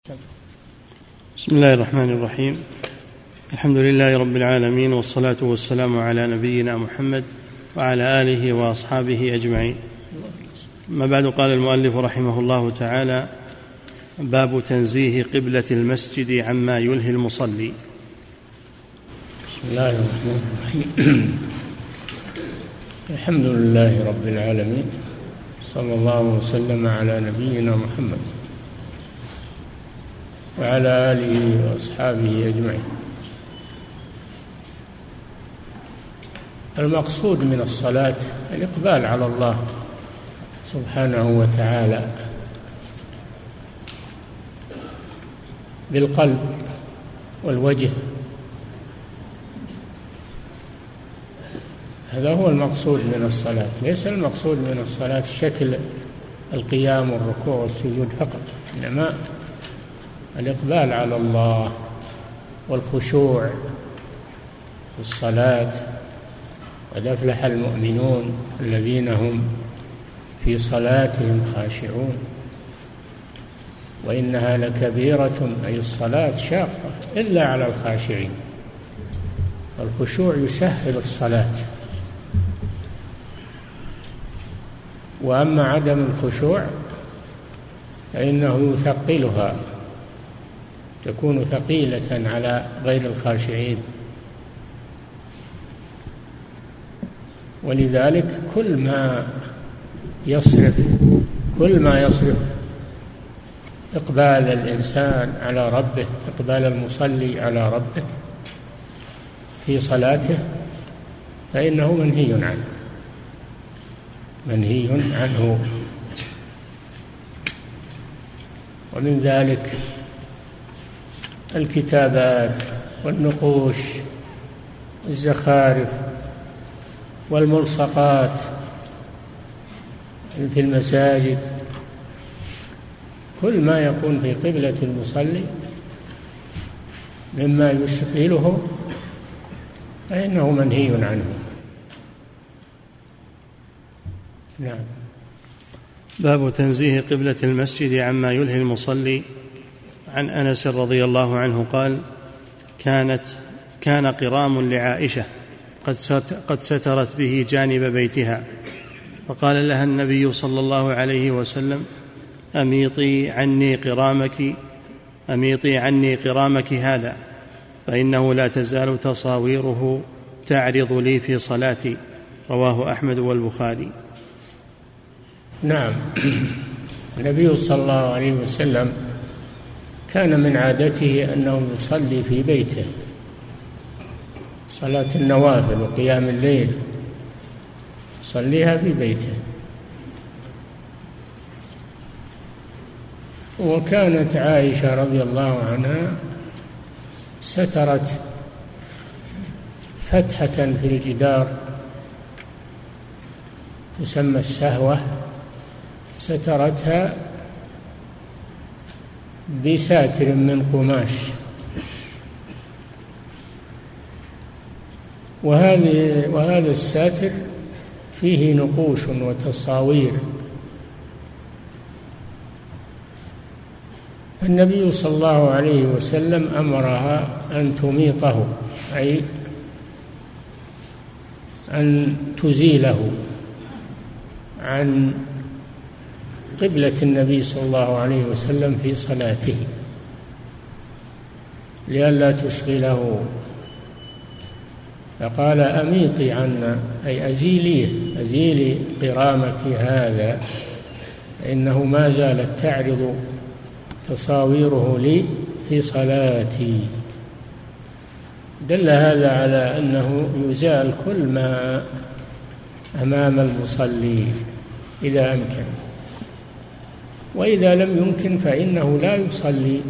بسم الله الرحمن الرحيم. الحمد لله رب العالمين، والصلاة والسلام على نبينا محمد وعلى آله وأصحابه أجمعين. ما بعد، قال المؤلف رحمه الله تعالى: باب تنزيه قبلة المسجد عما يلهي المصلي. بسم الله الرحمن الرحيم. الحمد لله رب العالمين، صلى الله وسلم على نبينا محمد وعلى آله وأصحابه أجمعين. المقصود من الصلاة الإقبال على الله سبحانه وتعالى بالقلب والوجه، هذا هو المقصود من الصلاة. ليس المقصود من الصلاة شكل القيام والركوع والسجود فقط، إنما الإقبال على الله والخشوع في الصلاة. قد أفلح المؤمنون الذين هم في صلاتهم خاشعون وإنها لكبيرة، أي الصلاة شاقة إلا على الخاشعين. الخشوع يسهل الصلاة، وأما عدم الخشوع فإنه يثقلها، تكون ثقيلة على غير الخاشعين. ولذلك كل ما يصرف إقبال الإنسان على ربه، إقبال المصلي على ربه في صلاته، فإنه منهي عنه. ومن ذلك الكتابات والنقوش والزخارف والملصقات في المساجد، كل ما يكون في قبلة المصلي مما يشغله فإنه منهي عنه. نعم. باب تنزيه قبلة المسجد عما يلهي المصلي. عن أنس رضي الله عنه قال: كان قرام لعائشة قد سترت به جانب بيتها، فقال لها النبي صلى الله عليه وسلم: أميطي عني قرامك هذا، فإنه لا تزال تصاويره تعرض لي في صلاتي. رواه أحمد والبخاري. نعم. النبي صلى الله عليه وسلم كان من عادته أنه يصلي في بيته صلاة النوافل وقيام الليل، يصليها في بيته. وكانت عائشة رضي الله عنها سترت فتحة في الجدار تسمى السهوة، سترتها بساتر من قماش، وهذا الساتر فيه نقوش وتصاوير. النبي صلى الله عليه وسلم أمرها أن تميطه، أي أن تزيله عن قبلة النبي صلى الله عليه وسلم في صلاته لئلا تشغله. فقال: أميطي عنا، أي أزيلي قرامك هذا، فإنه ما زالت تعرض تصاويره لي في صلاتي. دل هذا على أنه يزال كل ما أمام المصلي إذا أمكن، وإذا لم يمكن فإنه لا يصلي،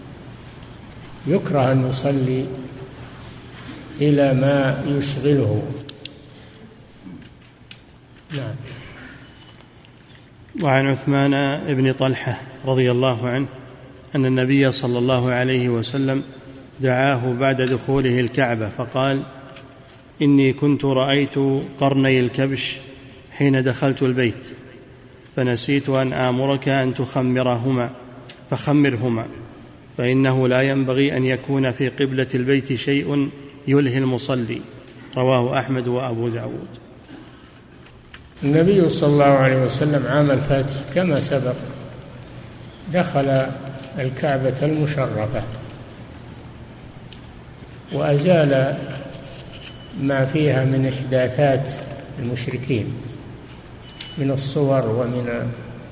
يكره أن يصلي إلى ما يشغله. نعم. وعن عثمان بن طلحة رضي الله عنه أن النبي صلى الله عليه وسلم دعاه بعد دخوله الكعبة فقال: إني كنت رأيت قرني الكبش حين دخلت البيت، فنسيت أن آمرك أن تخمرهما فخمرهما، فإنه لا ينبغي أن يكون في قبلة البيت شيء يلهي المصلي. رواه أحمد وأبو داود. النبي صلى الله عليه وسلم عام الفتح كما سبق دخل الكعبة المشرفة وأزال ما فيها من إحداثات المشركين من الصور ومن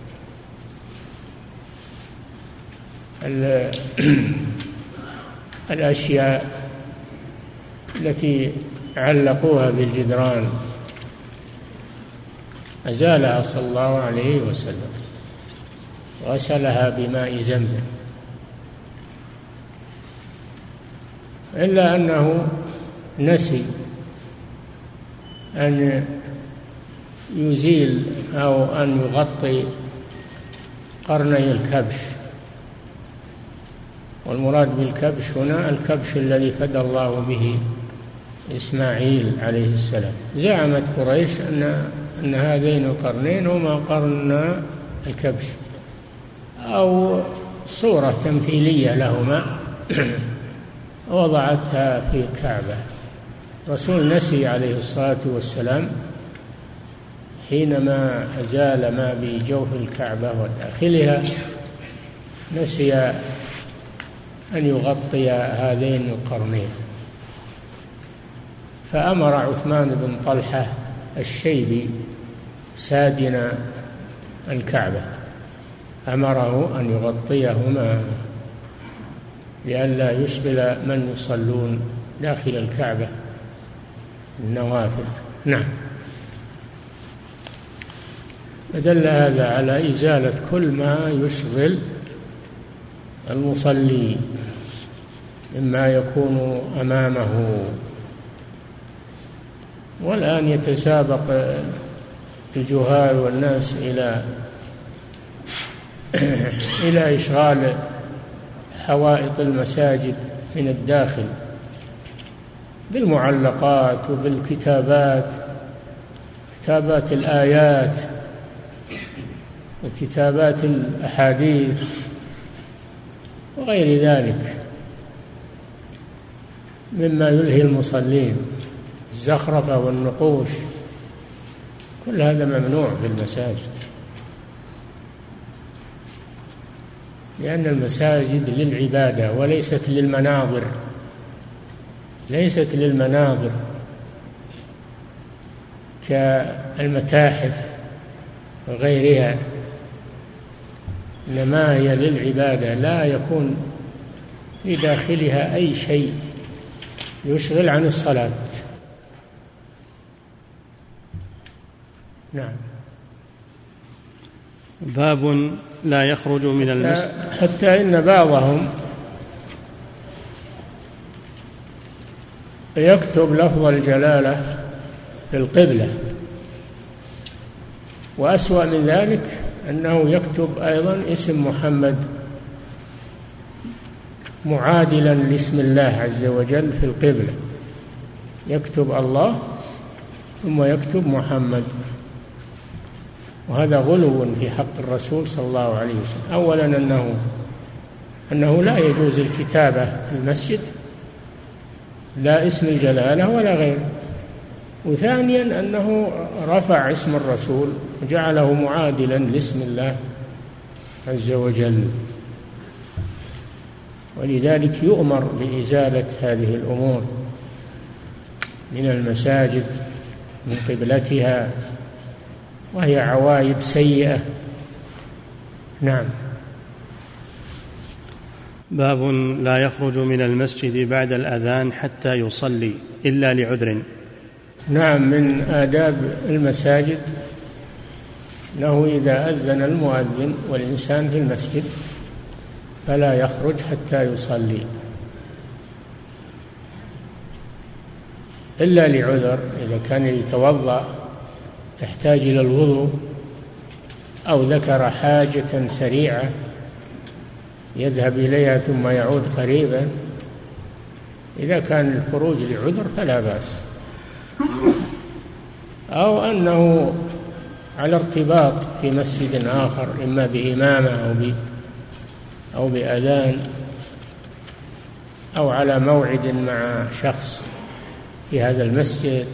الأشياء التي علقوها بالجدران، أزالها صلى الله عليه وسلم غسلها بماء زمزم، إلا أنه نسي أن يزيل أو أن يغطي قرني الكبش، والمراد بالكبش هنا الكبش الذي فدى الله به إسماعيل عليه السلام. زعمت قريش أن هذين القرنين هما قرن الكبش أو صورة تمثيلية لهما وضعتها في الكعبة. الرسول نسي عليه الصلاة والسلام حينما أزال ما بجوف الكعبة وداخلها، نسي أن يغطي هذين القرنين، فأمر عثمان بن طلحة الشيبي سادن الكعبة، أمره أن يغطيهما لئلا يشغل من يصلون داخل الكعبة النوافل. نعم. فدل هذا على إزالة كل ما يشغل المصلي مما يكون أمامه. والآن يتسابق الجهال والناس إلى إشغال حوائط المساجد من الداخل بالمعلقات وبالكتابات، كتابات الآيات وكتابات الأحاديث وغير ذلك مما يلهي المصلين، الزخرفة والنقوش، كل هذا ممنوع في المساجد، لأن المساجد للعبادة وليست للمناظر، ليست للمناظر كالمتاحف وغيرها، إنما هي للعبادة، لا يكون في داخلها أي شيء يشغل عن الصلاة. نعم. باب لا يخرج من المسجد حتى إن بعضهم يكتب لفظ الجلالة في القبلة، وأسوأ من ذلك أنه يكتب أيضا اسم محمد معادلا لاسم الله عز وجل في القبلة، يكتب الله ثم يكتب محمد، وهذا غلو في حق الرسول صلى الله عليه وسلم. أولا أنه لا يجوز الكتابة في المسجد، لا اسم الجلالة ولا غيره. وثانيا أنه رفع اسم الرسول وجعله معادلا لاسم الله عز وجل، ولذلك يؤمر بإزالة هذه الأمور من المساجد من قبلتها، وهي عوايب سيئة. نعم. باب لا يخرج من المسجد بعد الأذان حتى يصلي إلا لعذر. نعم، من آداب المساجد أنه إذا أذن المؤذن والإنسان في المسجد فلا يخرج حتى يصلي إلا لعذر، إذا كان يتوضأ يحتاج إلى الوضوء أو ذكر حاجة سريعة يذهب إليها ثم يعود قريبا، إذا كان الخروج لعذر فلا بأس، أو أنه على ارتباط في مسجد آخر إما بإمامة أو بأذان أو على موعد مع شخص في هذا المسجد،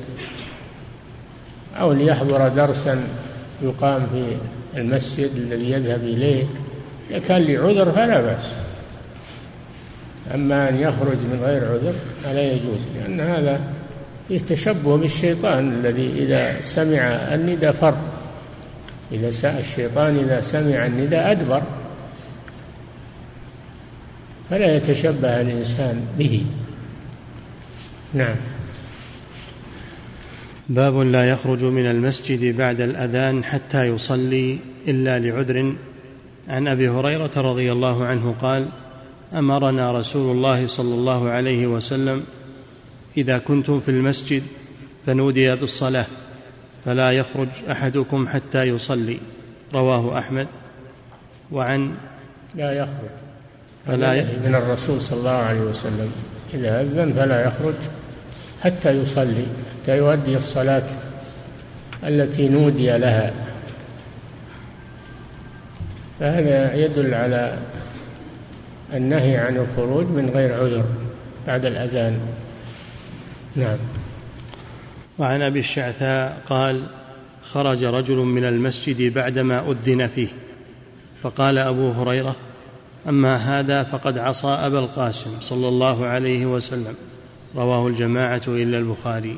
أو ليحضر درسا يقام في المسجد الذي يذهب إليه، إذا كان لعذر فلا بأس. أما أن يخرج من غير عذر فلا يجوز، لأن هذا فيه تشبه بالشيطان الذي إذا سمع النداء فر، الشيطان إذا سمع النداء أدبر، فلا يتشبه الإنسان به. نعم. باب لا يخرج من المسجد بعد الأذان حتى يصلي إلا لعذر. عن أبي هريرة رضي الله عنه قال: أمرنا رسول الله صلى الله عليه وسلم إذا كنتم في المسجد فنودي بالصلاة فلا يخرج أحدكم حتى يصلي. رواه أحمد. وعن لا يخرج من الرسول صلى الله عليه وسلم إذا أذن فلا يخرج حتى يصلي، حتى يؤدي الصلاة التي نودي لها. فهذا يدل على النهي عن الخروج من غير عذر بعد الأذان. نعم. وعن أبي الشعثاء قال: خرج رجل من المسجد بعدما أذن فيه، فقال أبو هريرة: أما هذا فقد عصى أبا القاسم صلى الله عليه وسلم. رواه الجماعة إلا البخاري.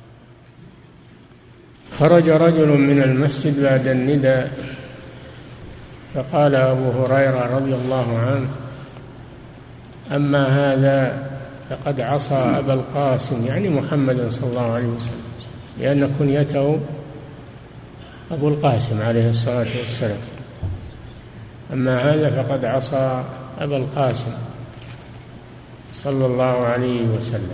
خرج رجل من المسجد بعد النداء، فقال أبو هريرة رضي الله عنه: أما هذا فقد عصى أبا القاسم، يعني محمد صلى الله عليه وسلم، لأن كنيته أبو القاسم عليه الصلاة والسلام. أما هذا فقد عصى أبا القاسم صلى الله عليه وسلم،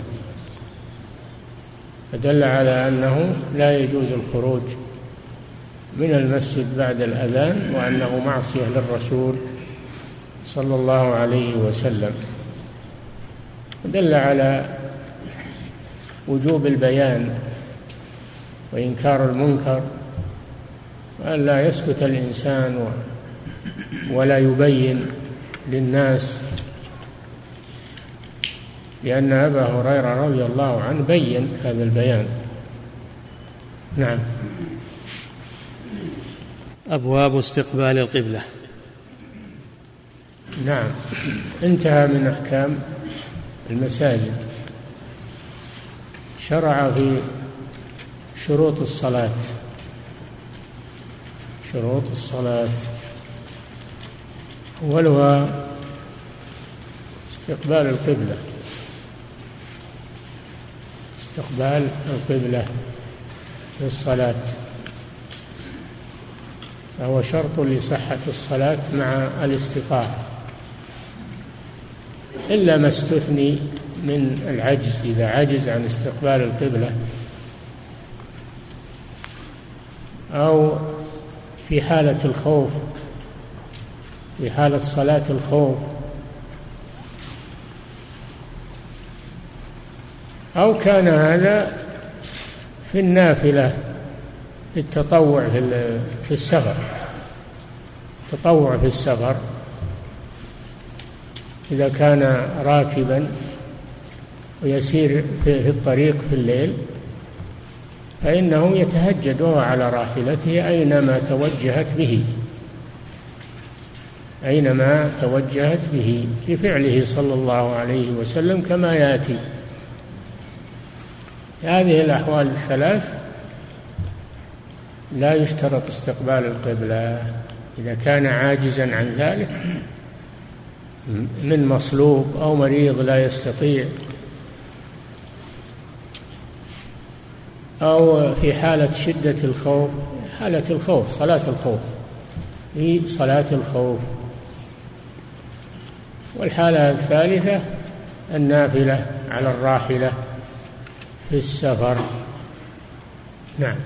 فدل على أنه لا يجوز الخروج من المسجد بعد الأذان، وأنه معصية للرسول صلى الله عليه وسلم. دل على وجوب البيان وإنكار المنكر، وأن لا يسكت الإنسان ولا يبين للناس، لأن أبا هريرة رضي الله عنه بين هذا البيان. نعم. أبواب استقبال القبلة. نعم. انتهى من أحكام المساجد. شرع في شروط الصلاة. شروط الصلاة أولها استقبال القبلة. استقبال القبلة للصلاة فهو شرط لصحة الصلاة مع الاستطاعة، إلا ما استثني من العجز. إذا عجز عن استقبال القبلة أو في حالة الخوف، في حالة صلاة الخوف، أو كان هذا في النافلة، في التطوع في السفر، التطوع في السفر، إذا كان راكبا ويسير في الطريق في الليل فإنه يتهجد وهو على راحلته أينما توجهت به، أينما توجهت به، لفعله صلى الله عليه وسلم كما يأتي. هذه الأحوال الثلاث لا يشترط استقبال القبلة. إذا كان عاجزا عن ذلك من مصلوب أو مريض لا يستطيع، أو في حالة شدة الخوف، حالة الخوف، صلاة الخوف، في صلاة الخوف. والحالة الثالثة النافلة على الراحلة في السفر. نعم.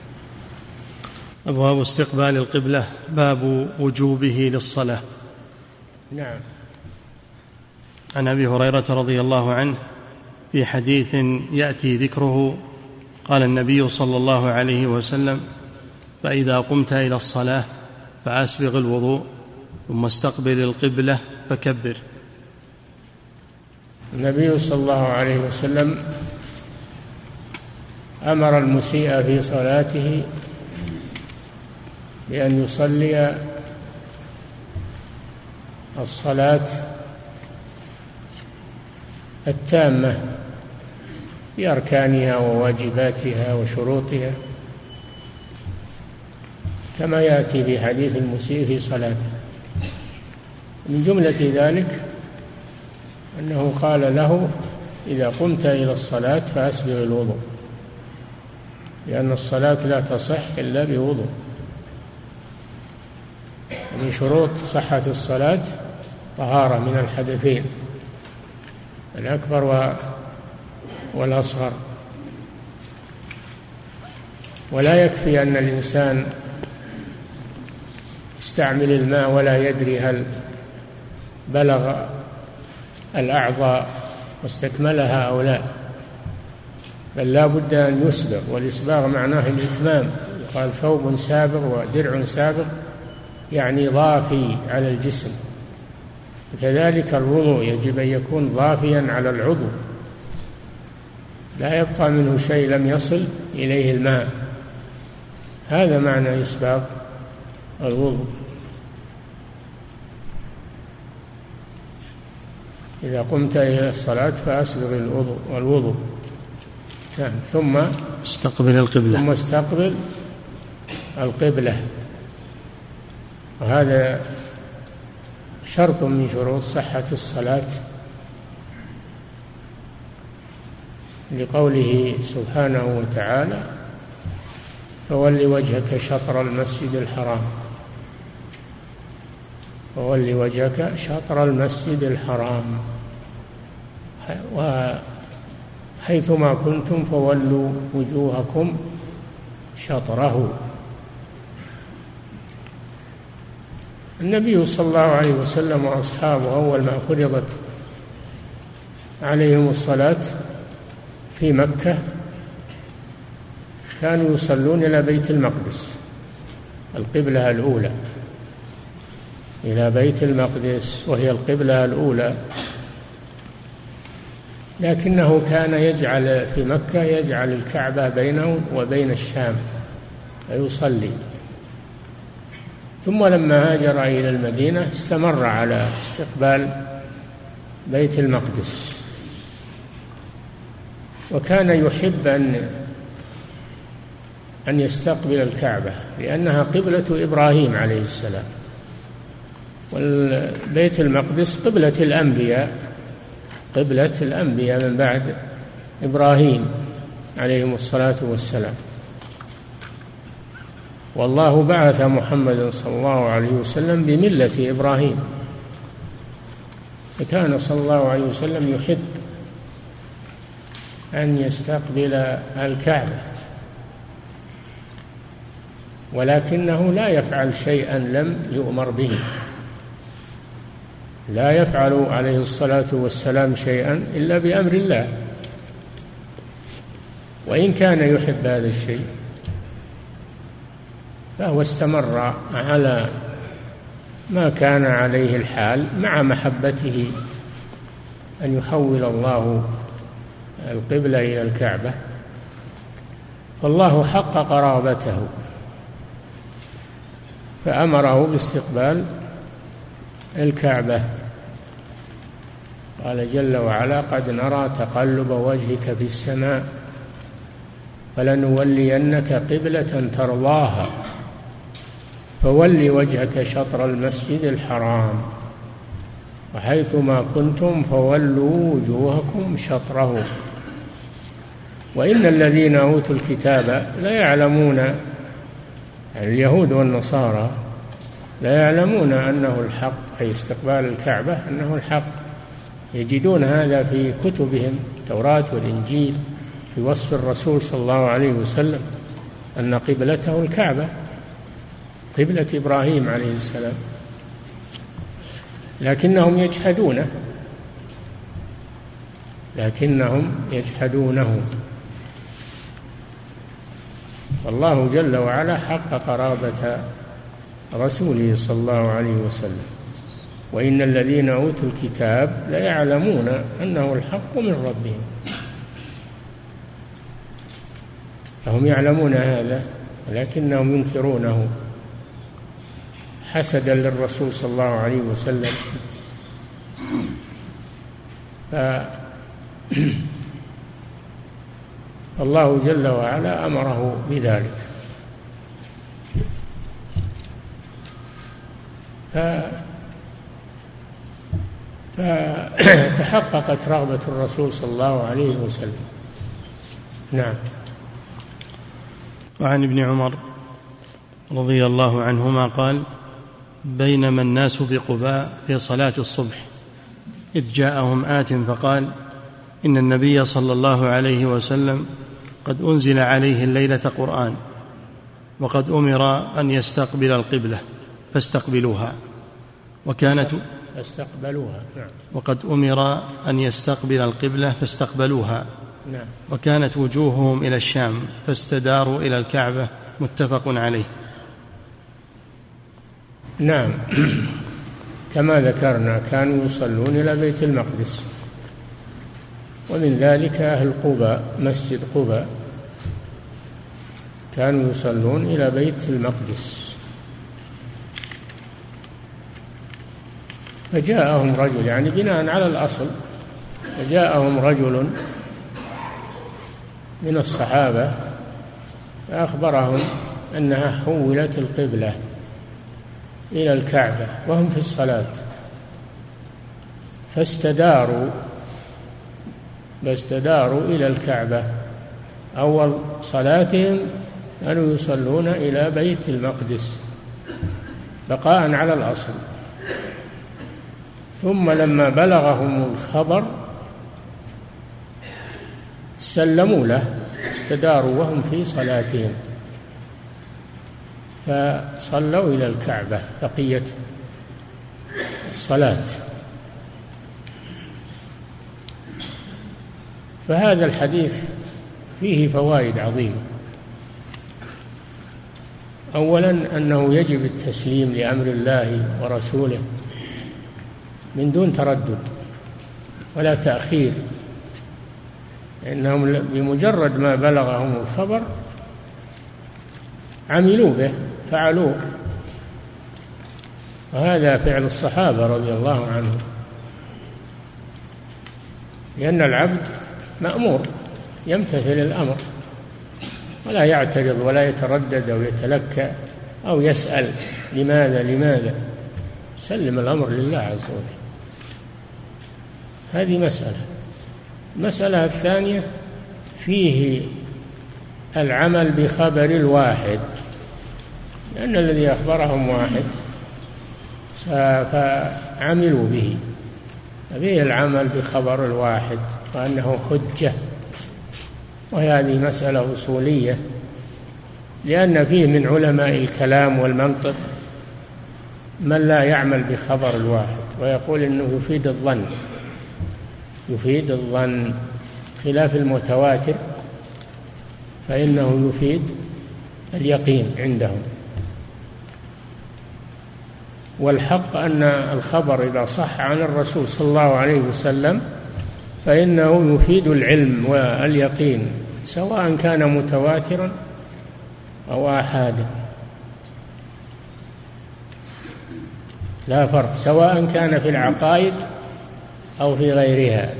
أبواب استقبال القبلة. باب وجوبه للصلاة. نعم. عن أبي هريرة رضي الله عنه في حديث يأتي ذكره قال النبي صلى الله عليه وسلم: فإذا قمت إلى الصلاة فأسبغ الوضوء ثم استقبل القبلة فكبر. النبي صلى الله عليه وسلم أمر المسيء في صلاته بأن يصلي الصلاة التامة بأركانها وواجباتها وشروطها كما يأتي في حديث المسيء في صلاته. من جملة ذلك أنه قال له: إذا قمت إلى الصلاة فأسبغ الوضوء، لأن الصلاة لا تصح إلا بوضوء. من شروط صحة الصلاة طهارة من الحدثين الأكبر والأصغر. ولا يكفي أن الإنسان يستعمل الماء ولا يدري هل بلغ الأعضاء واستكملها أو لا، بل لا بد أن يسبغ، والإسباغ معناه الإتمام. قال: ثوب سابغ ودرع سابغ، يعني ضافي على الجسم. كذلك الوضوء يجب أن يكون ضافيا على العضو، لا يبقى منه شيء لم يصل إليه الماء. هذا معنى إسباغ الوضوء. إذا قمت إلى الصلاة فأسبغ الوضوء. ثم استقبل القبلة. وهذا شرط من شروط صحة الصلاة، لقوله سبحانه وتعالى: فول وجهك شطر المسجد الحرام. فول وجهك شطر المسجد الحرام، وحيثما كنتم فولوا وجوهكم شطره. النبي صلى الله عليه وسلم وأصحابه أول ما فرضت عليهم الصلاة في مكة كانوا يصلون إلى بيت المقدس، القبلة الأولى، إلى بيت المقدس وهي القبلة الأولى. لكنه كان يجعل في مكة يجعل الكعبة بينه وبين الشام فيصلي. ثم لما هاجر إلى المدينة استمر على استقبال بيت المقدس، وكان يحب أن يستقبل الكعبة لأنها قبلة إبراهيم عليه السلام، والبيت المقدس قبلة الأنبياء من بعد إبراهيم عليهم الصلاة والسلام. والله بعث محمدا صلى الله عليه وسلم بملة إبراهيم، فكان صلى الله عليه وسلم يحب أن يستقبل الكعبة، ولكنه لا يفعل شيئا لم يؤمر به، لا يفعل عليه الصلاة والسلام شيئا إلا بأمر الله، وإن كان يحب هذا الشيء فهو استمر على ما كان عليه الحال مع محبته أن يحول الله القبلة إلى الكعبة. فالله حقق رغبته فأمره باستقبال الكعبة. قال جل وعلا: قد نرى تقلب وجهك في السماء فلنولينك قبلة ترضاها فول وجهك شطر المسجد الحرام وحيثما كنتم فولوا وجوهكم شطره. وإن الذين أوتوا الكتاب لا يعلمون، اليهود والنصارى لا يعلمون أنه الحق، أي استقبال الكعبة أنه الحق، يجدون هذا في كتبهم التوراة والإنجيل في وصف الرسول صلى الله عليه وسلم أن قبلته الكعبة، قبلة إبراهيم عليه السلام، لكنهم يجحدونه. والله جل وعلا حقق رغبة رسوله صلى الله عليه وسلم. وإن الذين أوتوا الكتاب ليعلمون أنه الحق من ربهم. فهم يعلمون هذا ولكنهم ينكرونه حسدا للرسول صلى الله عليه وسلم. فالله جل وعلا أمره بذلك. فتحققت رغبة الرسول صلى الله عليه وسلم. نعم. وعن ابن عمر رضي الله عنهما قال: بينما الناس بقباء في صلاة الصبح إذ جاءهم آت فقال: إن النبي صلى الله عليه وسلم قد أنزل عليه الليلة قرآن، وقد أمر أن يستقبل القبلة فاستقبلوها، وقد أمر أن يستقبل القبلة فاستقبلوها، وكانت وجوههم إلى الشام فاستداروا إلى الكعبة. متفق عليه. نعم، كما ذكرنا كانوا يصلون إلى بيت المقدس، ومن ذلك أهل قباء، مسجد قباء كانوا يصلون إلى بيت المقدس. فجاءهم رجل، يعني بناء على الأصل، فجاءهم رجل من الصحابة فأخبرهم أنها حولت القبلة إلى الكعبة وهم في الصلاة، فاستداروا إلى الكعبة. أول صلاتهم كانوا يصلون إلى بيت المقدس بقاء على الأصل، ثم لما بلغهم الخبر سلموا له، استداروا وهم في صلاتهم، فصلوا إلى الكعبة بقية الصلاة. فهذا الحديث فيه فوائد عظيمة. أولا أنه يجب التسليم لأمر الله ورسوله من دون تردد ولا تأخير، إنهم بمجرد ما بلغهم الخبر عملوا به، فعلوه. وهذا فعل الصحابة رضي الله عنهم، لأن العبد مأمور يمتثل الأمر ولا يعترض ولا يتردد أو يتلكأ أو يسأل لماذا، سلم الأمر لله عز وجل. هذه مسألة. المسألة الثانية فيه العمل بخبر الواحد، لأن الذي أخبرهم واحد فعملوا به، فيه العمل بخبر الواحد وأنه حجة. وهذه مسألة أصولية، لأن فيه من علماء الكلام والمنطق من لا يعمل بخبر الواحد ويقول إنه يفيد الظن خلاف المتواتر، فإنه يفيد اليقين عندهم. والحق أن الخبر إذا صح عن الرسول صلى الله عليه وسلم فإنه يفيد العلم واليقين، سواء كان متواترا أو آحادا، لا فرق، سواء كان في العقائد أو في غيرها.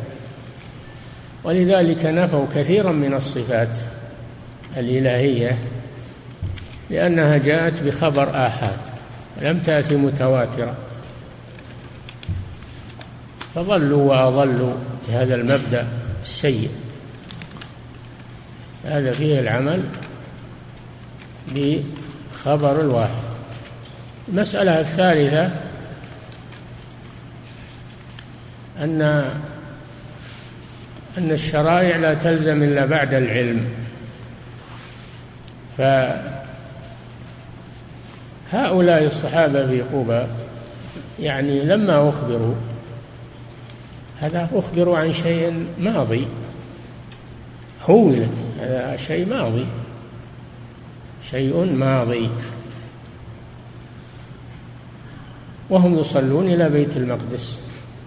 ولذلك نفوا كثيرا من الصفات الإلهية لأنها جاءت بخبر آحاد لم تأتي متواترة، فضلوا وأضلوا بهذا المبدأ السيء. هذا فيه العمل بخبر الواحد. المسألة الثالثة أن الشرائع لا تلزم إلا بعد العلم، فهؤلاء الصحابة في قباء يعني لما أخبروا أخبروا عن شيء ماضي، حولت، هذا شيء ماضي. وهم يصلون إلى بيت المقدس،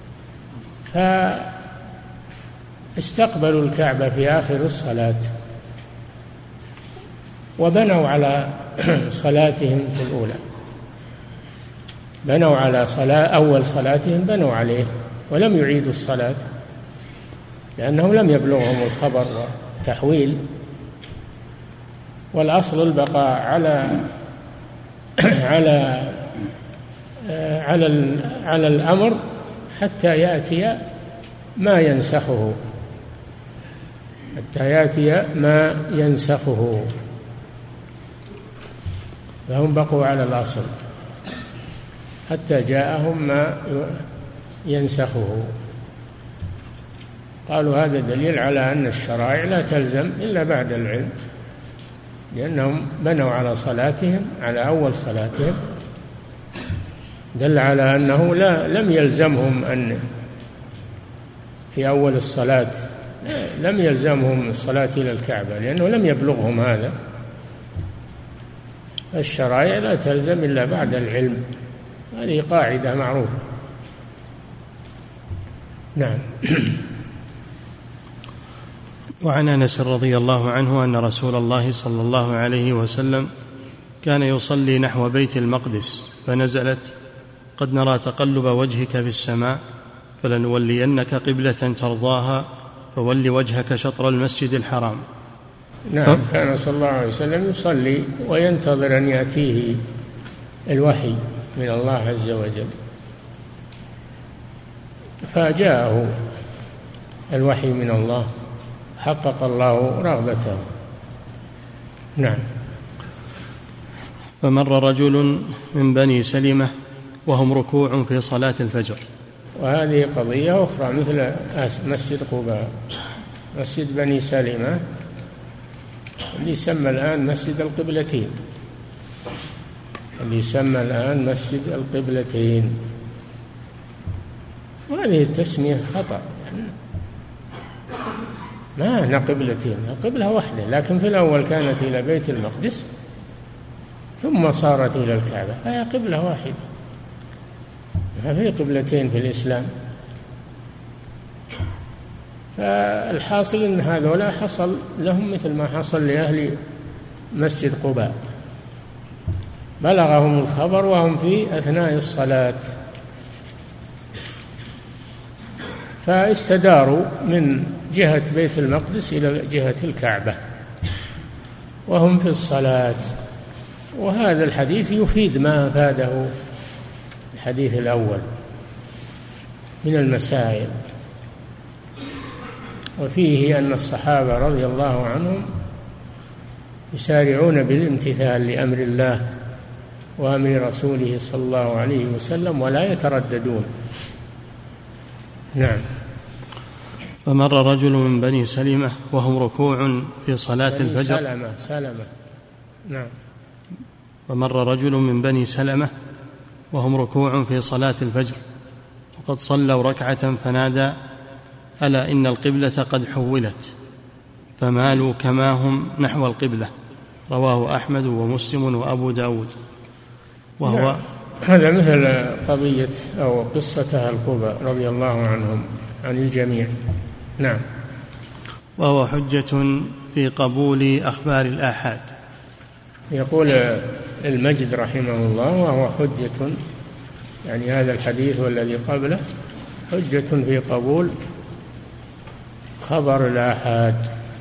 فاستقبلوا الكعبة في آخر الصلاة وبنوا على صلاتهم في الأولى، بنوا على أول صلاتهم بنوا عليه ولم يعيدوا الصلاة، لأنهم لم يبلغهم الخبر والتحويل، والأصل البقاء على الأمر حتى يأتي ما ينسخه، فهم بقوا على الأصل حتى جاءهم ما ينسخه. قالوا هذا دليل على أن الشرائع لا تلزم إلا بعد العلم، لأنهم بنوا على صلاتهم على أول صلاتهم، دل على أنه لم يلزمهم أن في أول الصلاة لم يلزمهم الصلاة إلى الكعبة، لأنه لم يبلغهم هذا. الشرائع لا تلزم إلا بعد العلم، هذه قاعدة معروفة. نعم. وعن أنس رضي الله عنه أن رسول الله صلى الله عليه وسلم كان يصلي نحو بيت المقدس فنزلت: قد نرى تقلب وجهك في السماء فلنولينك قبلة ترضاها فول وجهك شطر المسجد الحرام. نعم. كان صلى الله عليه وسلم يصلي وينتظر أن يأتيه الوحي من الله عز وجل، فجاءه الوحي من الله، حقق الله رغبته. نعم. فمر رجل من بني سلمة وهم ركوع في صلاة الفجر. وهذه قضية أخرى مثل مسجد قباء، مسجد بني سلمة اللي يسمى الآن مسجد القبلتين، وهذه التسمية خطأ، ما هي قبلتين، قبلة واحدة، لكن في الأول كانت إلى بيت المقدس ثم صارت إلى الكعبة، فهي قبلة واحدة، ما في قبلتين في الإسلام. فالحاصل أن هذولا حصل لهم مثل ما حصل لأهل مسجد قباء، بلغهم الخبر وهم في أثناء الصلاة، فاستداروا من جهة بيت المقدس إلى جهة الكعبة وهم في الصلاة. وهذا الحديث يفيد ما أفاده الحديث الأول من المسائل، وفيه أن الصحابة رضي الله عنهم يسارعون بالامتثال لأمر الله وأمر رسوله صلى الله عليه وسلم ولا يترددون. نعم. فمر رجل من بني سلمة وهم ركوع في صلاة الفجر. سلمة. نعم. فمر رجل من بني سلمة وهم ركوع في صلاة الفجر وقد صلوا ركعة فنادى: ألا إن القبلة قد حولت، فمالوا كما هم نحو القبلة. رواه أحمد ومسلم وأبو داود. وهو هذا مثل قضية أو قصة أهل قباء رضي الله عنهم عن الجميع. نعم. وهو حجة في قبول أخبار الآحاد. يقول المجد رحمه الله: وهو حجة، يعني هذا الحديث والذي قبله حجة في قبول خبر الآحاد،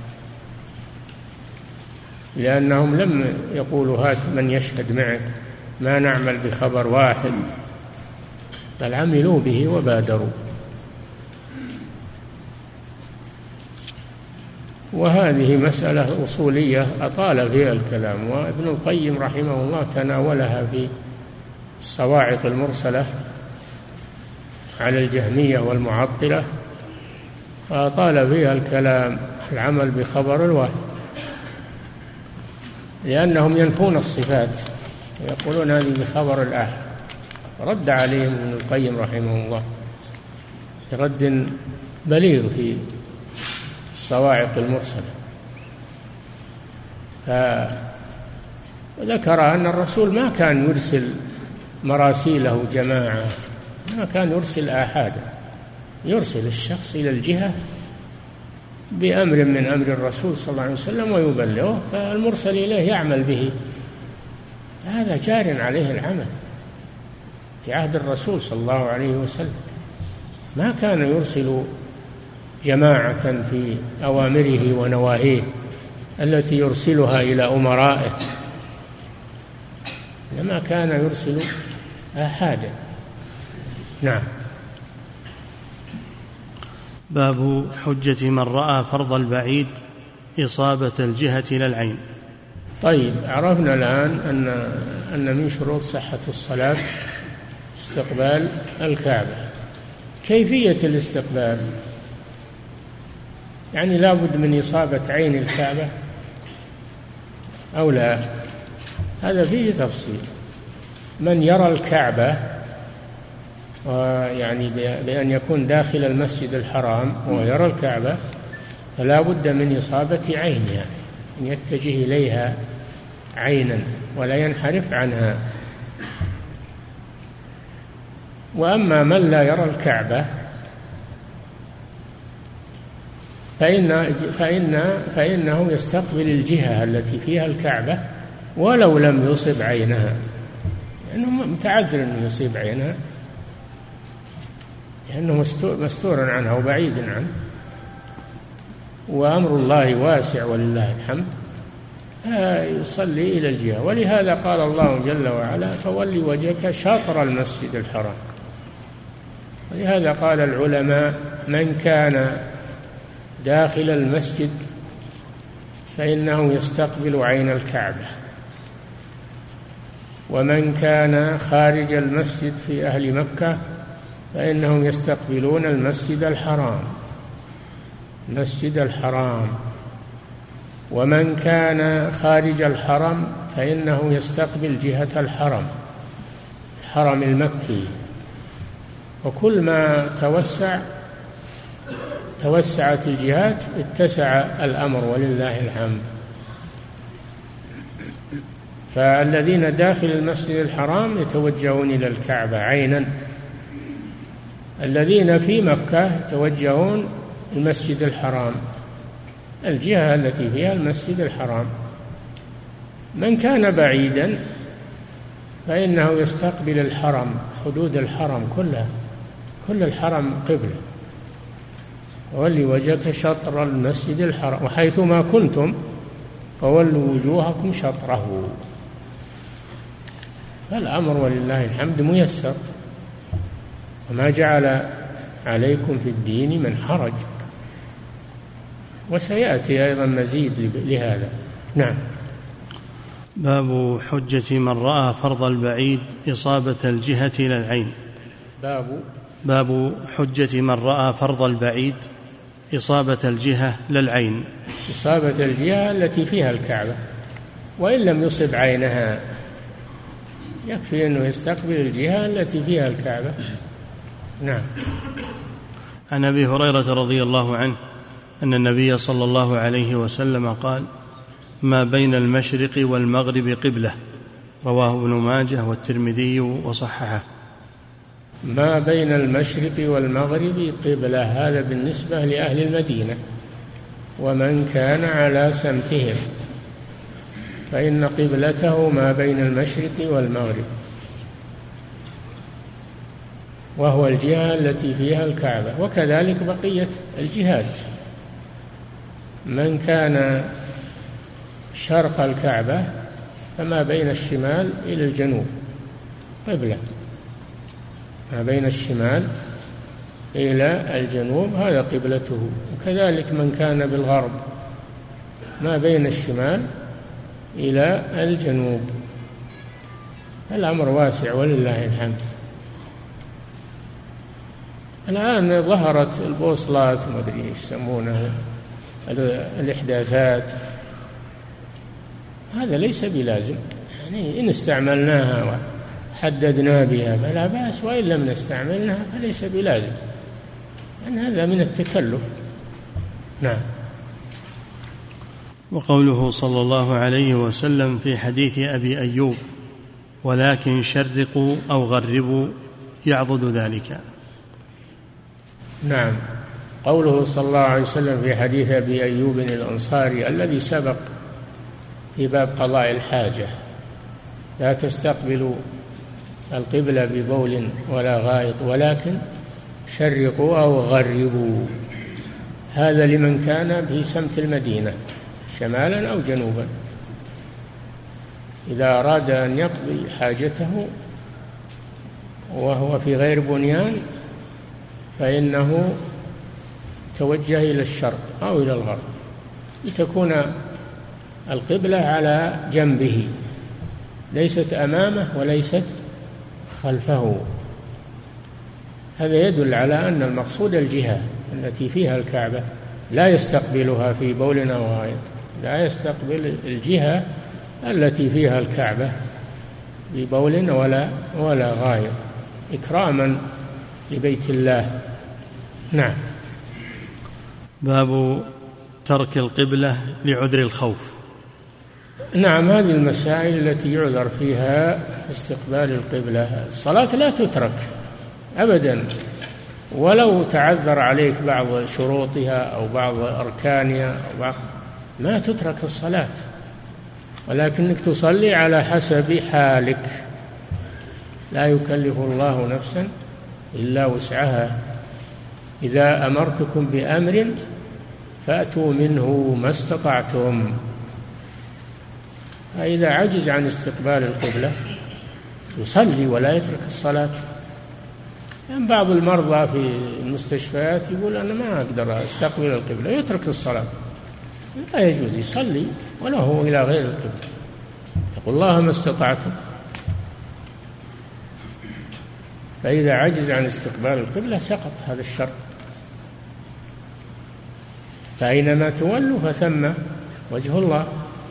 لأنهم لم يقولوا هات من يشهد معك، ما نعمل بخبر واحد، بل عملوا به وبادروا. وهذه مسألة أصولية أطال فيها الكلام، وابن القيم رحمه الله تناولها في الصواعق المرسلة على الجهمية والمعطلة، فأطال فيها الكلام العمل بخبر الواحد، لأنهم ينفون الصفات ويقولون هذه بخبر الآحاد. رد عليهم ابن القيم رحمه الله رد بليغ في الصواعق المرسلة، وذكر أن الرسول ما كان يرسل مراسيله جماعة، ما كان يرسل آحادا، يرسل الشخص إلى الجهة بأمر من أمر الرسول صلى الله عليه وسلم ويبلغه، فالمرسل إليه يعمل به. هذا جار عليه العمل في عهد الرسول صلى الله عليه وسلم، ما كان يرسل جماعة في أوامره ونواهيه التي يرسلها إلى أمرائه، لما كان يرسل آحادا. نعم. باب حجة من رأى فرض البعيد إصابة الجهة إلى العين. طيب، عرفنا الآن أن من شروط صحة الصلاة استقبال الكعبة. كيفية الاستقبال؟ يعني لا بد من إصابة عين الكعبة أو لا؟ هذا فيه تفصيل. من يرى الكعبة يعني بأن يكون داخل المسجد الحرام ويرى الكعبة فلا بد من إصابة عينها، أن يتجه إليها عينا ولا ينحرف عنها. وأما من لا يرى الكعبة فإنه يستقبل الجهة التي فيها الكعبة ولو لم يصب عينها، لأنه متعذر أنه يصيب عينها، لأنه مستور عنها وبعيد عنه، وأمر الله واسع ولله الحمد، يصلي إلى الجهة. ولهذا قال الله جل وعلا: فول وجهك شطر المسجد الحرام. ولهذا قال العلماء: من كان داخل المسجد فإنه يستقبل عين الكعبة، ومن كان خارج المسجد في أهل مكة فإنهم يستقبلون المسجد الحرام، ومن كان خارج الحرم فإنه يستقبل جهة الحرم المكي. وكل ما توسعت الجهات اتسع الأمر ولله الحمد. فالذين داخل المسجد الحرام يتوجهون إلى الكعبة عينا، الذين في مكة يتوجهون المسجد الحرام، الجهة التي فيها المسجد الحرام. من كان بعيدا فإنه يستقبل الحرم، حدود الحرم كلها، كل الحرم قبلة. وولي وجهك شطر المسجد الحرام وحيثما كنتم فولوا وجوهكم شطره. فالأمر ولله الحمد ميسر، وما جعل عليكم في الدين من حرج، وسيأتي أيضا مزيد لهذا. نعم. باب حجة من رأى فرض البعيد إصابة الجهة إلى العين. باب حجة من رأى فرض البعيد إصابة الجهة للعين. إصابة الجهة التي فيها الكعبة، وإن لم يصب عينها يكفي أنه يستقبل الجهة التي فيها الكعبة. نعم. عن أبي هريرة رضي الله عنه أن النبي صلى الله عليه وسلم قال: ما بين المشرق والمغرب قبلة. رواه ابن ماجه والترمذي وصححه. ما بين المشرق والمغرب قبلة، هذا بالنسبة لأهل المدينة ومن كان على سمتهم، فإن قبلته ما بين المشرق والمغرب، وهو الجهة التي فيها الكعبة. وكذلك بقية الجهات، من كان شرق الكعبة فما بين الشمال إلى الجنوب قبلة، ما بين الشمال إلى الجنوب هذا قبلته. وكذلك من كان بالغرب ما بين الشمال إلى الجنوب. الأمر واسع ولله الحمد. الآن ظهرت البوصلات ما أدري إيش يسمونها، الإحداثات، هذا ليس بلازم، يعني إن استعملناها وحددنا بها فلا بأس، وإن لم نستعملنها فليس بلازم، لأن هذا من التكلف. نعم. وقوله صلى الله عليه وسلم في حديث أبي أيوب: ولكن شرقوا أو غربوا يعضد ذلك. نعم. قوله صلى الله عليه وسلم في حديث أبي أيوب الأنصاري الذي سبق في باب قضاء الحاجة: لا تستقبلوا القبلة ببول ولا غائط ولكن شرقوا أو غربوا. هذا لمن كان في سمت المدينة شمالا أو جنوبا، إذا أراد أن يقضي حاجته وهو في غير بنيان فإنه توجه إلى الشرق أو إلى الغرب لتكون القبلة على جنبه، ليست أمامه وليست خلفه. هذا يدل على أن المقصود الجهة التي فيها الكعبة، لا يستقبلها في بول أو غائط، لا يستقبل الجهة التي فيها الكعبة ببول ولا غائط، إكراما لبيت الله. نعم. باب ترك القبلة لعذر الخوف. نعم، هذه المسائل التي يعذر فيها استقبال القبلة. الصلاة لا تترك أبدا، ولو تعذر عليك بعض شروطها أو بعض أركانها ما تترك الصلاة، ولكنك تصلي على حسب حالك. لا يكلف الله نفسا إلا وسعها. إذا أمرتكم بأمر فأتوا منه ما استطعتم. فإذا عجز عن استقبال القبلة يصلي ولا يترك الصلاة. يعني بعض المرضى في المستشفيات يقول أنا ما أقدر أستقبل القبلة، يترك الصلاة. لا يجوز، يصلي وله إلى غير القبلة. اتقوا الله ما استطعتم. فإذا عجز عن استقبال القبلة سقط هذا الشرط. فأينما تولوا فثم وجه الله.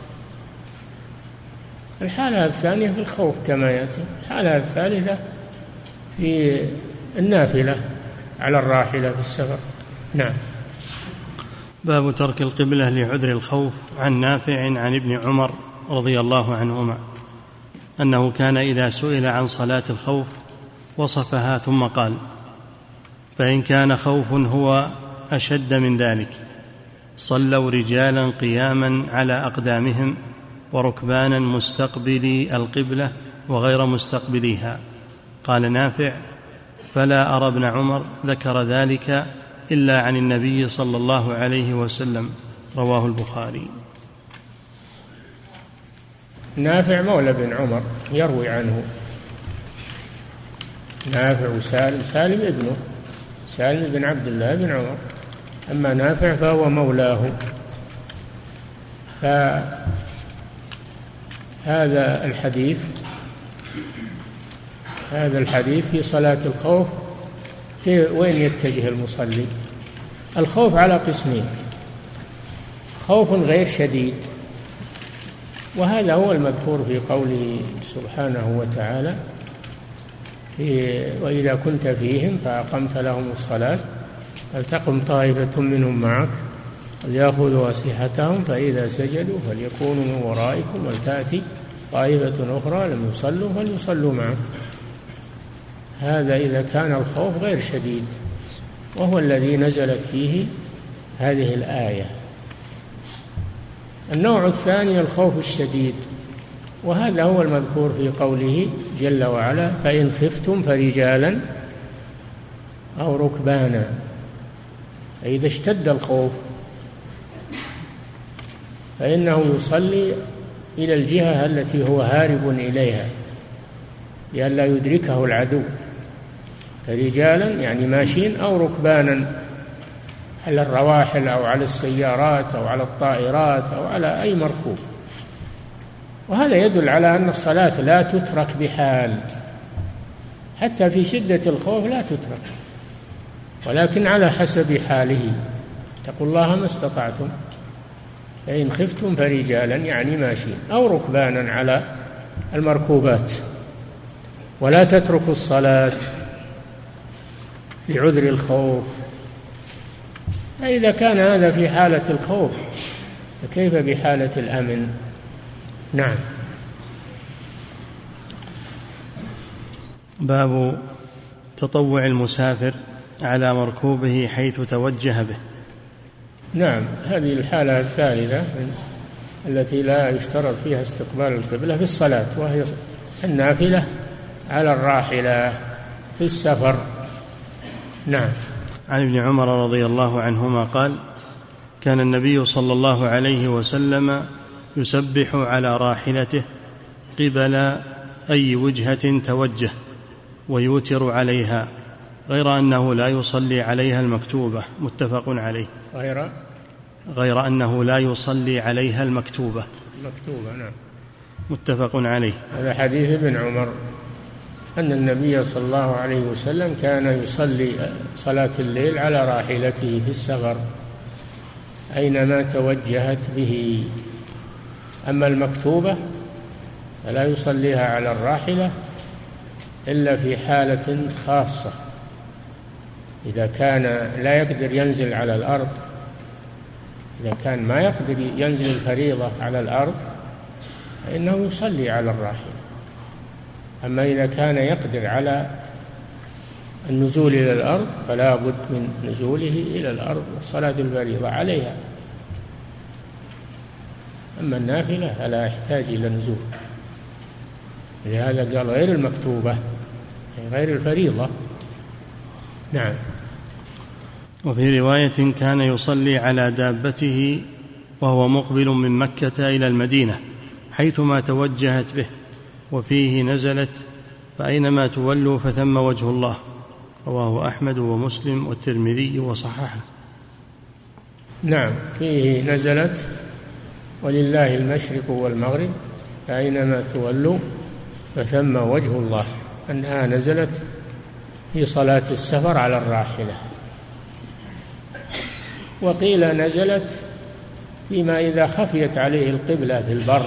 الحالة الثانية في الخوف كما يأتي. الحالة الثالثة في النافلة على الراحلة في السفر. نعم. باب ترك القبلة لعذر الخوف. عن نافع عن ابن عمر رضي الله عنهما أنه كان إذا سئل عن صلاة الخوف وصفها ثم قال: فإن كان خوف هو أشد من ذلك صلوا رجالا قياما على أقدامهم وركبانا مستقبلي القبلة وغير مستقبليها. قال نافع: فلا أرى ابن عمر ذكر ذلك إلا عن النبي صلى الله عليه وسلم. رواه البخاري. نافع مولى بن عمر يروي عنه. نافع وسالم ابنه، سالم بن عبد الله بن عمر، أما نافع فهو مولاه. فهذا الحديث في صلاة الخوف وين يتجه المصلي. الخوف على قسمين: خوف غير شديد، وهذا هو المذكور في قوله سبحانه وتعالى: وإذا كنت فيهم فأقمت لهم الصلاة فلتقم طائفة منهم معك وليأخذوا أسلحتهم فإذا سجدوا فليكونوا من ورائكم ولتأتي طائفة أخرى لم يصلوا فليصلوا معك. هذا إذا كان الخوف غير شديد، وهو الذي نزلت فيه هذه الآية. النوع الثاني الخوف الشديد، وهذا هو المذكور في قوله جل وعلا: فإن خفتم فرجالا أو ركبانا. فإذا اشتد الخوف فإنه يصلي إلى الجهة التي هو هارب إليها لئلا يدركه العدو، فرجالا يعني ماشين أو ركبانا على الرواحل أو على السيارات أو على الطائرات أو على أي مركوب. وهذا يدل على أن الصلاة لا تترك بحال، حتى في شدة الخوف لا تترك، ولكن على حسب حاله. اتقوا الله ما استطعتم. فإن خفتم فرجالا يعني ماشين أو ركبانا على المركوبات. ولا تتركوا الصلاة لعذر الخوف. فإذا كان هذا في حالة الخوف فكيف بحالة الأمن؟ نعم. باب تطوع المسافر على مركوبه حيث توجه به. نعم، هذه الحالة الثالثة التي لا يشترط فيها استقبال القبلة في الصلاة، وهي النافلة على الراحلة في السفر. نعم. عن ابن عمر رضي الله عنهما قال: كان النبي صلى الله عليه وسلم يسبح على راحلته قبل أي وجهة توجه ويوتر عليها، غير أنه لا يصلي عليها المكتوبة. متفق عليه. غير أنه لا يصلي عليها المكتوبة. نعم. متفق عليه. هذا حديث ابن عمر أن النبي صلى الله عليه وسلم كان يصلي صلاة الليل على راحلته في السفر أينما توجهت به. أما المكتوبة فلا يصليها على الراحلة إلا في حالة خاصة، إذا كان لا يقدر ينزل على الأرض، إذا كان ما يقدر ينزل الفريضة على الأرض فإنه يصلي على الراحلة. أما إذا كان يقدر على النزول إلى الأرض فلا بد من نزوله إلى الأرض والصلاة الفريضة عليها. أما النافلة فلا يحتاج إلى نزول، لهذا قال غير المكتوبة، غير الفريضة. نعم. وفي رواية: كان يصلي على دابته وهو مقبل من مكة إلى المدينة حيثما توجهت به، وفيه نزلت: فأينما تولوا فثم وجه الله. رواه أحمد ومسلم والترمذي وصححه. نعم، فيه نزلت: ولله المشرق والمغرب فأينما تولوا فثم وجه الله، أنها نزلت في صلاة السفر على الراحلة. وقيل نزلت فيما إذا خفيت عليه القبلة في البر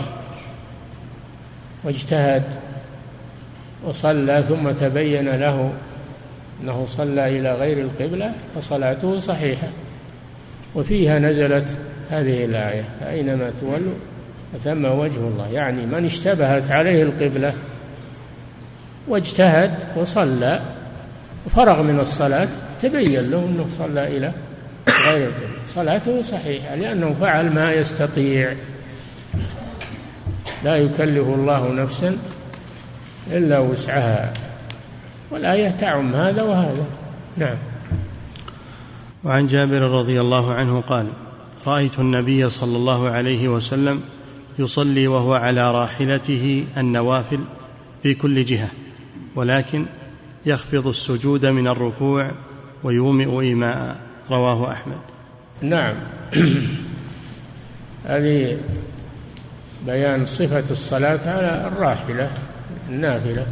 واجتهد وصلى ثم تبين له أنه صلى إلى غير القبلة فصلاته صحيحة. وفيها نزلت هذه الآية: فأينما تولوا فثم وجه الله، يعني من اشتبهت عليه القبلة واجتهد وصلى وفرغ من الصلاة تبين له أنه صلى إلى غير القبلة صلاته صحيحة، لأنه فعل ما يستطيع. لا يكلف الله نفسا إلا وسعها، والآية تعم هذا وهذا. نعم. وعن جابر رضي الله عنه قال: رأيت النبي صلى الله عليه وسلم يصلي وهو على راحلته النوافل في كل جهة، ولكن يخفض السجود من الركوع ويومئ إيماء. رواه أحمد. نعم. هذه بيان صفة الصلاة على الراحلة النافلة،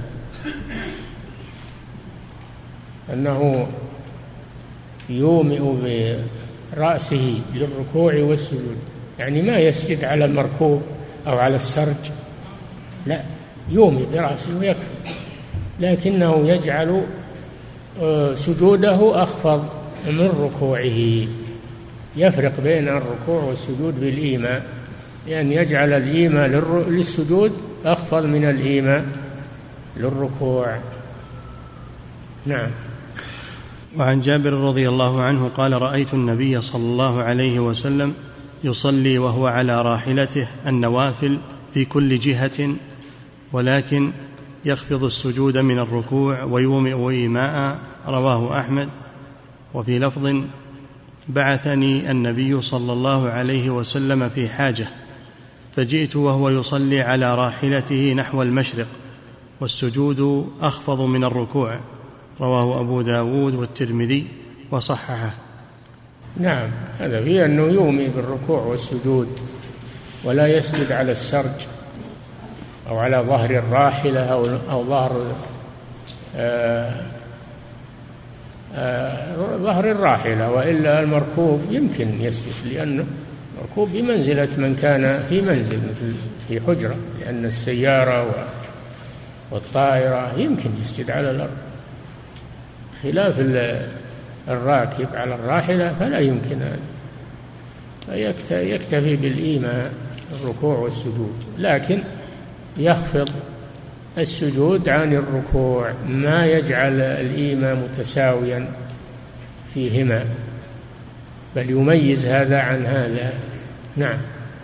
أنه يومئ برأسه للركوع والسجود، يعني ما يسجد على المركوب أو على السرج، لا، يومئ برأسه ويكفي، لكنه يجعل سجوده أخفض من ركوعه، يفرق بين الركوع والسجود بالإيماء، لأن يجعل الإيماء للسجود أخفض من الإيماء للركوع. نعم. وعن جابر رضي الله عنه قال: رأيت النبي صلى الله عليه وسلم يصلي وهو على راحلته النوافل في كل جهة، ولكن يخفض السجود من الركوع ويومئ إيماء. رواه أحمد. وفي لفظ: بعثني النبي صلى الله عليه وسلم في حاجة فجئت وهو يصلي على راحلته نحو المشرق والسجود أخفض من الركوع. رواه أبو داود والترمذي وصححه. نعم، هذا فيه أنه يومي بالركوع والسجود، ولا يسجد على السرج أو على ظهر الراحلة أو ظهر الراحلة، وإلا المركوب يمكن يسجد، لأن المركوب بمنزلة من كان في منزل مثل في حجرة، لأن السيارة والطائرة يمكن يسجد على الأرض، خلاف الراكب على الراحلة فلا يمكن هذا، فيكتفي بالإيماء الركوع والسجود، لكن يخفض السجود عن الركوع، ما يجعل الإيماء متساويا فيهما، بل يميز هذا عن هذا. نعم.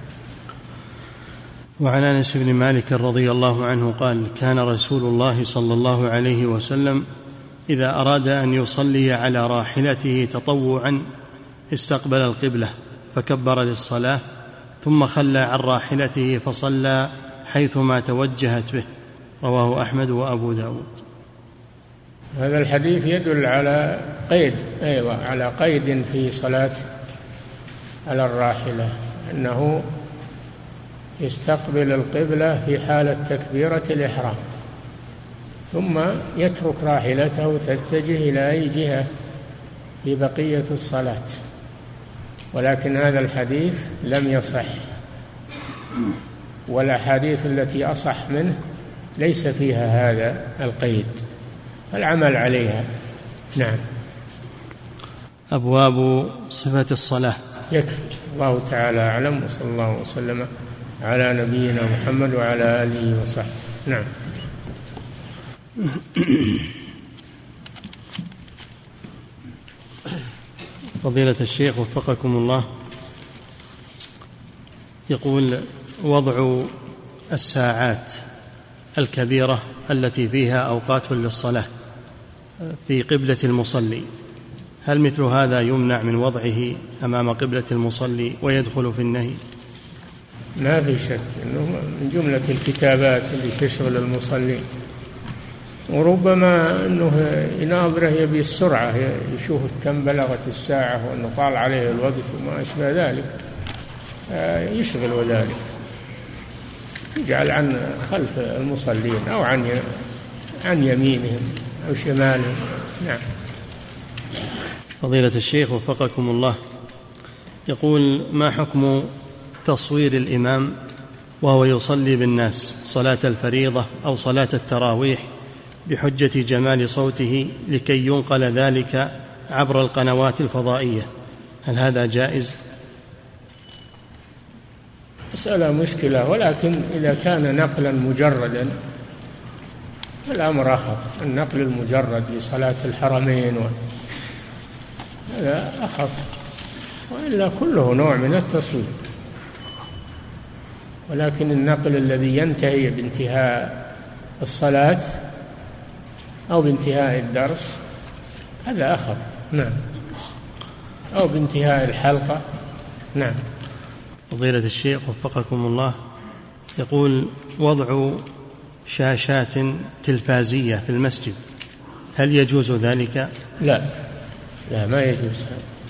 وعن أنس بن مالك رضي الله عنه قال: كان رسول الله صلى الله عليه وسلم إذا أراد أن يصلي على راحلته تطوعا استقبل القبلة فكبر للصلاة، ثم خلى عن راحلته فصلى حيثما توجهت به. رواه أحمد وأبو داود. هذا الحديث يدل على قيد، أيضا على قيد في صلاة على الراحلة، أنه يستقبل القبلة في حالة تكبيرة الإحرام، ثم يترك راحلته تتجه إلى أي جهة في بقية الصلاة. ولكن هذا الحديث لم يصح، والأحاديث التي أصح منه ليس فيها هذا القيد، العمل عليها. نعم. أبواب صفة الصلاة. يكفي. الله تعالى أعلم، وصلى الله وسلم على نبينا محمد وعلى آله وصحبه. نعم. فضيلة الشيخ وفقكم الله، يقول: وضع الساعات الكبيرة التي فيها أوقات للصلاة في قبلة المصلي، هل مثل هذا يمنع من وضعه أمام قبلة المصلي ويدخل في النهي؟ ما في شك أنه من جملة الكتابات اللي تشغل المصلي، وربما أنه يناظره يبي السرعة، يشوف كم بلغت الساعة وأنه طال عليه الوقت وما أشبه ذلك، يشغل وذلك، تجعل عن خلف المصلين أو عن يمينهم أو شمالهم. نعم. فضيلة الشيخ وفقكم الله، يقول: ما حكم تصوير الإمام وهو يصلي بالناس صلاة الفريضة أو صلاة التراويح بحجة جمال صوته لكي ينقل ذلك عبر القنوات الفضائية، هل هذا جائز؟ مسألة مشكلة، ولكن إذا كان نقلا مجردا الأمر أخف. النقل المجرد لصلاة الحرمين هذا أخف، وإلا كله نوع من التصوير. ولكن النقل الذي ينتهي بانتهاء الصلاة أو بانتهاء الدرس هذا أخف. نعم. أو بانتهاء الحلقة. نعم. فضيلة الشيخ وفقكم الله، يقول: وضع شاشات تلفازية في المسجد، هل يجوز ذلك؟ لا، ما يجوز.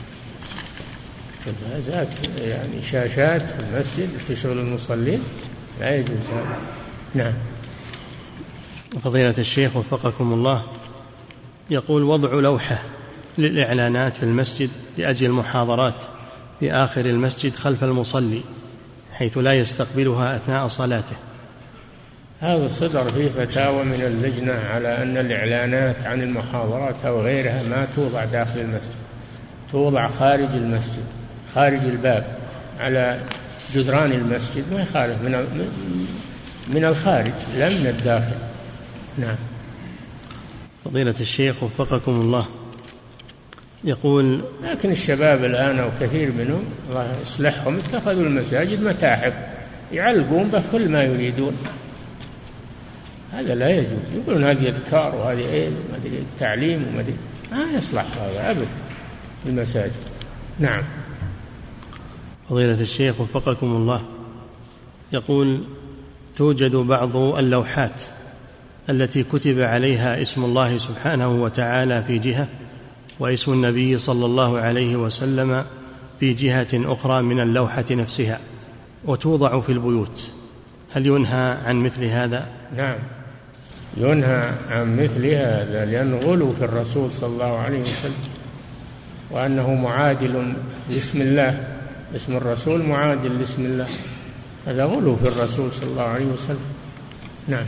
تلفازات يعني شاشات في المسجد تشغل المصلين، لا يجوز هذا. نعم. فضيلة الشيخ وفقكم الله، يقول: وضع لوحة للإعلانات في المسجد لأجل المحاضرات في آخر المسجد خلف المصلي حيث لا يستقبلها أثناء صلاته، هذا صدر فيه فتاوى من اللجنة على أن الإعلانات عن المحاضرات أو غيرها ما توضع داخل المسجد، توضع خارج المسجد، خارج الباب على جدران المسجد، ما يخالف من الخارج لا من الداخل. نعم. فضيلة الشيخ وفقكم الله، يقول: لكن الشباب الآن وكثير منهم الله يصلحهم اتخذوا المساجد متاحف يعلقون به كل ما يريدون، هذا لا يجوز. يقولون هذه أذكار وهذه علم وهذه تعليم وهذه، ما يصلح هذا أبدا في المساجد. نعم. فضيلة الشيخ وفقكم الله، يقول: توجد بعض اللوحات التي كتب عليها اسم الله سبحانه وتعالى في جهة واسم النبي صلى الله عليه وسلم في جهة أخرى من اللوحة نفسها وتوضع في البيوت، هل ينهى عن مثل هذا؟ نعم، ينهى عن مثل هذا، لأنه غلو في الرسول صلى الله عليه وسلم، وأنه معادل لاسم الله، اسم الرسول معادل لاسم الله، هذا غلو في الرسول صلى الله عليه وسلم. نعم.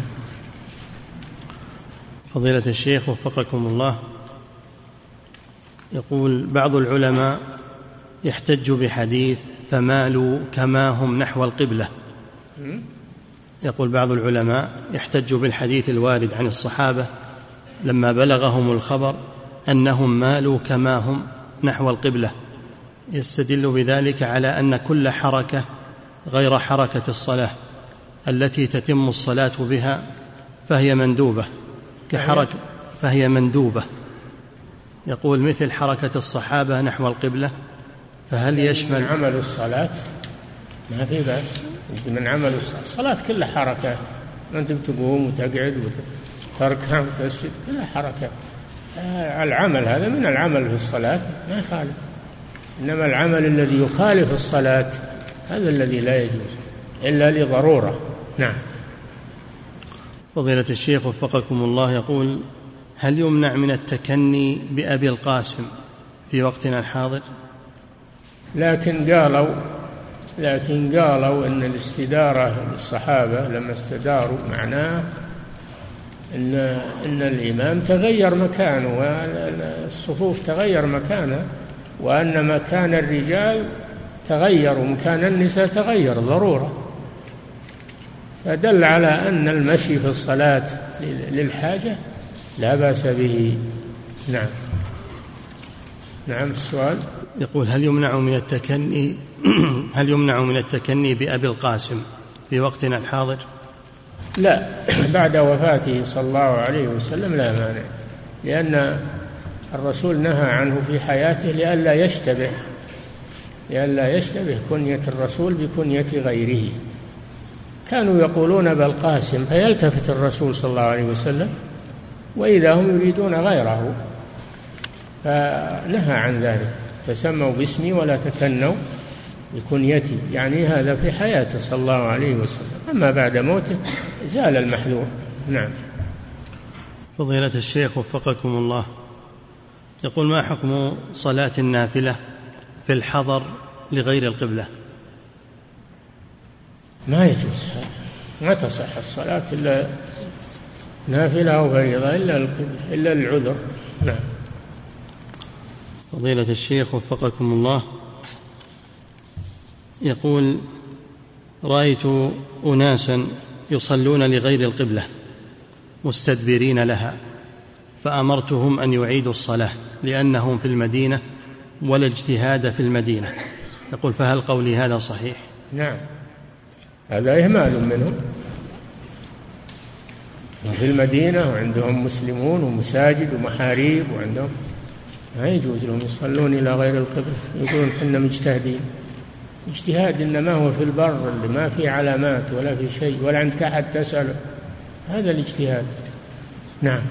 فضيلة الشيخ وفقكم الله، يقول: بعض العلماء يحتج بحديث فمالوا كما هم نحو القبلة، يقول بعض العلماء يحتج بالحديث الوارد عن الصحابة لما بلغهم الخبر أنهم مالوا كما هم نحو القبلة، يستدل بذلك على أن كل حركة غير حركة الصلاة التي تتم الصلاة بها فهي مندوبة. يقول مثل حركة الصحابة نحو القبلة، فهل يشمل عمل الصلاة؟ ما في بأس من عمل الصلاة كلها حركة، أنت بتقوم وتقعد وتركع وتسجد كلها حركة. العمل هذا من العمل في الصلاة ما يخالف، إنما العمل الذي يخالف الصلاة هذا الذي لا يجوز إلا لضرورة. نعم. فضيلة الشيخ وفقكم الله يقول هل يمنع من التكني بأبي القاسم في وقتنا الحاضر؟ لكن قالوا أن الاستدارة للصحابة لما استداروا معناه إن الإمام تغير مكانه والصفوف تغير مكانه، وأن مكان الرجال تغير ومكان النساء تغير ضرورة، فدل على أن المشي في الصلاة للحاجة لا بأس به. نعم. نعم. السؤال يقول هل يمنع من التكني بأبي القاسم في وقتنا الحاضر؟ لا، بعد وفاته صلى الله عليه وسلم لا مانع، لأن الرسول نهى عنه في حياته لئلا يشتبه كنية الرسول بكنية غيره. كانوا يقولون بالقاسم فيلتفت الرسول صلى الله عليه وسلم وإذا هم يريدون غيره، فنهى عن ذلك، تسموا باسمي ولا تكنوا بكنيتي، يعني هذا في حياته صلى الله عليه وسلم، أما بعد موته زال المحذور. نعم. فضيلة الشيخ وفقكم الله يقول ما حكم صلاة النافلة في الحضر لغير القبلة؟ ما يجوز، ما تصح الصلاة إلا نافلة أو فريضة إلا العذر. نعم. فضيلة الشيخ وفقكم الله يقول رأيت أناسا يصلون لغير القبلة مستدبرين لها، فأمرتهم أن يعيدوا الصلاة لأنهم في المدينة ولا اجتهاد في المدينة. يقول فهل قولي هذا صحيح؟ نعم، هذا إهمال منهم، في المدينة وعندهم مسلمون ومساجد ومحاريب وعندهم، ما يجوز لهم يصلون إلى غير القبلة. يقولون إحنا مجتهدين، اجتهاد إنما هو في البر اللي ما في علامات ولا في شيء ولا عندك أحد تسأله، هذا الاجتهاد. نعم.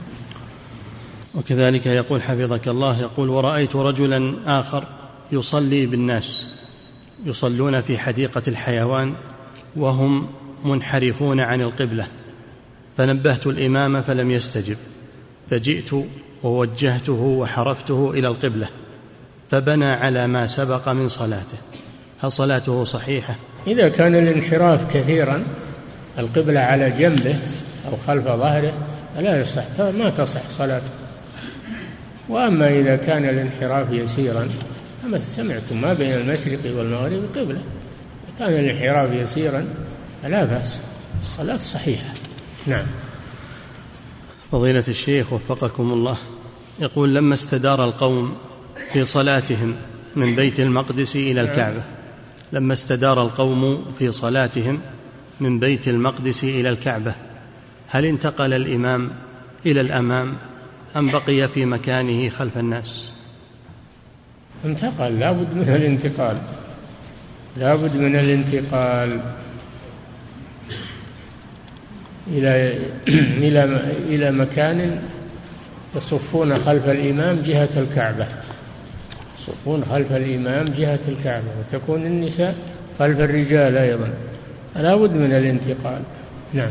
وكذلك يقول حفظك الله يقول ورأيت رجلا آخر يصلي بالناس يصلون في حديقة الحيوان وهم منحرفون عن القبلة، فنبهت الإمام فلم يستجب، فجئت ووجهته وحرفته إلى القبلة فبنى على ما سبق من صلاته، هل صلاته صحيحة؟ إذا كان الانحراف كثيرا، القبلة على جنبه أو خلف ظهره فلا يصح، ما تصح صلاته. وأما إذا كان الانحراف يسيرا، كما سمعتم ما بين المشرق والمغرب قبلة، كان الانحراف يسيرا فلا بأس، الصلاة صحيحة. نعم. فضيلة الشيخ وفقكم الله يقول لما استدار القوم في صلاتهم من بيت المقدس إلى الكعبة، لما استدار القوم في صلاتهم من بيت المقدس إلى الكعبة، هل انتقل الإمام إلى الأمام أم بقي في مكانه خلف الناس؟ انتقل، لا بد من الانتقال، لا بد من الانتقال إلى مكان يصفون خلف الإمام جهة الكعبة، يصفون خلف الإمام جهة الكعبة، وتكون النساء خلف الرجال أيضا، لا بد من الانتقال. نعم.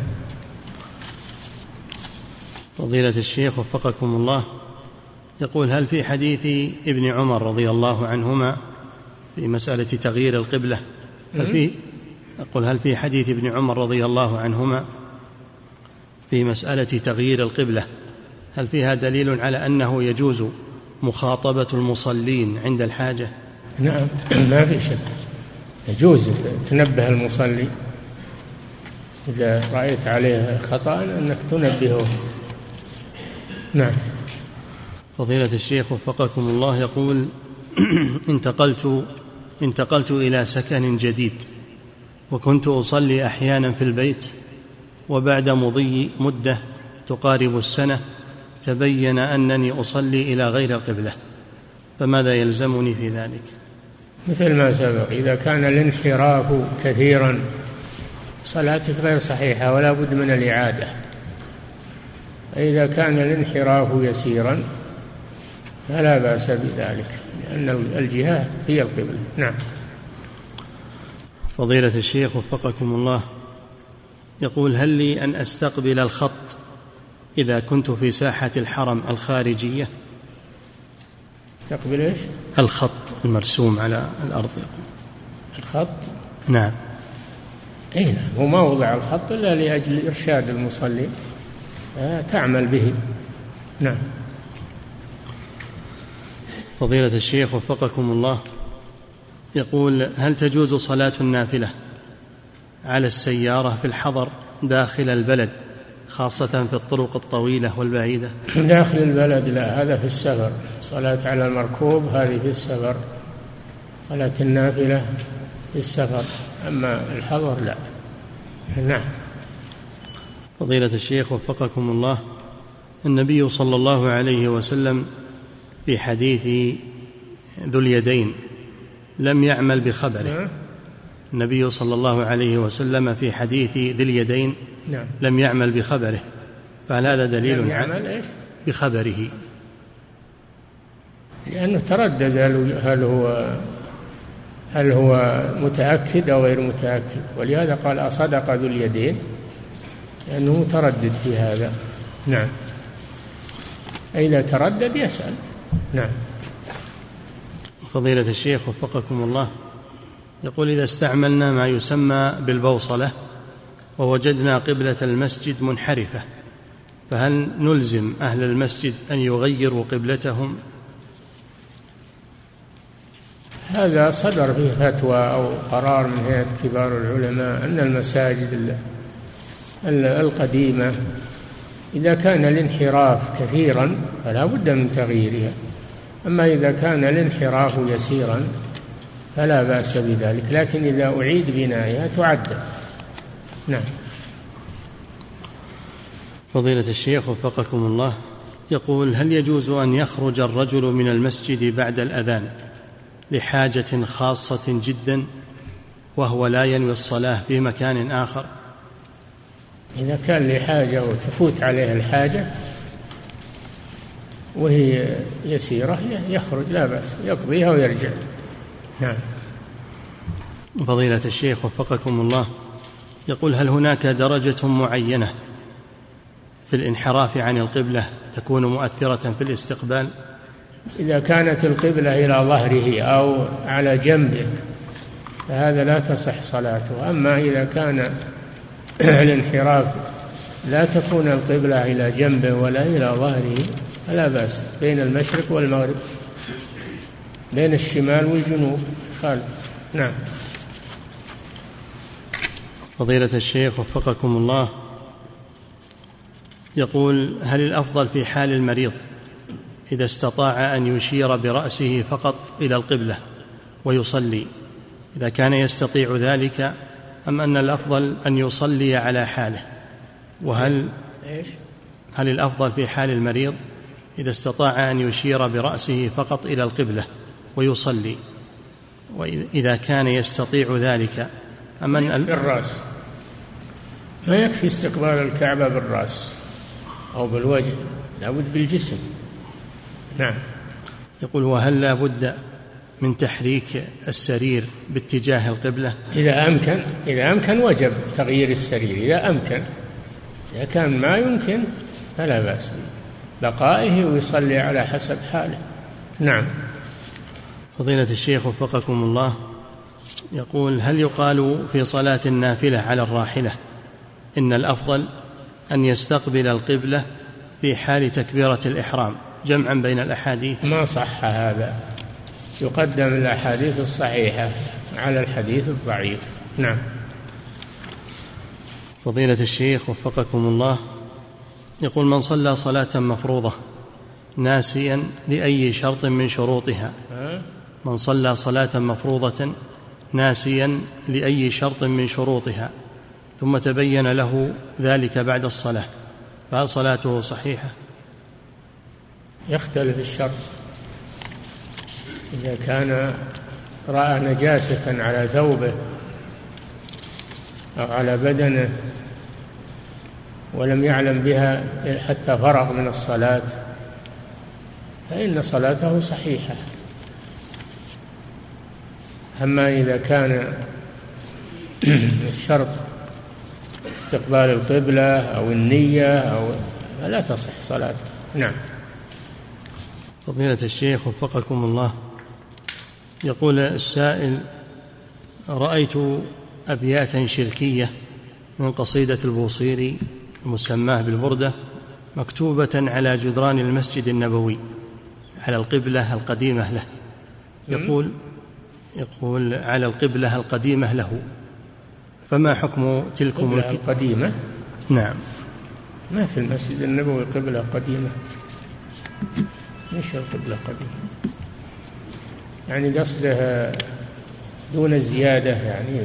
فضيلة الشيخ وفقكم الله يقول هل في حديث ابن عمر رضي الله عنهما في مسألة تغيير القبلة هل في حديث ابن عمر رضي الله عنهما في مسألة تغيير القبلة هل فيها دليل على أنه يجوز مخاطبة المصلين عند الحاجة؟ نعم، ما في شك، يجوز تنبه المصلي إذا رأيت عليه خطأ أنك تنبهه. نعم. فضيلة الشيخ وفقكم الله يقول: انتقلت إلى سكن جديد، وكنت أصلي أحيانا في البيت، وبعد مضي مدة تقارب السنة تبين أنني أصلي إلى غير القبلة، فماذا يلزمني في ذلك؟ مثل ما سبق، إذا كان الانحراف كثيرا صلاتك غير صحيحة ولا بد من الإعادة. إذا كان الانحراف يسيرا فلا بأس بذلك، لأن الجهة هي القبلة. نعم. فضيلة الشيخ وفقكم الله يقول: هل لي أن أستقبل الخط إذا كنت في ساحة الحرم الخارجية؟ تقبل إيش؟ الخط المرسوم على الأرض. الخط؟ نعم. أي نعم، هو ما وضع الخط إلا لأجل إرشاد المصلي، تعمل به. نعم. فضيلة الشيخ وفقكم الله يقول: هل تجوز صلاة النافلة على السيارة في الحضر داخل البلد، خاصة في الطرق الطويلة والبعيدة؟ داخل البلد لا، هذا في السفر. صلاة على المركوب هذه في السفر، صلاة النافلة في السفر، أما الحضر لا. نعم. فضيلة الشيخ وفقكم الله، النبي صلى الله عليه وسلم في حديث ذو اليدين لم يعمل بخبره. النبي صلى الله عليه وسلم في حديث ذي اليدين لم يعمل بخبره، فهل هذا دليل على بخبره؟ لأنه تردد هل هو متأكد أو غير متأكد، ولهذا قال: أصدق ذو اليدين، لأنه متردد في هذا. نعم. إذا تردد يسأل. نعم. فضيلة الشيخ وفقكم الله يقول: إذا استعملنا ما يسمى بالبوصلة ووجدنا قبلة المسجد منحرفة، فهل نلزم أهل المسجد أن يغيروا قبلتهم؟ هذا صدر فيه فتوى أو قرار من هيئة كبار العلماء أن المساجد القديمة إذا كان الانحراف كثيرا فلا بد من تغييرها، أما إذا كان الانحراف يسيرا فلا بأس بذلك، لكن إذا أعيد بنائها تعدل. نعم. فضيلة الشيخ وفقكم الله يقول: هل يجوز أن يخرج الرجل من المسجد بعد الأذان لحاجة خاصة جدا وهو لا ينوي الصلاة في مكان آخر؟ إذا كان لحاجة وتفوت عليه الحاجة وهي يسيرة يخرج لا بأس، يقضيها ويرجع. نعم. فضيلة الشيخ وفقكم الله يقول: هل هناك درجة معينة في الانحراف عن القبلة تكون مؤثرة في الاستقبال؟ إذا كانت القبلة إلى ظهره أو على جنبه فهذا لا تصح صلاته، أما إذا كان الانحراف لا تكون القبلة إلى جنبه ولا إلى ظهره فلا بأس، بين المشرق والمغرب، بين الشمال والجنوب خالف. نعم. فضيلة الشيخ وفقكم الله يقول: هل الأفضل في حال المريض إذا استطاع أن يشير برأسه فقط إلى القبلة ويصلي إذا كان يستطيع ذلك، أم أن الأفضل أن يصلي على حاله؟ وهل الأفضل في حال المريض إذا استطاع أن يشير برأسه فقط إلى القبلة ويصلي، وإذا كان يستطيع ذلك أم أن بالرأس؟ ما يكفي استقبال الكعبة بالرأس أو بالوجه، لابد بالجسم. نعم. يقول: وهل لا بد من تحريك السرير باتجاه القبلة؟ إذا أمكن وجب تغيير السرير، إذا أمكن. إذا كان ما يمكن فلا بأس بقائه ويصلي على حسب حاله. نعم. فضيلة الشيخ وفقكم الله يقول: هل يقال في صلاة النافلة على الراحلة إن الأفضل أن يستقبل القبلة في حال تكبيرة الإحرام جمعا بين الأحاديث؟ ما صح هذا، يقدم الأحاديث الصحيحة على الحديث الضعيف. نعم. فضيلة الشيخ وفقكم الله، يقول: من صلى صلاة مفروضة ناسيا لأي شرط من شروطها، من صلى صلاة مفروضة ناسيا لأي شرط من شروطها ثم تبين له ذلك بعد الصلاة، فهل صلاته صحيحة؟ يختلف الشرط. إذا كان رأى نجاسة على ثوبه أو على بدنه ولم يعلم بها حتى فرغ من الصلاة فإن صلاته صحيحة. أما إذا كان الشرط استقبال القبلة أو النية فلا تصح صلاته. نعم. فضيلة الشيخ وفقكم الله، يقول السائل: رأيت أبياتا شركية من قصيدة البوصيري المسماه بالبردة مكتوبة على جدران المسجد النبوي على القبلة القديمة له، يقول على القبلة القديمة له، فما حكم تلكم القديمة؟ نعم. ما في المسجد النبوي قبلة قديمة. مش القبلة قديمة، يعني قصدها دون الزيادة، يعني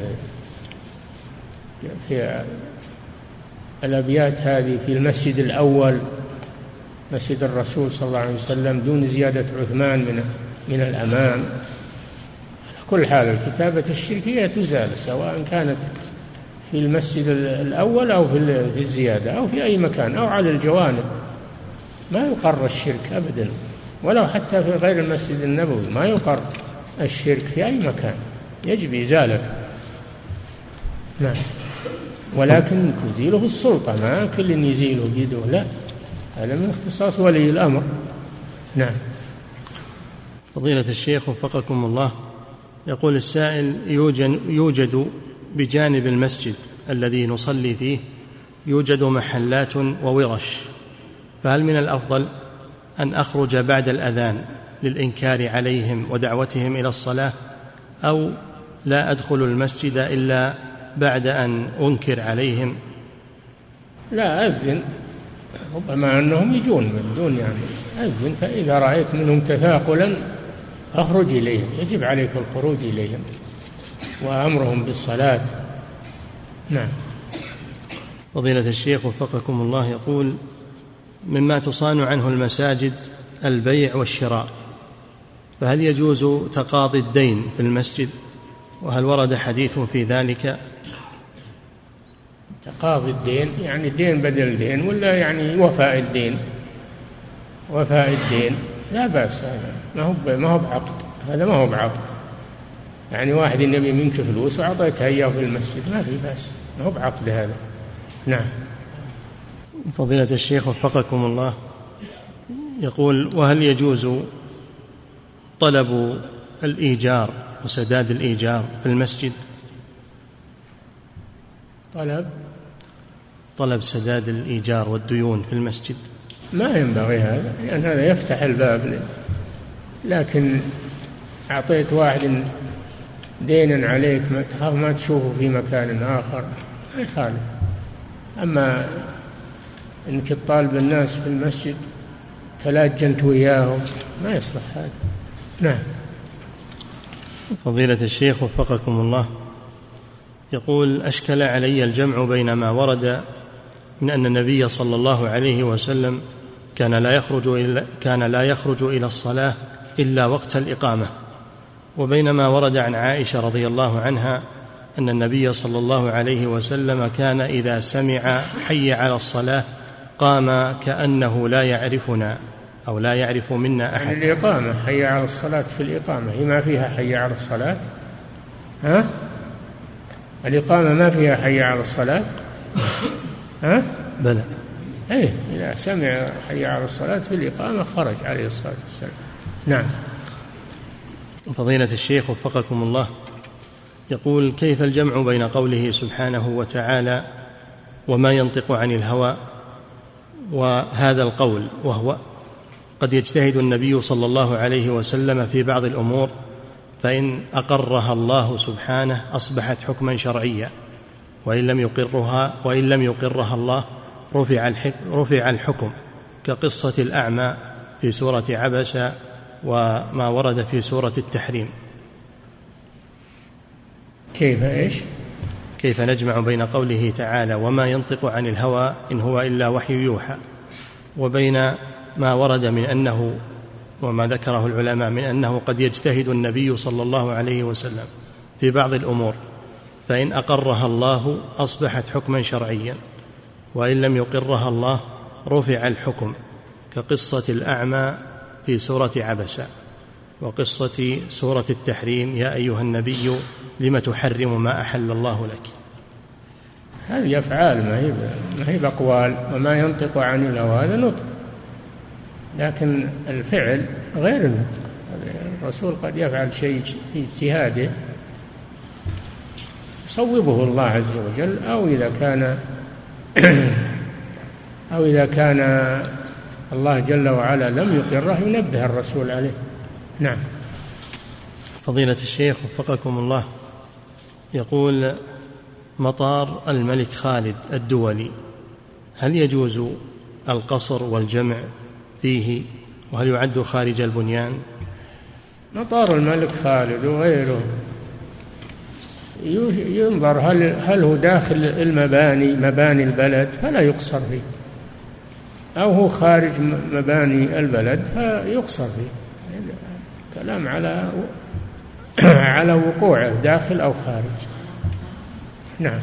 في الأبيات هذه في المسجد الأول مسجد الرسول صلى الله عليه وسلم دون زيادة عثمان من الأمام. على كل حال الكتابة الشركية تزال، سواء كانت في المسجد الأول أو في الزيادة أو في أي مكان أو على الجوانب، ما يقر الشرك أبدا، ولو حتى في غير المسجد النبوي ما يقر الشرك في أي مكان، يجب إزالته. نعم. ولكن تزيله السلطة، ما كل يزيله بيده، لا، هذا من اختصاص ولي الأمر. نعم. فضيلة الشيخ وفقكم الله، يقول السائل: يوجد بجانب المسجد الذي نصلي فيه يوجد محلات وورش، فهل من الأفضل أن أخرج بعد الأذان للإنكار عليهم ودعوتهم إلى الصلاة، أو لا أدخل المسجد إلا بعد أن أنكر عليهم؟ لا، أذن، ربما أنهم يجون من دون يعني أذن، فإذا رأيت منهم تثاقلا أخرج إليهم، يجب عليك الخروج إليهم وأمرهم بالصلاة. نعم. فضيلة الشيخ وفقكم الله، يقول: مما تصان عنه المساجد البيع والشراء، فهل يجوز تقاضي الدين في المسجد؟ وهل ورد حديث في ذلك؟ تقاضي الدين يعني دين بدل دين، ولا يعني وفاء الدين؟ وفاء الدين لا بأس، هذا ما هو بعقد، هذا ما هو بعقد. يعني واحد النبي منك فلوس وأعطيتها إياه في المسجد، ما في بأس، ما هو بعقد هذا. نعم. فضيلة الشيخ وفقكم الله، يقول: وهل يجوز طلب الإيجار وسداد الإيجار في المسجد؟ طلب سداد الإيجار والديون في المسجد ما ينبغي هذا، لأن يعني هذا يفتح الباب. لكن أعطيت واحد دينا عليك ما تخاف ما تشوفه في مكان آخر ما يخالف. أما إنك تطالب الناس في المسجد تلاجنت وياهم ما يصلح هذا. نعم. فضيلة الشيخ وفقكم الله، يقول: أشكل علي الجمع بين ما ورد من أن النبي صلى الله عليه وسلم كان لا يخرج إلى الصلاة إلا وقت الإقامة، وبين ما ورد عن عائشة رضي الله عنها أن النبي صلى الله عليه وسلم كان إذا سمع حي على الصلاة قام كأنه لا يعرفنا أو لا يعرف منا أحد. يعني الإقامة، حي على الصلاة في الإقامة، هي ما فيها حي على الصلاة؟ ها؟ الإقامة ما فيها حي على الصلاة؟ ها؟ بلى. إيه، إذا سمع حي على الصلاة في الإقامة خرج عليه الصلاة والسلام. نعم. فضيلة الشيخ وفقكم الله، يقول: كيف الجمع بين قوله سبحانه وتعالى وما ينطق عن الهوى وهذا القول، وهو قد يجتهد النبي صلى الله عليه وسلم في بعض الأمور فإن أقرها الله سبحانه أصبحت حكما شرعيا، وإن لم يقرها الله رفع الحكم، كقصة الأعمى في سورة عبس وما ورد في سورة التحريم. كيف نجمع بين قوله تعالى وما ينطق عن الهوى إن هو إلا وحي يوحى، وبين ما ورد من أنه وما ذكره العلماء من أنه قد يجتهد النبي صلى الله عليه وسلم في بعض الأمور، فإن أقرها الله أصبحت حكما شرعيا، وإن لم يقرها الله رفع الحكم، كقصة الأعمى في سورة عبس، وقصة سورة التحريم يا أيها النبي لم تحرم ما أحل الله لك. هذه أفعال ما هي بأقوال. وما ينطق عن الهوى هذا نطق، لكن الفعل غير النطق. الرسول قد يفعل شيء في اجتهاده يصوبه الله عز وجل، أو إذا كان الله جل وعلا لم يقره ينبه الرسول عليه. نعم. فضيلة الشيخ وفقكم الله، يقول مطار الملك خالد الدولي هل يجوز القصر والجمع فيه، وهل يعد خارج البنيان؟ مطار الملك خالد وغيره ينظر هل هو داخل مباني البلد فلا يقصر فيه، أو هو خارج مباني البلد فيقصر فيه. كلام على وقوعه داخل أو خارج. نعم.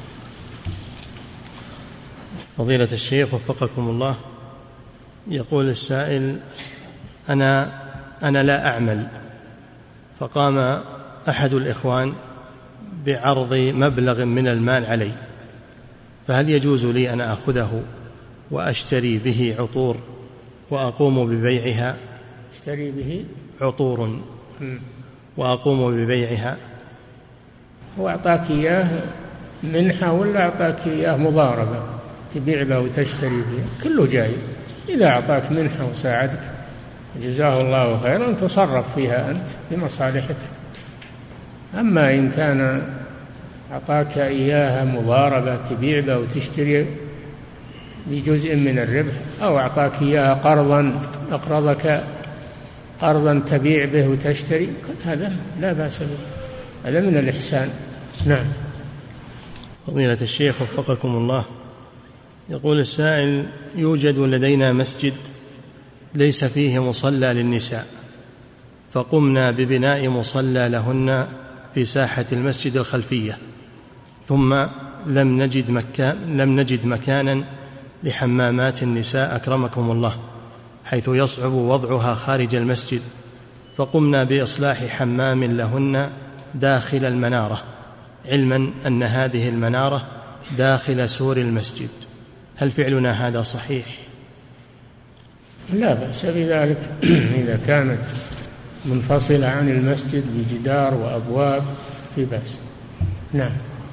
فضيلة الشيخ وفقكم الله، يقول السائل أنا لا أعمل، فقام أحد الإخوان بعرض مبلغ من المال علي، فهل يجوز لي أن أخذه وأشتري به عطور وأقوم ببيعها؟ اشتري به عطور وأقوم ببيعها. هو أعطاك إياه منحة ولا أعطاك إياه مضاربة تبيع به وتشتري به؟ كله جائز. إذا أعطاك منحة وساعدك جزاه الله خيرا تصرف فيها أنت لمصالحك. أما إن كان أعطاك إياها مضاربة تبيع به وتشتري بجزء من الربح، أو أعطاك إياها أقرضك قرضا تبيع به وتشتري، هذا لا بأس به، هذا من الإحسان. نعم. فضيلة الشيخ وفقكم الله، يقول السائل يوجد لدينا مسجد ليس فيه مصلى للنساء، فقمنا ببناء مصلى لهن في ساحة المسجد الخلفية، ثم لم نجد مكانا لحمامات النساء أكرمكم الله، حيث يصعب وضعها خارج المسجد، فقمنا بإصلاح حمام لهن داخل المنارة، علما أن هذه المنارة داخل سور المسجد، هل فعلنا هذا صحيح؟ لا بأس بذلك إذا كانت منفصلة عن المسجد بجدار وأبواب في بأس. نعم.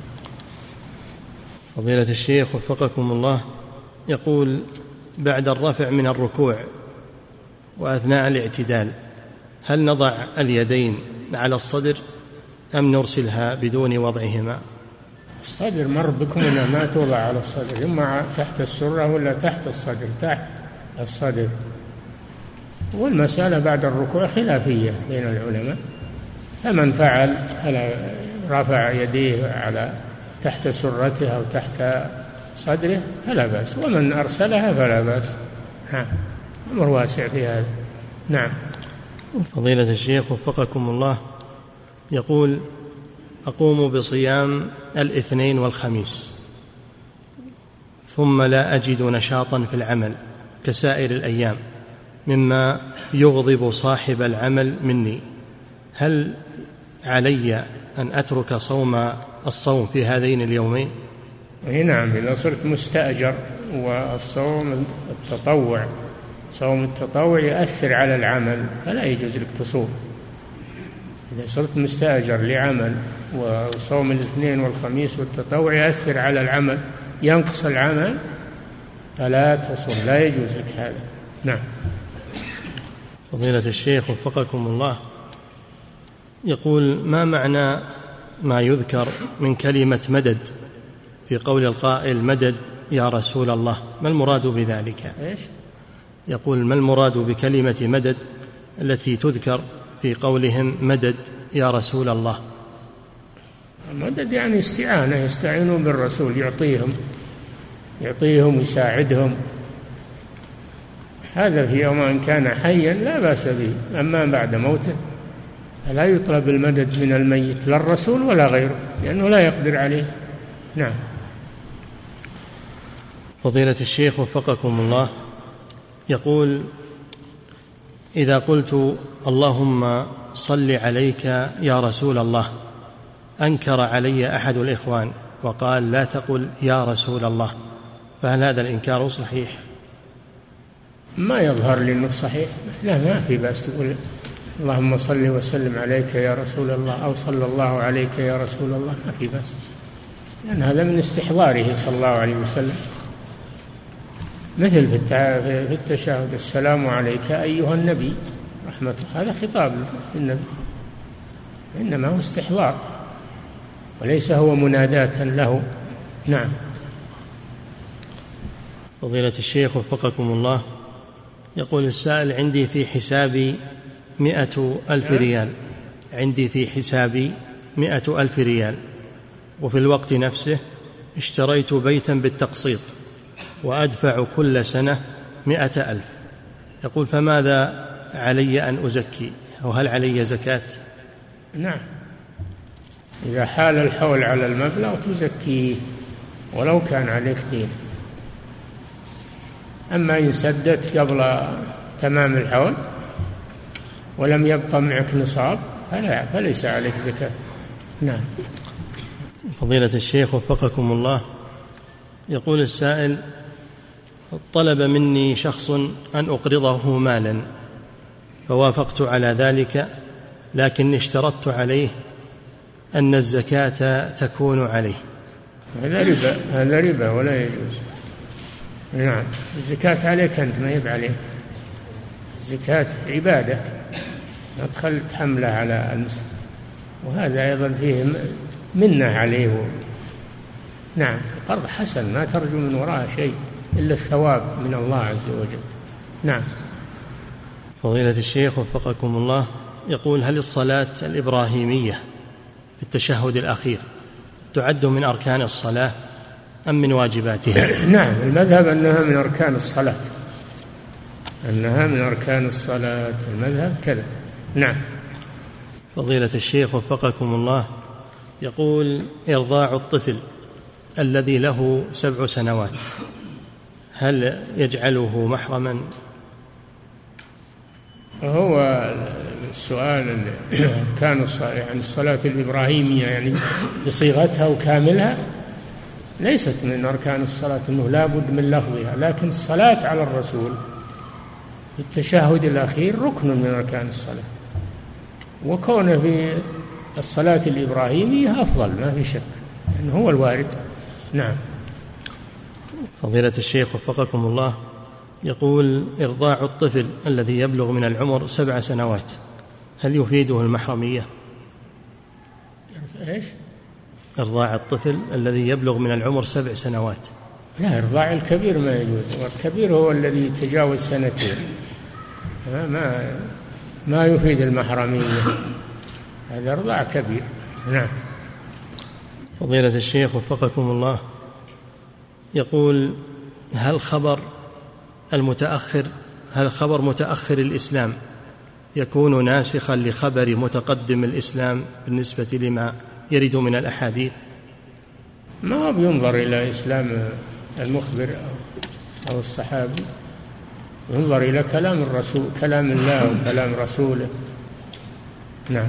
فضيلة الشيخ وفقكم الله، يقول بعد الرفع من الركوع وأثناء الاعتدال هل نضع اليدين على الصدر أم نرسلها بدون وضعهما؟ الصدر مر بكم أنها ما توضع على الصدر، إما تحت السرة ولا تحت الصدر، تحت الصدر. والمسألة بعد الركوع خلافية بين العلماء، فمن فعل رفع يديه على تحت سرته أو تحت صدره فلا بأس، ومن أرسلها فلا بأس. أمر واسع في هذا. نعم. فضيلة الشيخ وفقكم الله، يقول أقوم بصيام الاثنين والخميس ثم لا أجد نشاطا في العمل كسائر الأيام مما يغضب صاحب العمل مني، هل علي أن أترك الصوم في هذين اليومين؟ نعم، إذا صرت مستأجر والصوم التطوع صوم التطوع يؤثر على العمل فلا يجوز لك تصوم. إذا صرت مستأجر لعمل وصوم الاثنين والخميس والتطوع يؤثر على العمل ينقص العمل فلا تصوم، لا يجوز لك هذا. نعم. فضيلة الشيخ وفقكم الله، يقول ما معنى ما يذكر من كلمة مدد في قول القائل مدد يا رسول الله، ما المراد بذلك؟ إيش؟ يقول ما المراد بكلمة مدد التي تذكر في قولهم مدد يا رسول الله؟ المدد يعني استعانة، يستعينون بالرسول، يعطيهم يساعدهم، هذا في يوم أن كان حيا لا بأس به. أما بعد موته فلا يطلب المدد من الميت، لا الرسول ولا غيره، لأنه لا يقدر عليه. نعم. فضيلة الشيخ وفقكم الله، يقول إذا قلت اللهم صل عليك يا رسول الله أنكر علي أحد الإخوان وقال لا تقل يا رسول الله، فهل هذا الإنكار صحيح؟ ما يظهر لي أنه صحيح. لا، ما في بأس تقول اللهم صل وسلم عليك يا رسول الله أو صلى الله عليك يا رسول الله، ما في بأس، لأن هذا من استحضاره صلى الله عليه وسلم. مثل في التشهد السلام عليك أيها النبي رحمته، هذا خطاب للنبي، إنما هو استحضار وليس هو مناداة له. نعم. فضيلة الشيخ وفقكم الله، يقول السائل عندي في حسابي 100,000 ريال، عندي في حسابي 100,000 ريال، وفي الوقت نفسه اشتريت بيتا بالتقسيط وأدفع كل سنة 100,000. يقول فماذا علي أن أزكي، أو هل علي زكاة؟ نعم، إذا حال الحول على المبلغ تزكيه ولو كان عليك دين. أما إن سدت قبل تمام الحول ولم يبقى معك نصاب فليس عليك زكاة. نعم. فضيلة الشيخ وفقكم الله، يقول السائل طلب مني شخص أن أقرضه مالا فوافقت على ذلك، لكن اشترطت عليه أن الزكاة تكون عليه. هذا ربا ولا يجوز. نعم، الزكاة عليك أنت، ما يب عليه. الزكاة عبادة، لا تخلت حملة على المسلم، وهذا أيضا فيه منة عليه. نعم، القرض حسن، ما ترجو من وراءه شيء إلا الثواب من الله عز وجل. نعم. فضيلة الشيخ وفقكم الله، يقول هل الصلاة الإبراهيمية في التشهد الأخير تعد من أركان الصلاة أم من واجباتها؟ نعم، المذهب أنها من أركان الصلاة، أنها من أركان الصلاة، المذهب كذا. نعم. فضيلة الشيخ وفقكم الله، يقول إرضاع الطفل الذي له 7 سنوات هل يجعله محرما؟ هو السؤال كان يعني الصلاة الإبراهيمية يعني بصيغتها وكاملها ليست من أركان الصلاة، أنه لا بد من لفظها، لكن الصلاة على الرسول في التشهد الأخير ركن من أركان الصلاة، وكونه في الصلاة الإبراهيمية أفضل ما في شك، لأنه هو الوارد. نعم. فضيلة الشيخ وفقكم الله، يقول إرضاع الطفل الذي يبلغ من العمر 7 سنوات هل يفيده المحرمية؟ إيش؟ إرضاع الطفل الذي يبلغ من العمر 7 سنوات. لا، إرضاع الكبير ما يجوز، والكبير هو الذي يتجاوز 2 ما يفيد المحرمية، هذا إرضاع كبير. نعم. فضيلة الشيخ وفقكم الله، يقول هل خبر متأخر الإسلام يكون ناسخا لخبر متقدم الإسلام بالنسبة لما يرد من الأحاديث؟ ما هو بينظر إلى إسلام المخبر أو الصحابي، ينظر إلى كلام الرسول، كلام الله وكلام رسوله. نعم.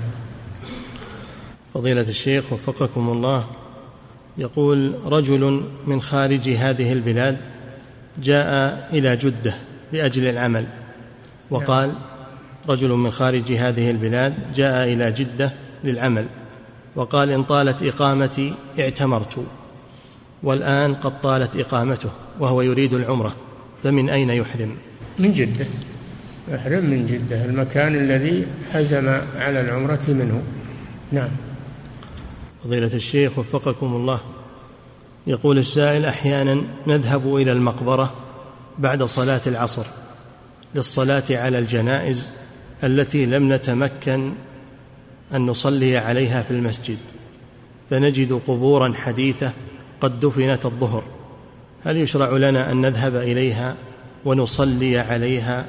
فضيلة الشيخ وفقكم الله، يقول رجل من خارج هذه البلاد جاء إلى جدة لأجل العمل، وقال رجل من خارج هذه البلاد جاء إلى جدة للعمل وقال إن طالت إقامتي اعتمرت، والآن قد طالت إقامته وهو يريد العمرة، فمن أين يحرم؟ من جدة، يحرم من جدة، المكان الذي حزم على العمرة منه. نعم. فضيلة الشيخ وفقكم الله، يقول السائل: أحيانا نذهب إلى المقبرة بعد صلاة العصر للصلاة على الجنائز التي لم نتمكن أن نصلي عليها في المسجد، فنجد قبورا حديثة قد دفنت الظهر، هل يشرع لنا أن نذهب إليها ونصلي عليها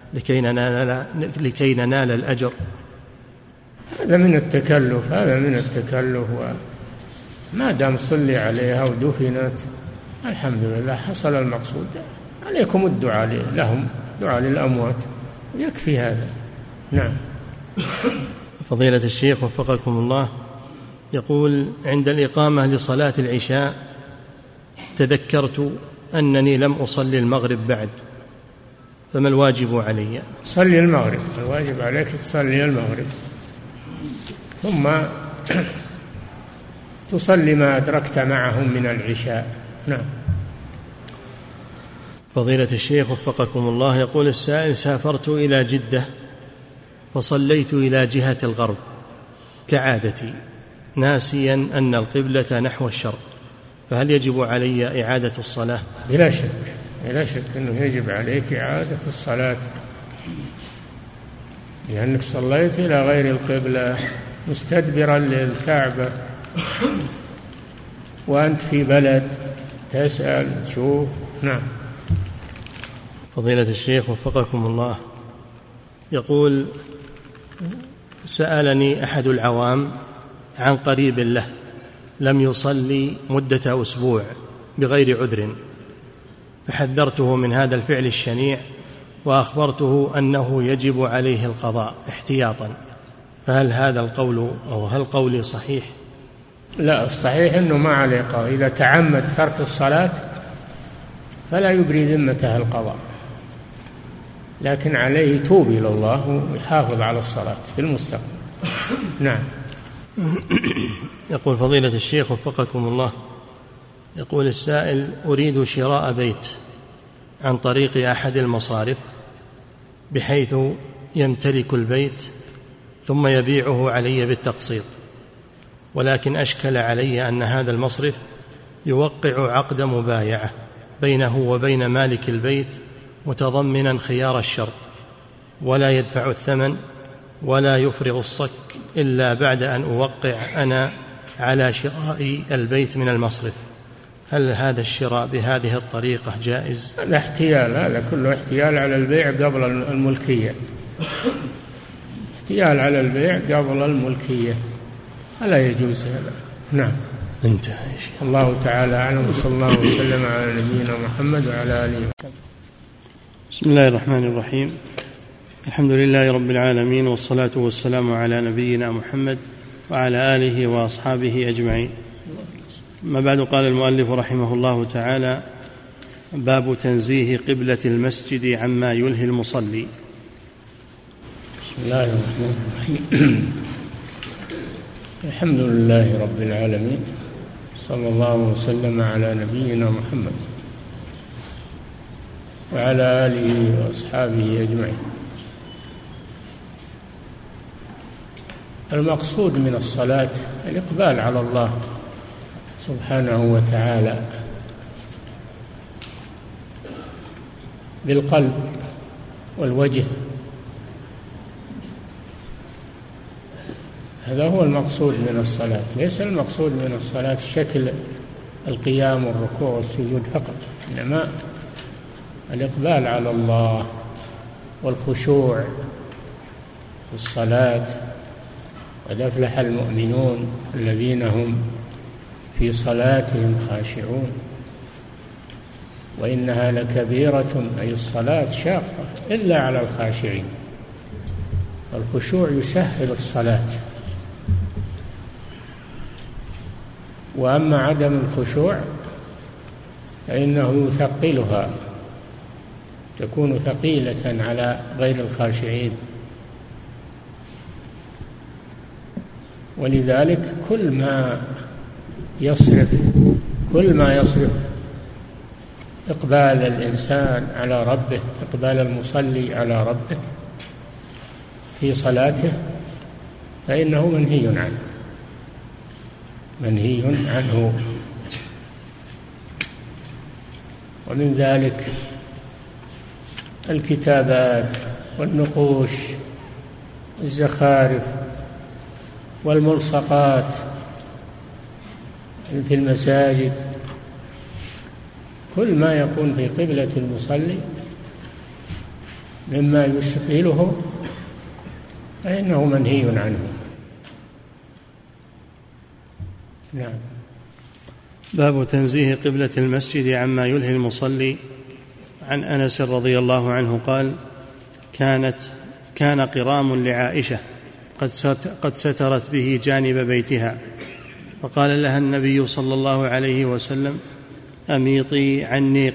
لكي ننال الأجر؟ هذا من التكلف، ما دام صلي عليها ودفنت الحمد لله حصل المقصود. عليكم الدعاء لهم، دعاء للأموات، يكفي هذا. نعم. فضيلة الشيخ وفقكم الله، يقول: عند الإقامة لصلاة العشاء تذكرت أنني لم أصلي المغرب بعد، فما الواجب علي؟ صلي المغرب، الواجب عليك تصلي المغرب، ثم تصلي ما أدركت معهم من العشاء. نعم. فضيلة الشيخ وفقكم الله، يقول السائل: سافرت إلى جدة فصليت إلى جهة الغرب كعادتي ناسيا أن القبلة نحو الشرق، فهل يجب علي إعادة الصلاة؟ بلا شك أنه يجب عليك إعادة الصلاة، لأنك صليت إلى غير القبلة مستدبرا للكعبة، وأنت في بلد تسأل تشوف. نعم. فضيلة الشيخ وفقكم الله، يقول: سألني أحد العوام عن قريب له لم يصلي مدة أسبوع بغير عذر، فحذرته من هذا الفعل الشنيع وأخبرته أنه يجب عليه القضاء احتياطا، فهل هذا القول أو هل قولي صحيح؟ لا، الصحيح أنه ما عليه قضاء. إذا تعمد ترك الصلاة فلا يبري ذمته القضاء، لكن عليه يتوب إلى الله ويحافظ على الصلاة في المستقبل. نعم. يقول: فضيلة الشيخ وفقكم الله، يقول السائل: أريد شراء بيت عن طريق أحد المصارف بحيث يمتلك البيت ثم يبيعه علي بالتقسيط، ولكن أشكل علي أن هذا المصرف يوقع عقد مبايعة بينه وبين مالك البيت متضمنا خيار الشرط، ولا يدفع الثمن ولا يفرغ الصك إلا بعد أن أوقع أنا على شراء البيت من المصرف، هل هذا الشراء بهذه الطريقة جائز؟ هذا احتيال، هذا كله احتيال على البيع قبل الملكية، احتيال على البيع قبل الملكية، ألا يجوز هذا. نعم. انتهى. الله تعالى أعلم، وصلى الله وسلم على نبينا محمد وعلى آله وصحبه. بسم الله الرحمن الرحيم، الحمد لله رب العالمين، والصلاة والسلام على نبينا محمد وعلى آله وأصحابه أجمعين. ما بعد، قال المؤلف رحمه الله تعالى: باب تنزيه قبلة المسجد عما يلهي المصلي. بسم الله الرحمن الرحيم. الحمد لله رب العالمين، صلى الله وسلم على نبينا محمد وعلى آله وأصحابه أجمعين. المقصود من الصلاة الإقبال على الله سبحانه وتعالى بالقلب والوجه، هذا هو المقصود من الصلاة. ليس المقصود من الصلاة شكل القيام والركوع والسجود فقط، إنما الإقبال على الله والخشوع في الصلاة. قد أفلح المؤمنون الذين هم في صلاتهم خاشعون، وإنها لكبيرة، أي الصلاة شاقة إلا على الخاشعين. الخشوع يسهل الصلاة، وأما عدم الخشوع فإنه يثقلها، تكون ثقيلة على غير الخاشعين. ولذلك كل ما يصرف إقبال الإنسان على ربه، إقبال المصلي على ربه في صلاته، فإنه منهي عنه. ومن ذلك الكتابات والنقوش والزخارف والملصقات في المساجد، كل ما يكون في قبلة المصلي مما يشغله فإنه منهي عنه. نعم. باب تنزيه قبلة المسجد عما يلهي المصلي. عن أنس رضي الله عنه قال: كان قرام لعائشة قد سترت به جانب بيتها، فقال لها النبي صلى الله عليه وسلم: أميطي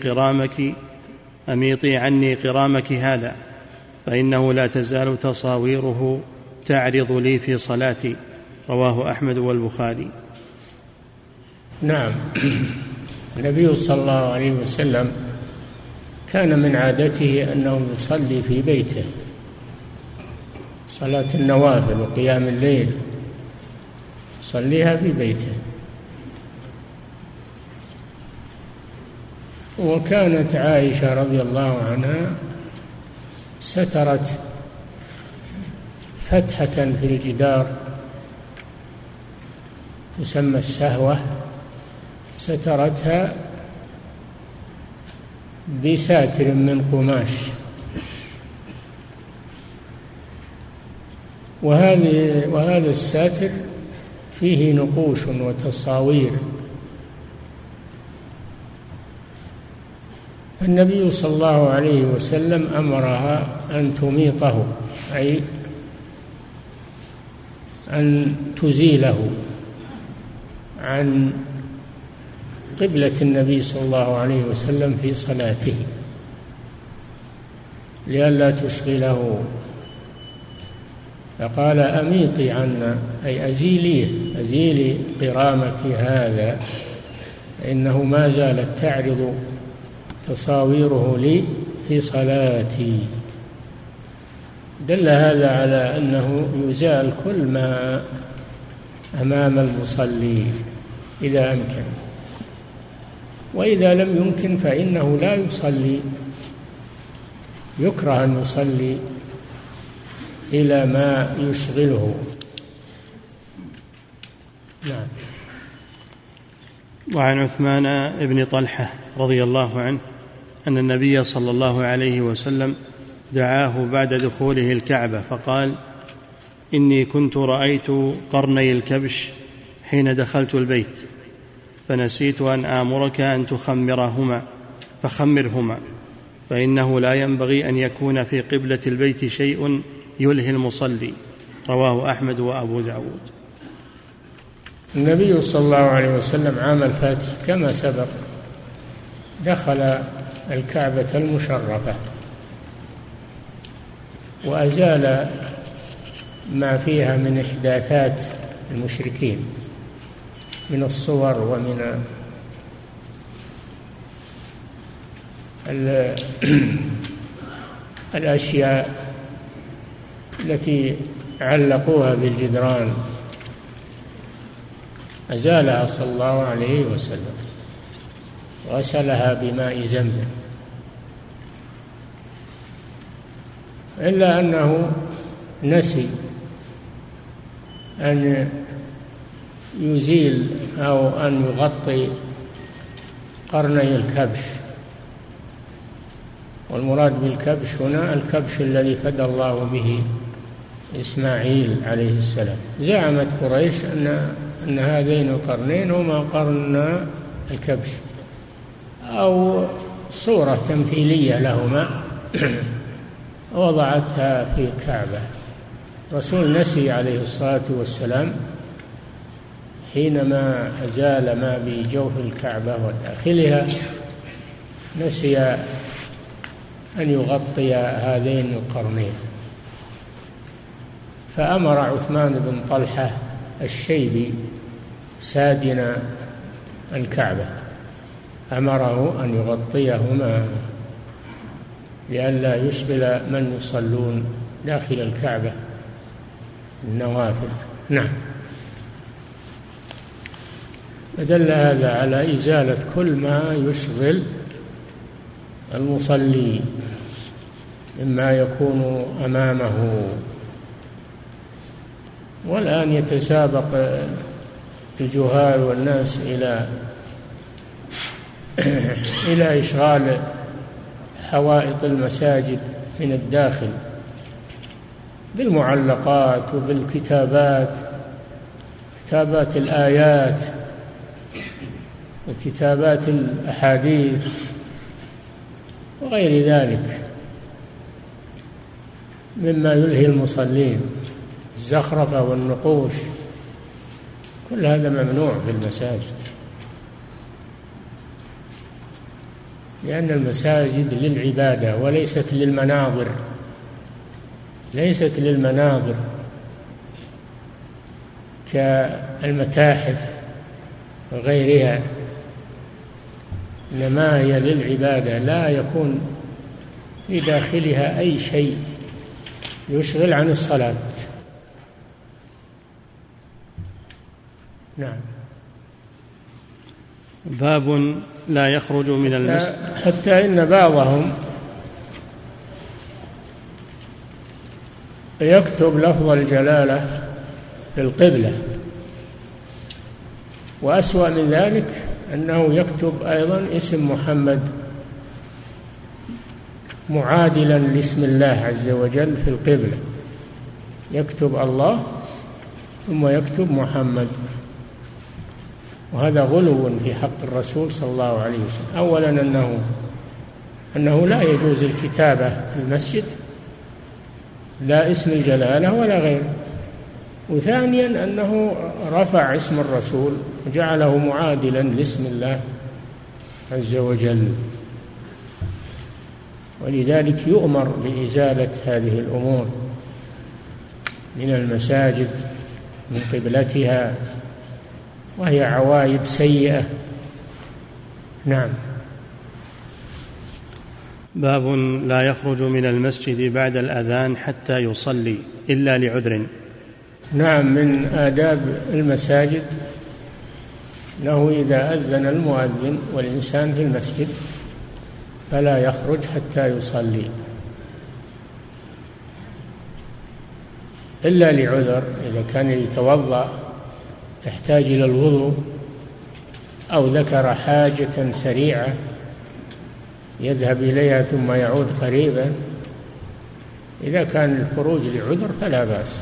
عني قرامك هذا، فإنه لا تزال تصاويره تعرض لي في صلاتي. رواه أحمد والبخاري. نعم. النبي صلى الله عليه وسلم كان من عادته أنه يصلي في بيته صلاة النوافل وقيام الليل، يصليها في بيته. وكانت عائشة رضي الله عنها سترت فتحة في الجدار تسمى السهوة، سترتها بساتر من قماش، وهذا الساتر فيه نقوش وتصاوير. النبي صلى الله عليه وسلم أمرها أن تميطه، أي أن تزيله عن قبلة النبي صلى الله عليه وسلم في صلاته لئلا تشغله. فقال: أميطي عنا، أي أزيلي قرامك هذا، فإنه ما زالت تعرض تصاويره لي في صلاتي. دل هذا على أنه يزال كل ما أمام المصلي إذا أمكن، وإذا لم يمكن فإنه لا يصلي، يكره أن يصلي إلى ما يشغله. نعم. وعن عثمان بن طلحة رضي الله عنه أن النبي صلى الله عليه وسلم دعاه بعد دخوله الكعبة فقال: إني كنت رأيت قرني الكبش حين دخلت البيت، فنسيت أن آمرك أن فخمرهما، فإنه لا ينبغي أن يكون في قبلة البيت شيء يلهي المصلي. رواه أحمد وأبو داود. النبي صلى الله عليه وسلم عام الفتح كما سبق دخل الكعبة المشرفة وأزال ما فيها من إحداثات المشركين من الصور ومن الأشياء التي علقوها بالجدران، أزالها صلى الله عليه وسلم وغسلها بماء زمزم، إلا أنه نسي أن يزيل أو أن يغطي قرني الكبش. والمراد بالكبش هنا الكبش الذي فدى الله به إسماعيل عليه السلام. زعمت قريش أن هذين القرنين هما قرن الكبش أو صورة تمثيلية لهما وضعتها في الكعبة. الرسول نسي عليه الصلاة والسلام حينما أزال ما بجوف الكعبة وداخلها، نسي أن يغطي هذين القرنين، فأمر عثمان بن طلحة الشيبي سادن الكعبة، أمره أن يغطيهما لئلا يشغل من يصلون داخل الكعبة النوافل. نعم. فدل هذا على إزالة كل ما يشغل المصلي مما يكون أمامه. والآن يتسابق الجهال والناس إلى إشغال حوائط المساجد من الداخل بالمعلقات وبالكتابات، كتابات الآيات وكتابات الأحاديث وغير ذلك مما يلهي المصلين، الزخرفة والنقوش، كل هذا ممنوع في المساجد، لأن المساجد للعبادة وليست للمناظر، ليست للمناظر كالمتاحف وغيرها، إنما هي للعبادة، لا يكون في داخلها أي شيء يشغل عن الصلاة. نعم. باب لا يخرج من المسجد حتى إن بعضهم يكتب لفظ الجلالة في القبلة، وأسوأ من ذلك أنه يكتب أيضا اسم محمد معادلا لاسم الله عز وجل في القبلة، يكتب الله ثم يكتب محمد، وهذا غلو في حق الرسول صلى الله عليه وسلم. أولا أنه لا يجوز الكتابة في المسجد، لا اسم الجلالة ولا غيره. وثانيا أنه رفع اسم الرسول وجعله معادلا لاسم الله عز وجل، ولذلك يؤمر بإزالة هذه الأمور من المساجد من قبلتها، وهي عوايد سيئة. نعم. باب لا يخرج من المسجد بعد الأذان حتى يصلي إلا لعذر. نعم، من آداب المساجد أنه إذا أذن المؤذن والإنسان في المسجد فلا يخرج حتى يصلي إلا لعذر، إذا كان يتوضأ يحتاج إلى الوضوء أو ذكر حاجة سريعة يذهب إليها ثم يعود قريبا، إذا كان الخروج لعذر فلا بأس،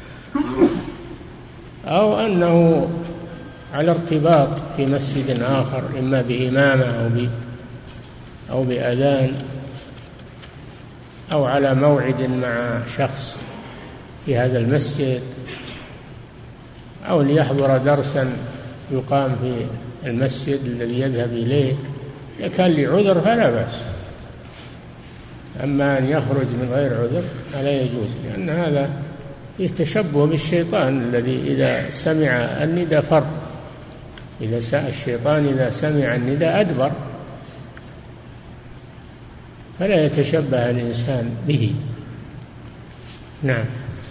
أو أنه على ارتباط في مسجد آخر إما بإمامة أو بأذان، أو على موعد مع شخص في هذا المسجد، أو ليحضر درسا يقام في المسجد الذي يذهب إليه، إذا كان لعذر فلا بأس. أما أن يخرج من غير عذر فلا يجوز، لأن هذا فيه تشبه بالشيطان الذي إذا سمع النداء فر، الشيطان إذا سمع النداء أدبر، فلا يتشبه الإنسان به. نعم.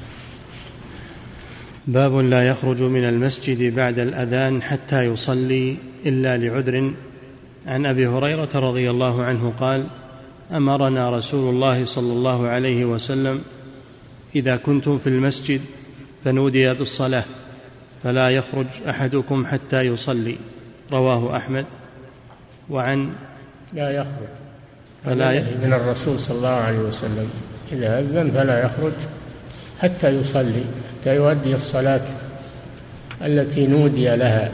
باب لا يخرج من المسجد بعد الأذان حتى يصلي إلا لعذر. عن أبي هريرة رضي الله عنه قال: أمرنا رسول الله صلى الله عليه وسلم إذا كنتم في المسجد فنودي بالصلاة فلا يخرج أحدكم حتى يصلي. رواه أحمد. وعن لا يخرج من الرسول صلى الله عليه وسلم إذا أذن فلا يخرج حتى يصلي، حتى يؤدي الصلاة التي نودي لها،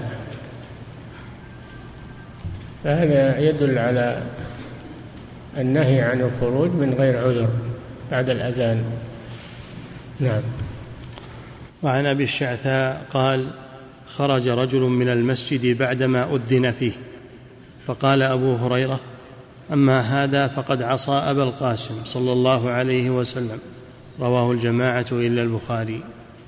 فهذا يدل على النهي عن الخروج من غير عذر بعد الأذان. نعم. وعن أبي الشعثاء قال: خرج رجل من المسجد بعدما أذن فيه، فقال أبو هريرة: أما هذا فقد عصى أبا القاسم صلى الله عليه وسلم. رواه الجماعة إلا البخاري.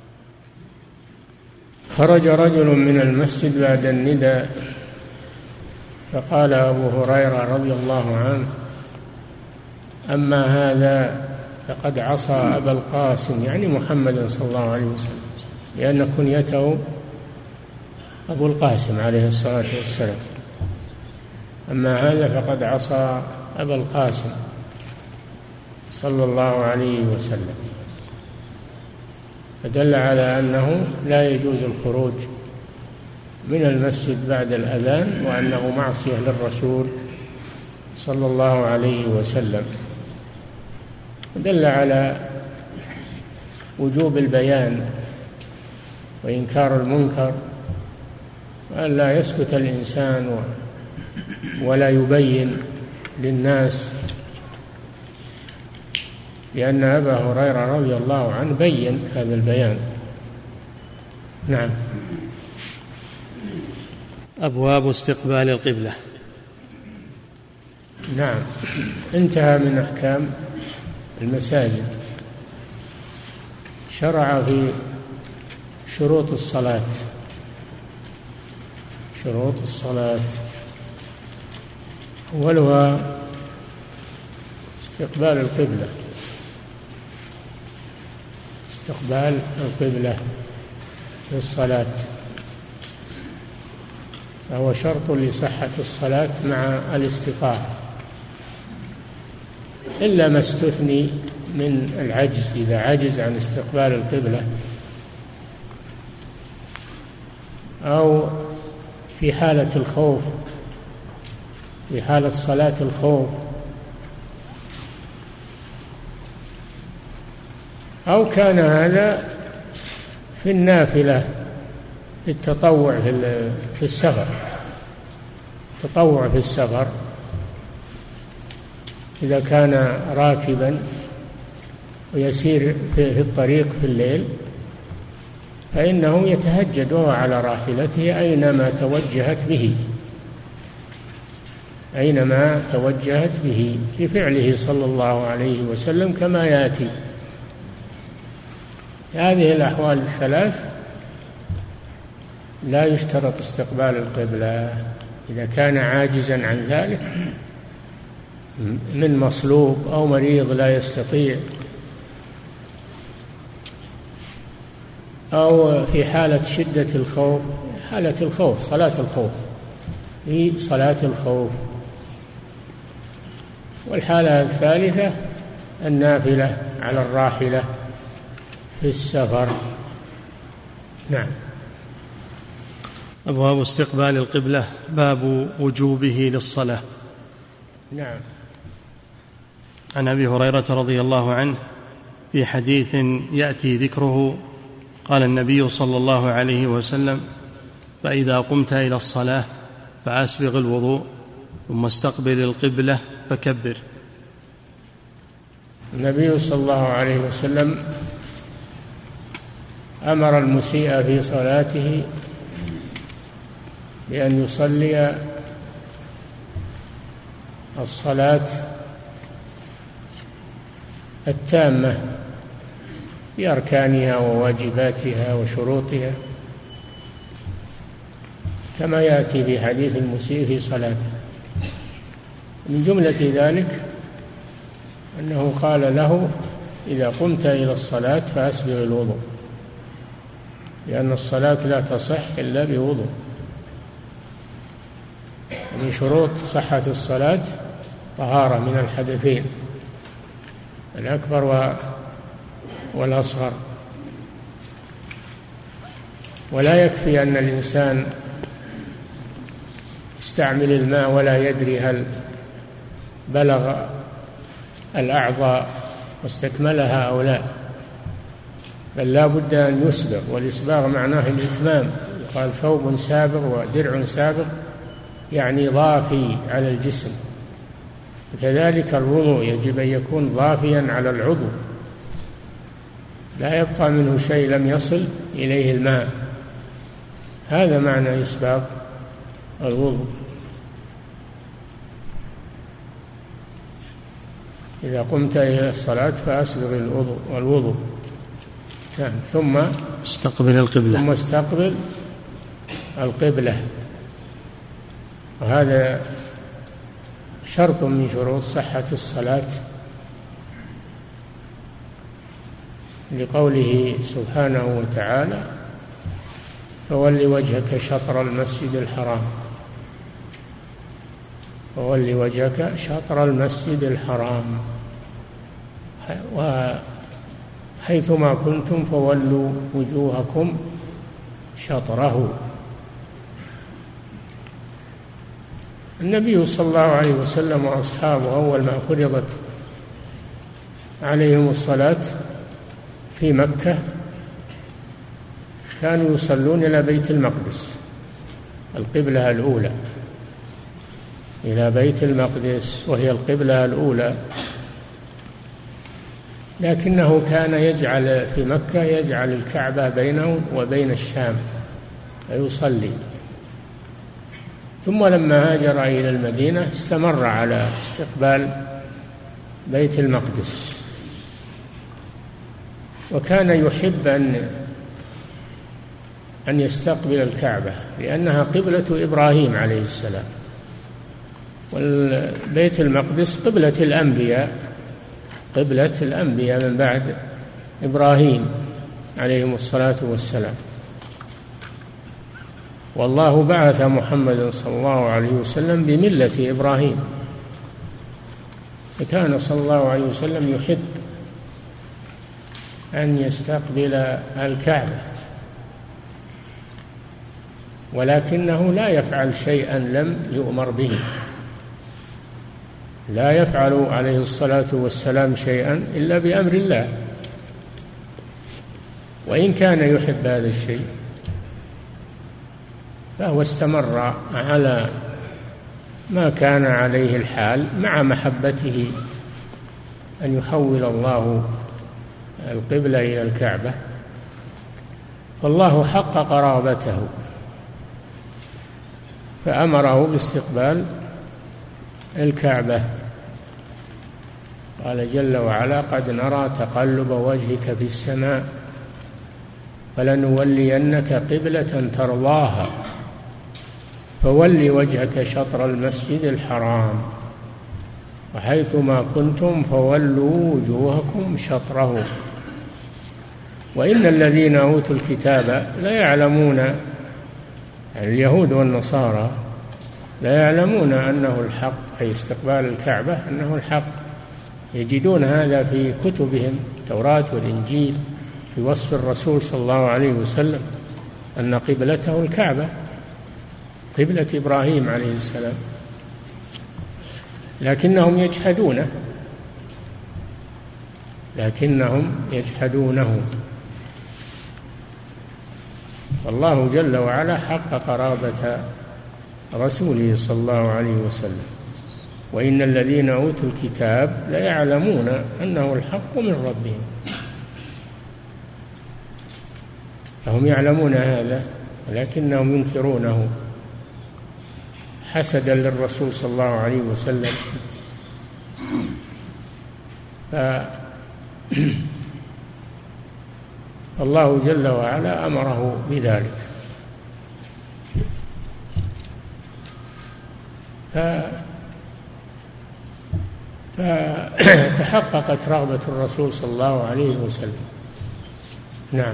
خرج رجل من المسجد بعد النداء فقال أبو هريرة رضي الله عنه: أما هذا فقد عصى أبا القاسم، يعني محمد صلى الله عليه وسلم، لأن كنيته أبو القاسم عليه الصلاة والسلام. أما هذا فقد عصى أبا القاسم صلى الله عليه وسلم، فدل على أنه لا يجوز الخروج من المسجد بعد الأذان، وأنه معصية للرسول صلى الله عليه وسلم. دل على وجوب البيان وإنكار المنكر، وأن لا يسكت الإنسان ولا يبين للناس، لأن أبا هريرة رضي الله عنه بين هذا البيان. نعم. أبواب استقبال القبلة. نعم، انتهى من أحكام المساجد. شرع في شروط الصلاة. شروط الصلاة أولها استقبال القبلة. استقبال القبلة للصلاة فهو شرط لصحة الصلاة مع الاستطاعة، إلا ما استثني من العجز. إذا عجز عن استقبال القبلة أو في حالة الخوف، في حالة صلاة الخوف، أو كان هذا في النافلة، في التطوع في السفر. التطوع في السفر إذا كان راكبا ويسير في الطريق في الليل، فإنه يتهجد وهو على راحلته أينما توجهت به، أينما توجهت به، لفعله صلى الله عليه وسلم كما يأتي. هذه الأحوال الثلاث لا يشترط استقبال القبلة. إذا كان عاجزا عن ذلك من مصلوب أو مريض لا يستطيع، أو في حالة شدة الخوف، حالة الخوف، صلاة الخوف، في صلاة الخوف. والحالة الثالثة النافلة على الراحلة في السفر. نعم. أبواب استقبال القبلة. باب وجوبه للصلاة. نعم. عن أبي هريرة رضي الله عنه في حديث يأتي ذكره قال النبي صلى الله عليه وسلم: فإذا قمت إلى الصلاة فأسبغ الوضوء ثم استقبل القبلة فكبر. النبي صلى الله عليه وسلم أمر المسيء في صلاته بأن يصلي الصلاة التامة بأركانها وواجباتها وشروطها، كما يأتي في حديث المسيء في صلاته. من جملة ذلك أنه قال له: إذا قمت إلى الصلاة فأسبغ الوضوء، لأن الصلاة لا تصح إلا بوضوء. من شروط صحة الصلاة طهارة من الحدثين الأكبر والأصغر. ولا يكفي أن الإنسان يستعمل الماء ولا يدري هل بلغ الأعضاء واستكملها أو لا، بل لا بد أن يسبغ، والإسباغ معناه الإتمام. قال: ثوب سابغ ودرع سابغ، يعني ضافي على الجسم. كذلك الوضوء يجب أن يكون ضافيا على العضو، لا يبقى منه شيء لم يصل إليه الماء. هذا معنى إسباغ الوضوء. إذا قمت إلى الصلاة فأسبغ الوضوء. ثم استقبل القبلة. ثم استقبل القبلة. وهذا شرط من شروط صحة الصلاة، لقوله سبحانه وتعالى: فول وجهك شطر المسجد الحرام. فول وجهك شطر المسجد الحرام وحيثما كنتم فولوا وجوهكم شطره. النبي صلى الله عليه وسلم وأصحابه أول ما فرضت عليهم الصلاة في مكة كانوا يصلون إلى بيت المقدس، القبلة الأولى، إلى بيت المقدس وهي القبلة الأولى. لكنه كان يجعل في مكة يجعل الكعبة بينه وبين الشام فيصلي. ثم لما هاجر إلى المدينة استمر على استقبال بيت المقدس، وكان يحب أن يستقبل الكعبة لأنها قبلة إبراهيم عليه السلام، والبيت المقدس قبلة الأنبياء من بعد إبراهيم عليهم الصلاة والسلام. والله بعث محمد صلى الله عليه وسلم بملة إبراهيم، فكان صلى الله عليه وسلم يحب أن يستقبل الكعبة، ولكنه لا يفعل شيئا لم يؤمر به، لا يفعل عليه الصلاة والسلام شيئا إلا بأمر الله، وإن كان يحب هذا الشيء فهو استمر على ما كان عليه الحال مع محبته أن يحول الله القبلة إلى الكعبة. فالله حقق رغبته فأمره باستقبال الكعبة. قال جل وعلا: قد نرى تقلب وجهك في السماء فلنولينك قبلة ترضاها فول وجهك شطر المسجد الحرام وحيثما كنتم فولوا وجوهكم شطره. وإن الذين أوتوا الكتاب لا يعلمون، اليهود والنصارى لا يعلمون أنه الحق، أي استقبال الكعبة أنه الحق، يجدون هذا في كتبهم التوراة والإنجيل في وصف الرسول صلى الله عليه وسلم أن قبلته الكعبة، قبلة إبراهيم عليه السلام، لكنهم يجحدونه. والله جل وعلا حقق رغبة رسوله صلى الله عليه وسلم. وإن الذين أوتوا الكتاب لا يعلمون أنه الحق من ربهم، فهم يعلمون هذا ولكنهم ينكرونه حسدا للرسول صلى الله عليه وسلم. فالله جل وعلا أمره بذلك. فتحققت رغبة الرسول صلى الله عليه وسلم. نعم.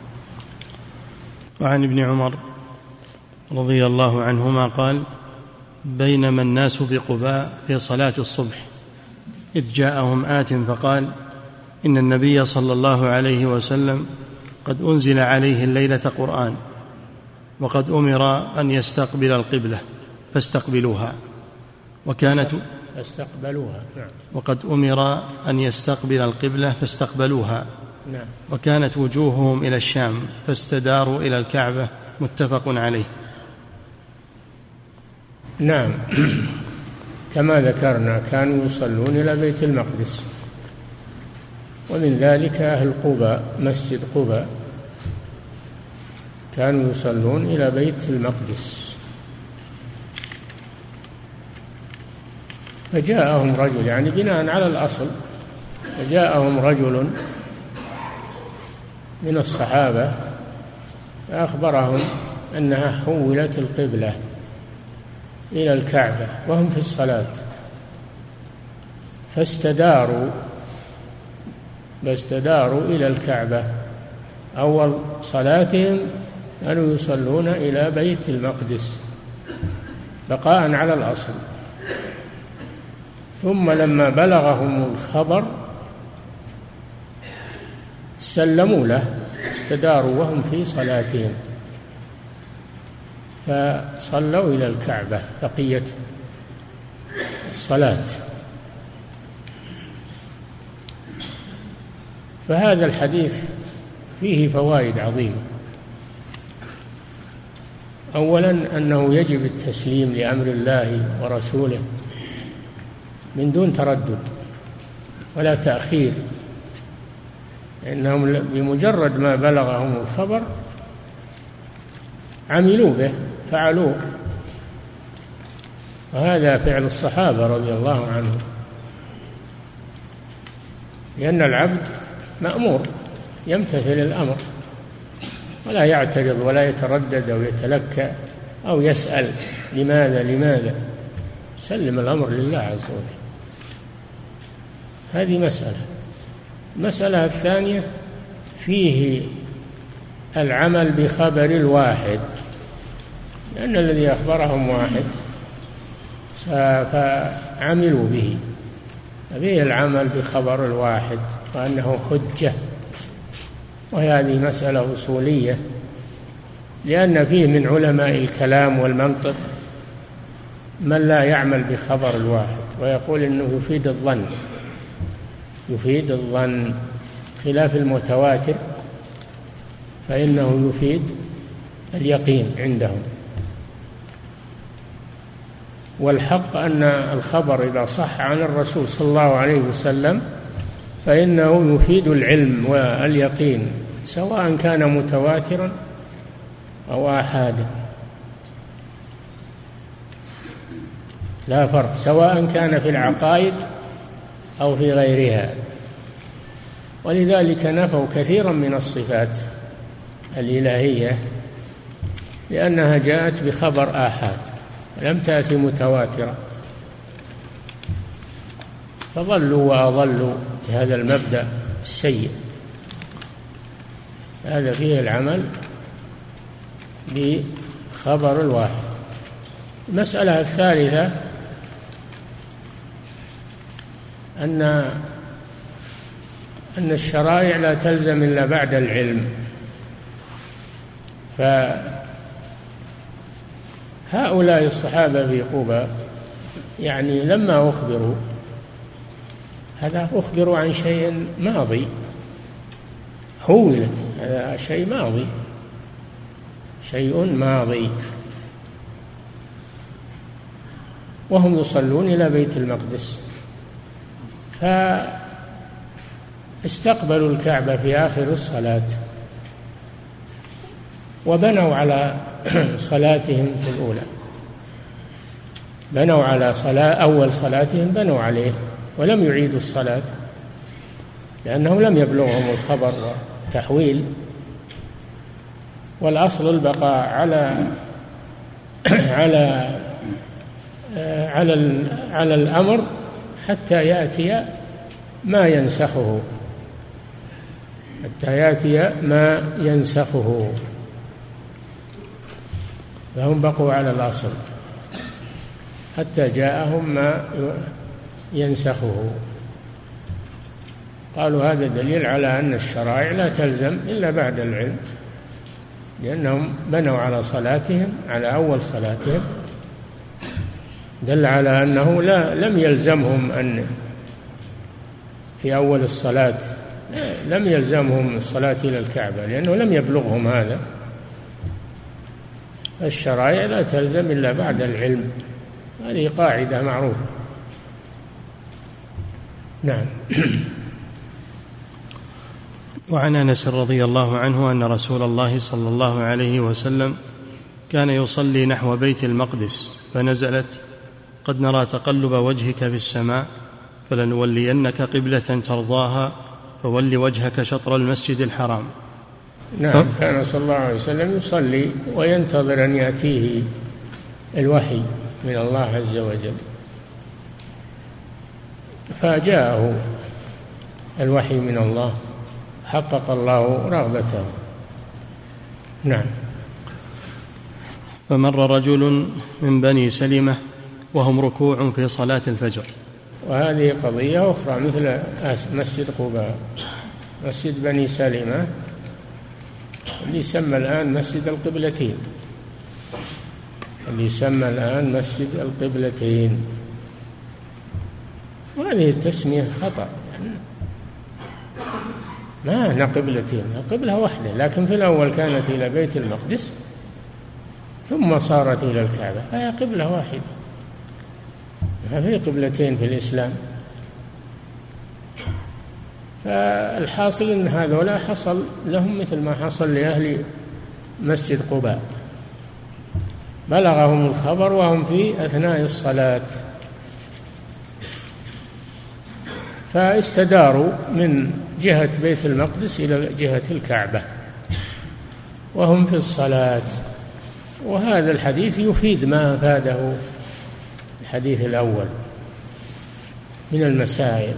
وعن ابن عمر رضي الله عنهما قال: بينما الناس بقباء في صلاة الصبح إذ جاءهم آت فقال: إن النبي صلى الله عليه وسلم قد أنزل عليه الليلة قرآن وقد أمر أن يستقبل القبلة فاستقبلوها وقد أمر أن يستقبل القبلة فاستقبلوها وكانت وجوههم إلى الشام فاستداروا إلى الكعبة. متفق عليه. نعم، كما ذكرنا كانوا يصلون إلى بيت المقدس، ومن ذلك أهل قباء، مسجد قباء كانوا يصلون إلى بيت المقدس. فجاءهم رجل، يعني بناء على الأصل، فجاءهم رجل من الصحابة فأخبرهم أنها حولت القبلة إلى الكعبة وهم في الصلاة، فاستداروا إلى الكعبة. أول صلاتهم كانوا يصلون إلى بيت المقدس بقاء على الأصل، ثم لما بلغهم الخبر سلموا له، استداروا وهم في صلاتهم، فصلوا إلى الكعبة بقية الصلاة. فهذا الحديث فيه فوائد عظيمة. أولا أنه يجب التسليم لأمر الله ورسوله من دون تردد ولا تأخير، إنهم بمجرد ما بلغهم الخبر عملوا به، فعلوه. وهذا فعل الصحابة رضي الله عنهم، لأن العبد مأمور يمتثل الأمر ولا يعترض ولا يتردد أو يتلكأ أو يسأل لماذا، سلم الأمر لله عز وجل. هذه مسألة. المسألة الثانية فيه العمل بخبر الواحد، لأن الذي أخبرهم واحد فعملوا به، فيه العمل بخبر الواحد وأنه حجة. وهذه مسألة أصولية، لأن فيه من علماء الكلام والمنطق من لا يعمل بخبر الواحد ويقول إنه يفيد الظن خلاف المتواتر، فإنه يفيد اليقين عندهم. والحق أن الخبر إذا صح عن الرسول صلى الله عليه وسلم فإنه يفيد العلم واليقين، سواء كان متواترا أو آحادا، لا فرق، سواء كان في العقائد أو في غيرها. ولذلك نفوا كثيرا من الصفات الإلهية لأنها جاءت بخبر آحاد لم تأتي متواترة، فضلوا وأضلوا بهذا المبدأ السيء. هذا فيه العمل بخبر الواحد. المسألة الثالثة أن الشرائع لا تلزم إلا بعد العلم، فهؤلاء الصحابة في قباء يعني لما أخبروا هذا أخبروا عن شيء ماضي، حولت هذا شيء ماضي وهم يصلون إلى بيت المقدس، فاستقبلوا الكعبة في آخر الصلاة وبنوا على صلاتهم الأولى، بنوا على أول صلاتهم بنوا عليه ولم يعيدوا الصلاة، لأنهم لم يبلغهم الخبر والتحويل، والأصل البقاء على الأمر حتى يأتي ما ينسخه، فهم بقوا على الأصل حتى جاءهم ما ينسخه. قالوا هذا دليل على أن الشرائع لا تلزم إلا بعد العلم، لأنهم بنوا على صلاتهم على أول صلاتهم، دل على أنه لم يلزمهم أن في أول الصلاة لم يلزمهم الصلاة إلى الكعبة، لأنه لم يبلغهم هذا. الشرائع لا تلزم إلا بعد العلم، هذه قاعدة معروفة. نعم. وعن أنس رضي الله عنه أن رسول الله صلى الله عليه وسلم كان يصلي نحو بيت المقدس فنزلت: قد نرى تقلب وجهك في السماء فلنولينك قبلة ترضاها فول وجهك شطر المسجد الحرام. نعم. كان صلى الله عليه وسلم يصلي وينتظر أن يأتيه الوحي من الله عز وجل، فجاءه الوحي من الله، حقق الله رغبته. نعم. فمر رجل من بني سلمة وهم ركوع في صلاة الفجر وهذه قضية أخرى مثل مسجد قباء، مسجد بني سلمة اللي يسمى الآن مسجد القبلتين، اللي يسمى الآن مسجد القبلتين، وهذه التسمية خطأ، ما هنا قبلتين، القبلة واحدة، لكن في الأول كانت إلى بيت المقدس ثم صارت إلى الكعبة، فهي قبلة واحدة، ما في قبلتين في الإسلام. فالحاصل أن هذولا حصل لهم مثل ما حصل لأهل مسجد قباء، بلغهم الخبر وهم في أثناء الصلاة، فاستداروا من جهة بيت المقدس إلى جهة الكعبة وهم في الصلاة. وهذا الحديث يفيد ما أفاده الحديث الأول من المسائل،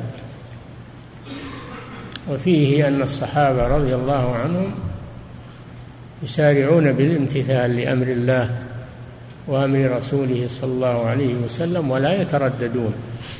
وفيه أن الصحابة رضي الله عنهم يسارعون بالامتثال لأمر الله وأمر رسوله صلى الله عليه وسلم ولا يترددون.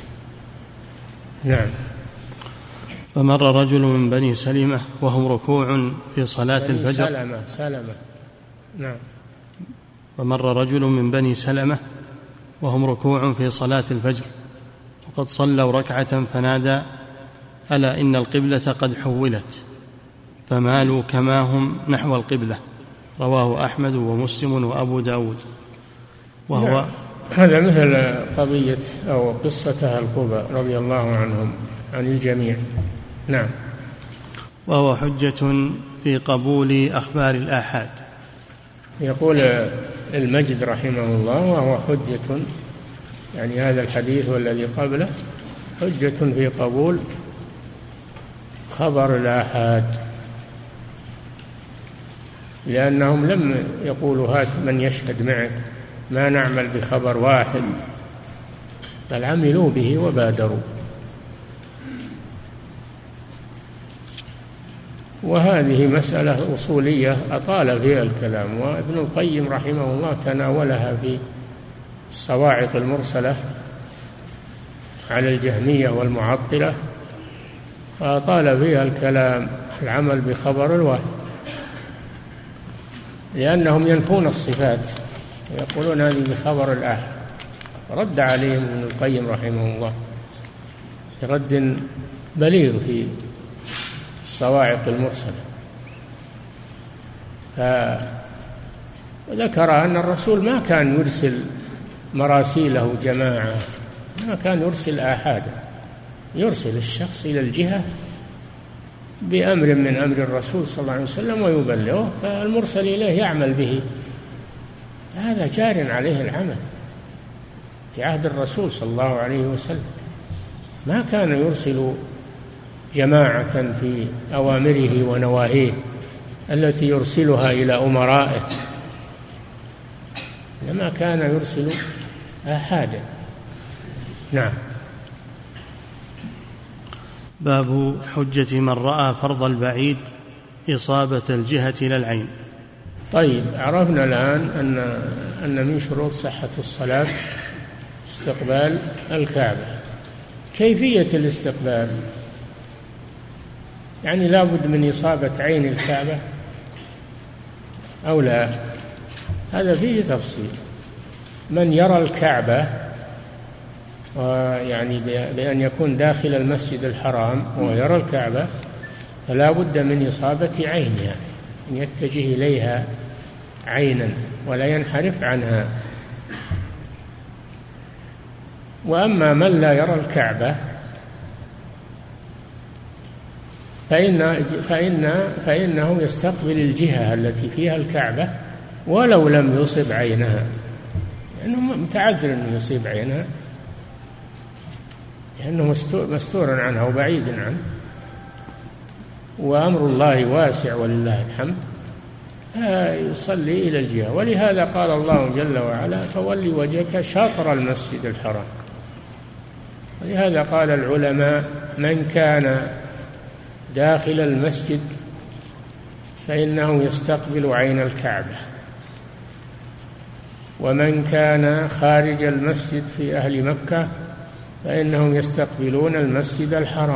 نعم. فمر رجل من بني سلمة وهم ركوع في صلاة الفجر. سلمة. نعم. فمر رجل من بني سلمة وهم ركوع في صلاة الفجر وقد صلوا ركعة فنادى: ألا إن القبلة قد حولت، فمالوا كما هم نحو القبلة. رواه أحمد ومسلم وأبو داود. وهو هذا مثل قضية أو قصة أهل قباء رضي الله عنهم عن الجميع. نعم. وهو حجة في قبول أخبار الآحاد. يقول المجد رحمه الله: وهو حجة، يعني هذا الحديث والذي قبله حجة في قبول خبر الآحاد، لأنهم لم يقولوا هات من يشهد معك، ما نعمل بخبر واحد، بل عملوا به وبادروا. وهذه مسألة أصولية أطال فيها الكلام، وابن القيم رحمه الله تناولها في الصواعق المرسلة على الجهمية والمعطلة، فأطال فيها الكلام العمل بخبر الواحد، لأنهم ينفون الصفات ويقولون هذه بخبر الآحاد. رد عليهم ابن القيم رحمه الله برد بليغ في الصواعق المرسلة، فذكر أن الرسول ما كان يرسل مراسيله جماعة، ما كان يرسل آحادا، يرسل الشخص إلى الجهة بأمر من أمر الرسول صلى الله عليه وسلم ويبلغه، فالمرسل إليه يعمل به. هذا جار عليه العمل في عهد الرسول صلى الله عليه وسلم، ما كان يرسل جماعة في أوامره ونواهيه التي يرسلها إلى أمرائه، لما كان يرسل آحادا. نعم. باب حجة من رأى فرض البعيد إصابة الجهة إلى العين. طيب، عرفنا الآن أن من شروط صحة الصلاة استقبال الكعبة. كيفية الاستقبال؟ يعني لا بد من إصابة عين الكعبة أو لا؟ هذا فيه تفصيل. من يرى الكعبة يعني بأن يكون داخل المسجد الحرام ويرى الكعبة فلا بد من إصابة عينها، أن يتجه إليها عينا ولا ينحرف عنها. وأما من لا يرى الكعبة فإنه يستقبل الجهة التي فيها الكعبة ولو لم يصب عينها، لأنه متعذر أن يصيب عينها، لأنه مستور عنها وبعيد عنه، وأمر الله واسع ولله الحمد، يصلي إلى الجهة. ولهذا قال الله جل وعلا: فول وجهك شطر المسجد الحرام. ولهذا قال العلماء: من كان داخل المسجد فإنه يستقبل عين الكعبة، ومن كان خارج المسجد في أهل مكة فإنهم يستقبلون المسجد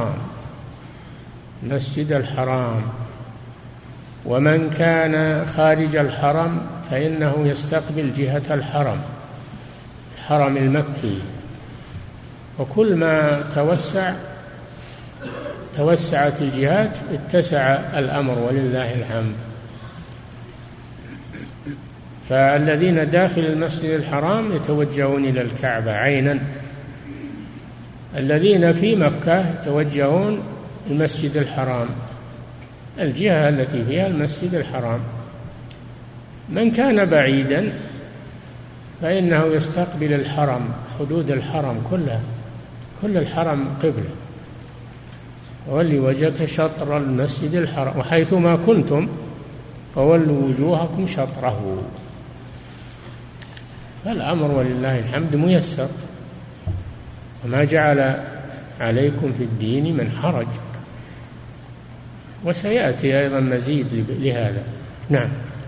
الحرام. ومن كان خارج الحرم فإنه يستقبل جهة الحرم المكي. وكل ما توسعت الجهات اتسع الأمر ولله الحمد. فالذين داخل المسجد الحرام يتوجهون إلى الكعبة عينا، الذين في مكة يتوجهون المسجد الحرام، الجهة التي فيها المسجد الحرام. من كان بعيدا فإنه يستقبل الحرم، حدود الحرم كلها، كل الحرم قبلة. ولي وجهك شطر المسجد الحرام وحيثما كنتم فولوا وجوهكم شطره. فالأمر ولله الحمد ميسر، وما جعل عليكم في الدين من حرج. وسيأتي أيضا مزيد لهذا. نعم.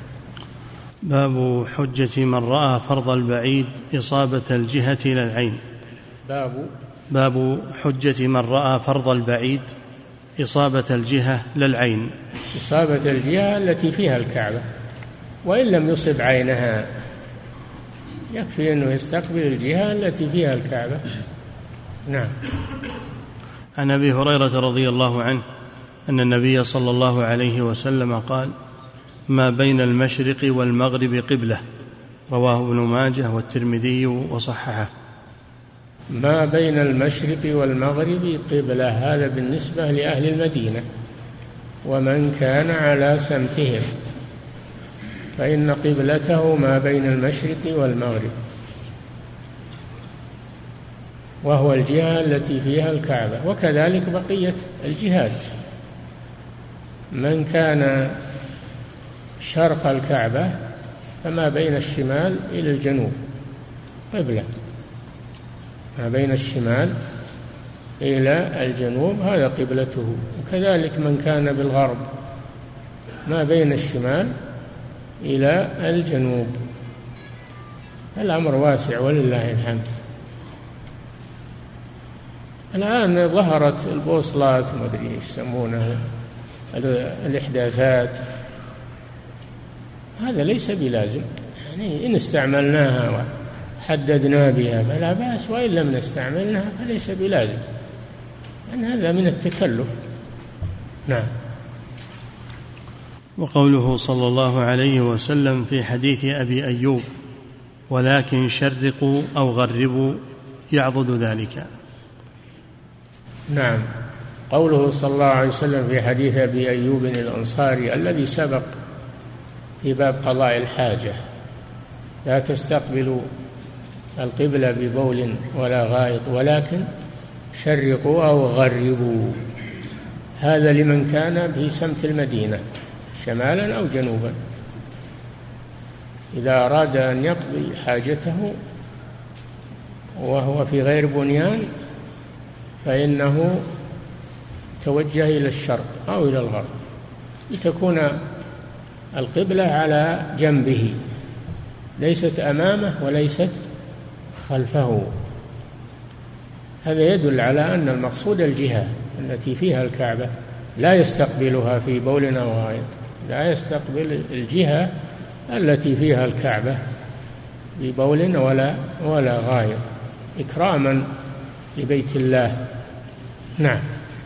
باب حجة من رأى فرض البعيد إصابة الجهة إلى العين. باب حجة من رأى فرض البعيد إصابة الجهة للعين. إصابة الجهة التي فيها الكعبة، وإن لم يصب عينها يكفي أنه يستقبل الجهة التي فيها الكعبة. نعم. عن أبي هريرة رضي الله عنه أن النبي صلى الله عليه وسلم قال: ما بين المشرق والمغرب قبلة. رواه ابن ماجه والترمذي وصححه. ما بين المشرق والمغرب قبلة، هذا بالنسبة لأهل المدينة ومن كان على سمتهم، فإن قبلته ما بين المشرق والمغرب، وهو الجهة التي فيها الكعبة. وكذلك بقية الجهات، من كان شرق الكعبة فما بين الشمال إلى الجنوب قبلة، ما بين الشمال إلى الجنوب هذا قبلته. وكذلك من كان بالغرب ما بين الشمال إلى الجنوب. الأمر واسع ولله الحمد. الآن ظهرت البوصلات ما أدري إيش يسمونها، الإحداثات، هذا ليس بلازم. يعني إن استعملناها وحددنا بها فلا بأس، وإن لم نستعملنها فليس بلازم، لأن هذا من التكلف. نعم. وقوله صلى الله عليه وسلم في حديث أبي أيوب: ولكن شرقوا أو غربوا، يعضد ذلك. نعم. قوله صلى الله عليه وسلم في حديث أبي أيوب الأنصاري الذي سبق في باب قضاء الحاجة: لا تستقبلوا القبلة ببول ولا غائط ولكن شرقوا أو غربوا. هذا لمن كان في سمت المدينة شمالا أو جنوبا، إذا أراد أن يقضي حاجته وهو في غير بنيان فإنه توجه إلى الشرق أو إلى الغرب، لتكون القبلة على جنبه، ليست أمامه وليست خلفه. هذا يدل على أن المقصود الجهة التي فيها الكعبة، لا يستقبلها في بول أو غائط، لا يستقبل الجهة التي فيها الكعبة ببول ولا غائط، إكراما لبيت الله. نعم.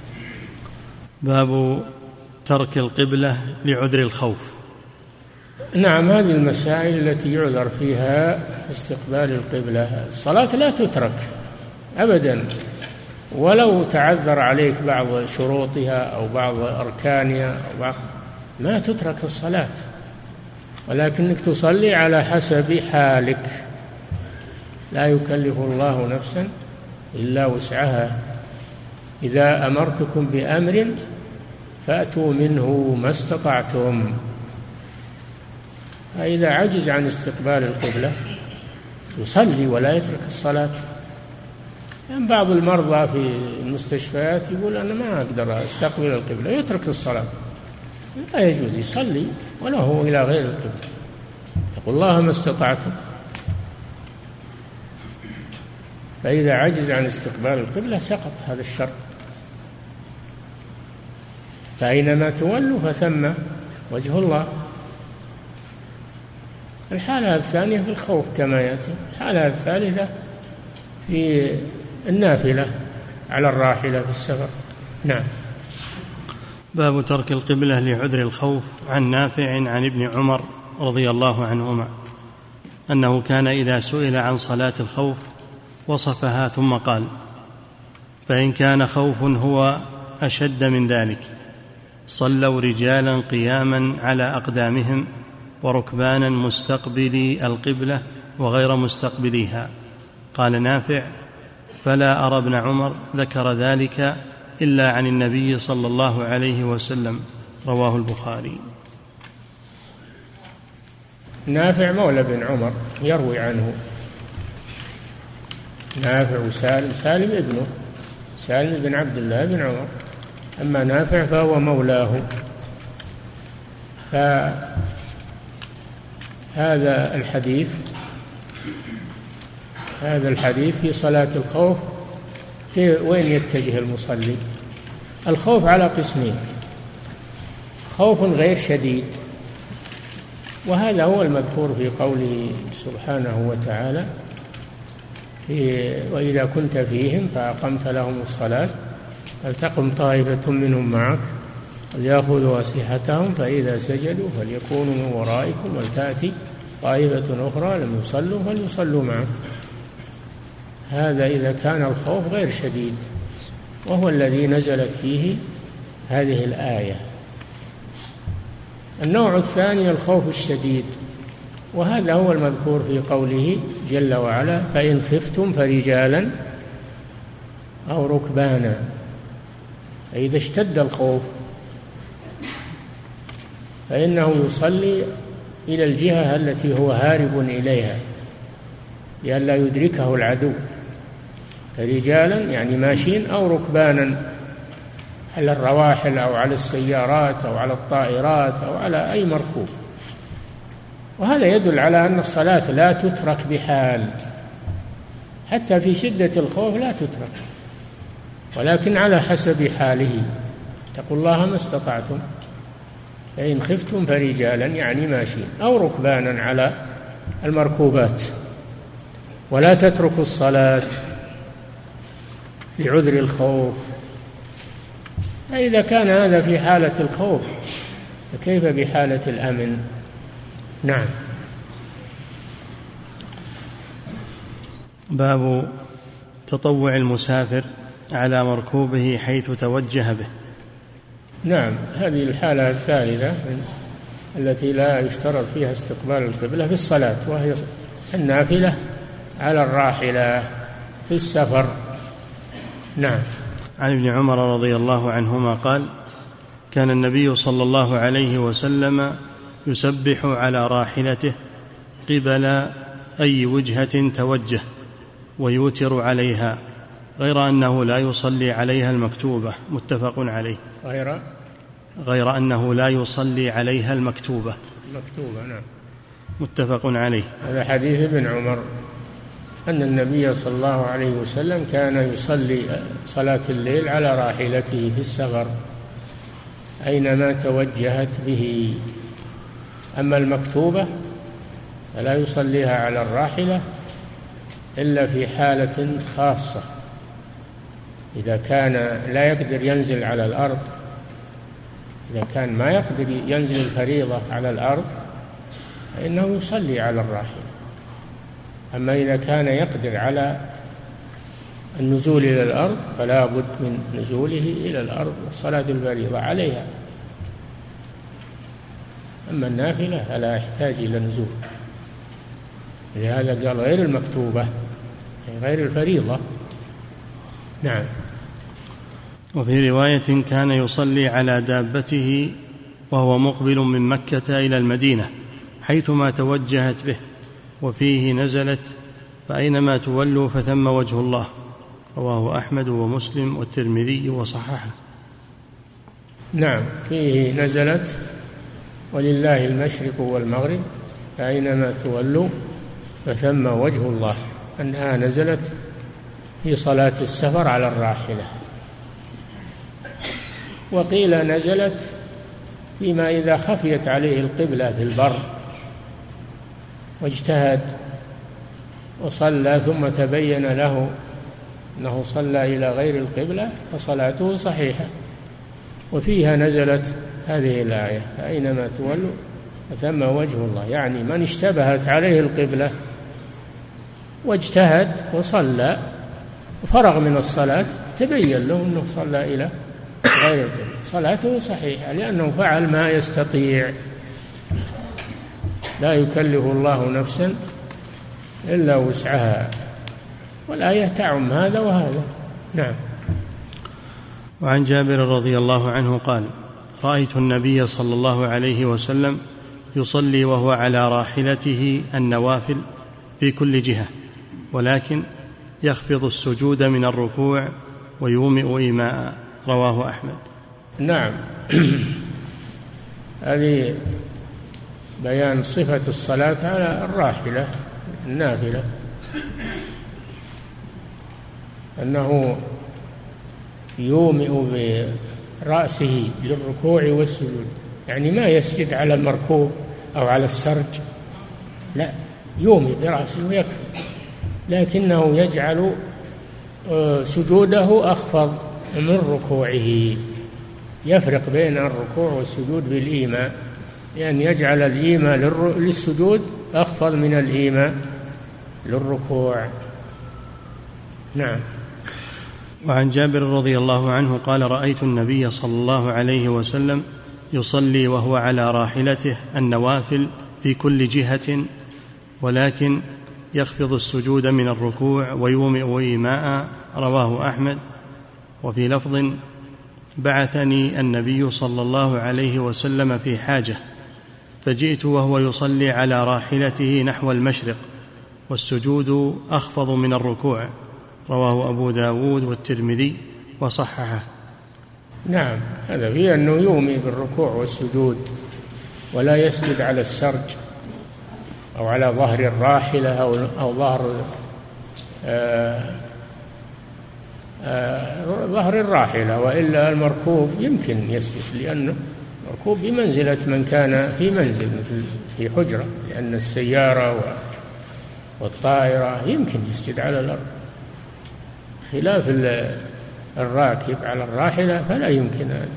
باب ترك القبلة لعذر الخوف. نعم. هذه المسائل التي يعذر فيها استقبال القبلة. الصلاة لا تترك أبدا، ولو تعذر عليك بعض شروطها أو بعض أركانها ما تترك الصلاة، ولكنك تصلي على حسب حالك. لا يكلف الله نفسا إلا وسعها. إذا أمرتكم بأمر فأتوا منه ما استطعتم. فإذا عجز عن استقبال القبلة يصلي ولا يترك الصلاة. يعني بعض المرضى في المستشفيات يقول أنا ما أقدر أستقبل القبلة، يترك الصلاة. لا يجوز، يصلي وله إلى غير القبلة. اتقوا الله ما استطعتم. فإذا عجز عن استقبال القبلة سقط هذا الشرط. فأينما تولوا فثم وجه الله. الحالة الثانية في الخوف كما يأتي. الحالة الثالثة في النافلة على الراحلة في السفر. نعم. باب ترك القبلة لعذر الخوف. عن نافع عن ابن عمر رضي الله عنهما أنه كان إذا سئل عن صلاة الخوف وصفها ثم قال: فإن كان خوف هو أشد من ذلك صلوا رجالا قياما على أقدامهم وركبانا مستقبلي القبلة وغير مستقبليها. قال نافع: فلا أرى ابن عمر ذكر ذلك إلا عن النبي صلى الله عليه وسلم. رواه البخاري. نافع مولى بن عمر يروي عنه. نافع وسالم، سالم ابنه سالم بن عبد الله بن عمر، أما نافع فهو مولاه. فهذا الحديث في صلاة الخوف وين يتجه المصلي. الخوف على قسمين: خوف غير شديد، وهذا هو المذكور في قوله سبحانه وتعالى: وإذا كنت فيهم فأقمت لهم الصلاة فلتقم طائفة منهم معك وليأخذوا أسلحتهم فإذا سجدوا فليكونوا من ورائكم ولتأتي طائفة أخرى لم يصلوا فليصلوا معك. هذا إذا كان الخوف غير شديد، وهو الذي نزلت فيه هذه الآية. النوع الثاني الخوف الشديد، وهذا هو المذكور في قوله جل وعلا: فإن خفتم فرجالا أو ركبانا. فإذا اشتد الخوف فإنه يصلي إلى الجهة التي هو هارب إليها لئلا يدركه العدو. فرجالا يعني ماشين، أو ركبانا على الرواحل أو على السيارات أو على الطائرات أو على أي مركوب. وهذا يدل على أن الصلاة لا تترك بحال، حتى في شدة الخوف لا تترك، ولكن على حسب حاله. اتقوا الله ما استطعتم. فإن خفتم فرجالا يعني ماشين أو ركبانا على المركوبات. ولا تتركوا الصلاة لعذر الخوف. فإذا كان هذا في حالة الخوف فكيف بحالة الأمن؟ نعم. باب تطوع المسافر على مركوبه حيث توجه به. نعم، هذه الحالة الثالثة التي لا يشترط فيها استقبال القبلة في الصلاة، وهي النافلة على الراحلة في السفر. نعم. عن ابن عمر رضي الله عنهما قال: كان النبي صلى الله عليه وسلم يسبح على راحلته قبل أي وجهة توجه ويوتر عليها، غير أنه لا يصلي عليها المكتوبة. متفق عليه. غير أنه لا يصلي عليها المكتوبة. نعم. متفق عليه. هذا حديث ابن عمر أن النبي صلى الله عليه وسلم كان يصلي صلاة الليل على راحلته في السفر أينما توجهت به. أما المكتوبة فلا يصليها على الراحلة إلا في حالة خاصة، إذا كان لا يقدر ينزل على الأرض، إذا كان ما يقدر ينزل الفريضة على الأرض فإنه يصلي على الراحلة. أما إذا كان يقدر على النزول إلى الأرض فلا بد من نزوله إلى الأرض والصلاة الفريضة عليها. أما النافلة فلا يحتاج إلى نزول، لهذا قال غير المكتوبة، غير الفريضة. نعم. وفي رواية: كان يصلي على دابته وهو مقبل من مكة إلى المدينة حيثما توجهت به، وفيه نزلت: فأينما تولوا فثم وجه الله. رواه أحمد ومسلم والترمذي وصححه. نعم، فيه نزلت: ولله المشرق والمغرب فأينما تولوا فثم وجه الله. أنها نزلت في صلاة السفر على الراحلة. وقيل نزلت فيما إذا خفيت عليه القبلة في البر واجتهد وصلى ثم تبين له أنه صلى إلى غير القبلة فصلاته صحيحة. وفيها نزلت هذه الآية: فأينما تولوا فثم وجه الله. يعني من اشتبهت عليه القبلة واجتهد وصلى وفرغ من الصلاة تبين له أنه صلى إلى غير القبلة صلاته صحيحة، لأنه فعل ما يستطيع. لا يكلف الله نفسا إلا وسعها، والآية تعم هذا وهذا. نعم. وعن جابر رضي الله عنه قال: رأيت النبي صلى الله عليه وسلم يصلي وهو على راحلته النوافل في كل جهة، ولكن يخفض السجود من الركوع ويومئ إيماء. رواه أحمد. نعم. هذه بيان صفة الصلاة على الراحلة النافلة، أنه يومئ برأسه للركوع والسجود، يعني ما يسجد على المركوب أو على السرج، لا، يومئ برأسه ويكفي، لكنه يجعل سجوده أخفض من ركوعه، يفرق بين الركوع والسجود بالإيماء، لأن يجعل الإيماء للسجود أخفض من الإيماء للركوع. نعم. وعن جابر رضي الله عنه قال: رأيت النبي صلى الله عليه وسلم يصلي وهو على راحلته النوافل في كل جهة، ولكن يخفض السجود من الركوع ويومئ إيماء. رواه أحمد. وفي لفظ: بعثني النبي صلى الله عليه وسلم في حاجة، فجئت وهو يصلي على راحلته نحو المشرق، والسجود أخفض من الركوع. رواه أبو داود والترمذي وصححه. نعم، هذا فيه أنه يومي بالركوع والسجود، ولا يسجد على السرج أو على ظهر الراحلة أو ظهر الراحلة، وإلا المركوب يمكن يسجد، لأن المركوب بمنزلة من كان في منزل مثل في حجرة، لأن السيارة والطائرة يمكن يسجد على الأرض، خلاف الراكب على الراحلة فلا يمكن هذا،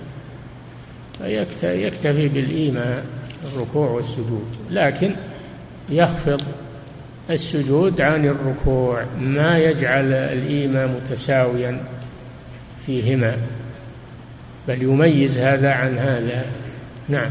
فيكتفي بالإيماء الركوع والسجود، لكن يخفض السجود عن الركوع، ما يجعل الإيماء متساويا فيهما، بل يميز هذا عن هذا. نعم.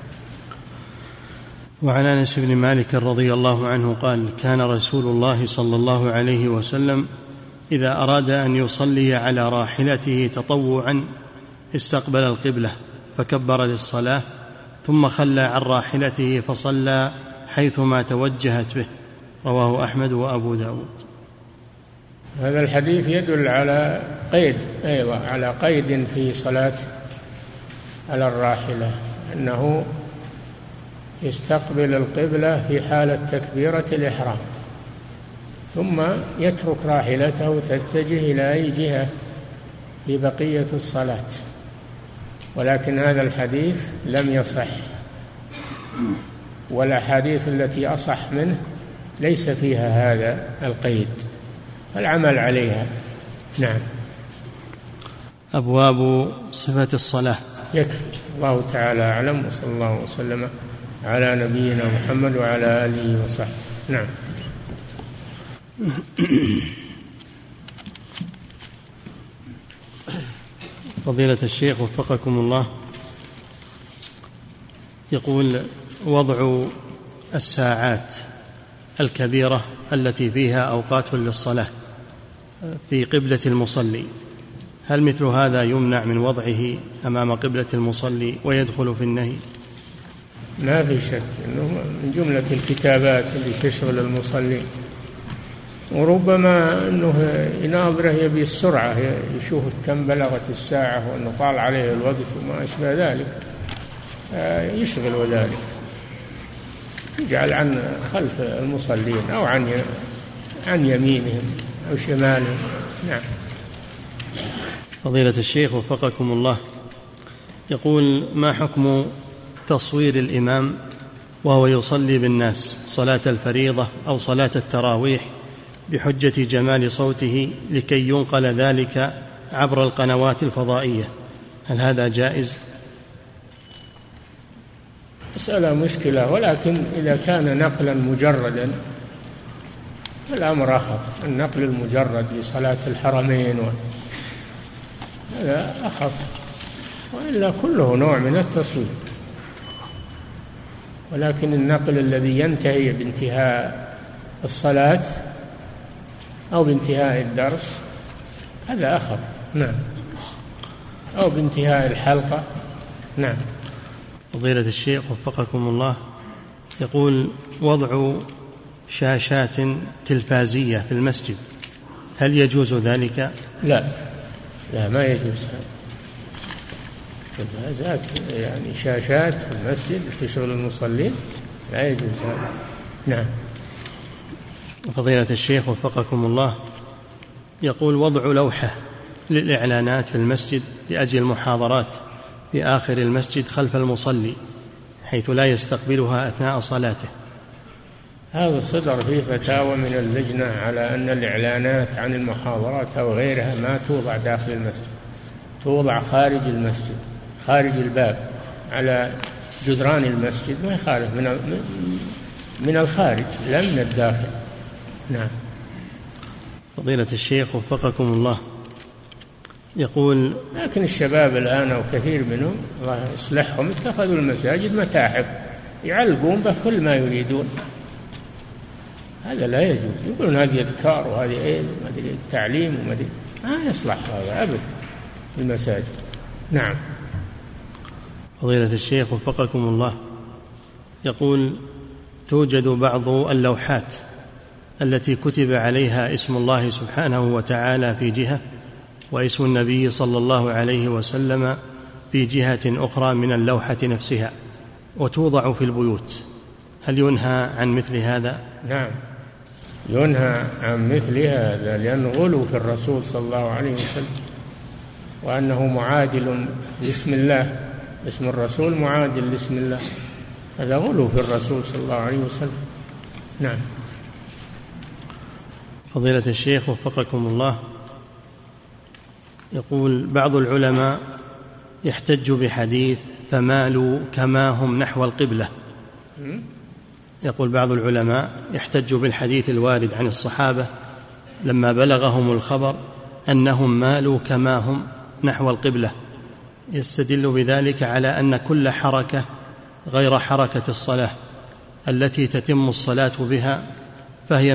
وعن أنس بن مالك رضي الله عنه قال: كان رسول الله صلى الله عليه وسلم إذا أراد أن يصلي على راحلته تطوعا استقبل القبلة فكبر للصلاة، ثم خلى عن راحلته فصلى حيثما توجهت به. رواه أحمد وأبو داود. هذا الحديث يدل على قيد، على قيد في صلاة على الراحلة، أنه يستقبل القبلة في حالة تكبيرة الإحرام، ثم يترك راحلته تتجه إلى أي جهة في بقية الصلاة. ولكن هذا الحديث لم يصح، والأحاديث التي أصح منه ليس فيها هذا القيد، العمل عليها. نعم. أبواب صفة الصلاة. يكفي. الله تعالى أعلم، وصلى الله وسلم على نبينا محمد وعلى آله وصحبه. نعم. فضيلة الشيخ وفقكم الله، يقول: وضع الساعات الكبيرة التي فيها أوقات للصلاة في قبلة المصلي، هل مثل هذا يمنع من وضعه أمام قبلة المصلي ويدخل في النهي؟ ما في شك أنه من جملة الكتابات اللي تشغل المصلي، وربما أنه يناظره يبي السرعة، يشوف كم بلغت الساعة وأنه طال عليه الوقت وما أشبه ذلك، يشغل وذلك، تجعل عن خلف المصلين أو عن يمينهم أو شماله. نعم. فضيلة الشيخ وفقكم الله، يقول: ما حكم تصوير الإمام وهو يصلي بالناس صلاة الفريضة أو صلاة التراويح بحجة جمال صوته لكي ينقل ذلك عبر القنوات الفضائية، هل هذا جائز؟ مسألة مشكلة، ولكن إذا كان نقلا مجردا الأمر أخف. النقل المجرد لصلاة الحرمين هذا أخف، وإلا كله نوع من التصوير. ولكن النقل الذي ينتهي بانتهاء الصلاة أو بانتهاء الدرس هذا أخف. نعم. أو بانتهاء الحلقة. نعم. فضيلة الشيخ وفقكم الله، يقول: وضع شاشات تلفازية في المسجد هل يجوز ذلك؟ لا، ما يجوز هذا. تلفازات يعني شاشات في المسجد تشغل المصلين، لا يجوز هذا. نعم. فضيلة الشيخ وفقكم الله، يقول: وضع لوحة للإعلانات في المسجد لأجل المحاضرات في آخر المسجد خلف المصلي حيث لا يستقبلها أثناء صلاته. هذا صدر فيه فتاوى من اللجنة على أن الإعلانات عن المحاضرات أو غيرها ما توضع داخل المسجد، توضع خارج المسجد، خارج الباب على جدران المسجد، ما يخالف، من الخارج لا من الداخل. نعم. فضيلة الشيخ وفقكم الله، يقول: لكن الشباب الآن وكثير منهم الله يصلحهم اتخذوا المساجد متاحف يعلقون به كل ما يريدون، هذا لا يجوز. يقولون هذه أذكار وهذه علم وهذه تعليم وما يصلح هذا أبدا في المساجد. نعم. فضيلة الشيخ وفقكم الله، يقول: توجد بعض اللوحات التي كتب عليها اسم الله سبحانه وتعالى في جهة واسم النبي صلى الله عليه وسلم في جهة أخرى من اللوحة نفسها وتوضع في البيوت، هل ينهى عن مثل هذا؟ نعم، ينهى عن مثل هذا، لأنه غلو في الرسول صلى الله عليه وسلم، وأنه معادل لاسم الله، اسم الرسول معادل لاسم الله، هذا غلو في الرسول صلى الله عليه وسلم. نعم. فضيلة الشيخ وفقكم الله، يقول: بعض العلماء يحتج بحديث فمالوا كما هم نحو القبلة. يقول بعض العلماء يحتج بالحديث الوارد عن الصحابة لما بلغهم الخبر أنهم مالوا كما هم نحو القبلة، يستدل بذلك على أن كل حركة غير حركة الصلاة التي تتم الصلاة بها فهي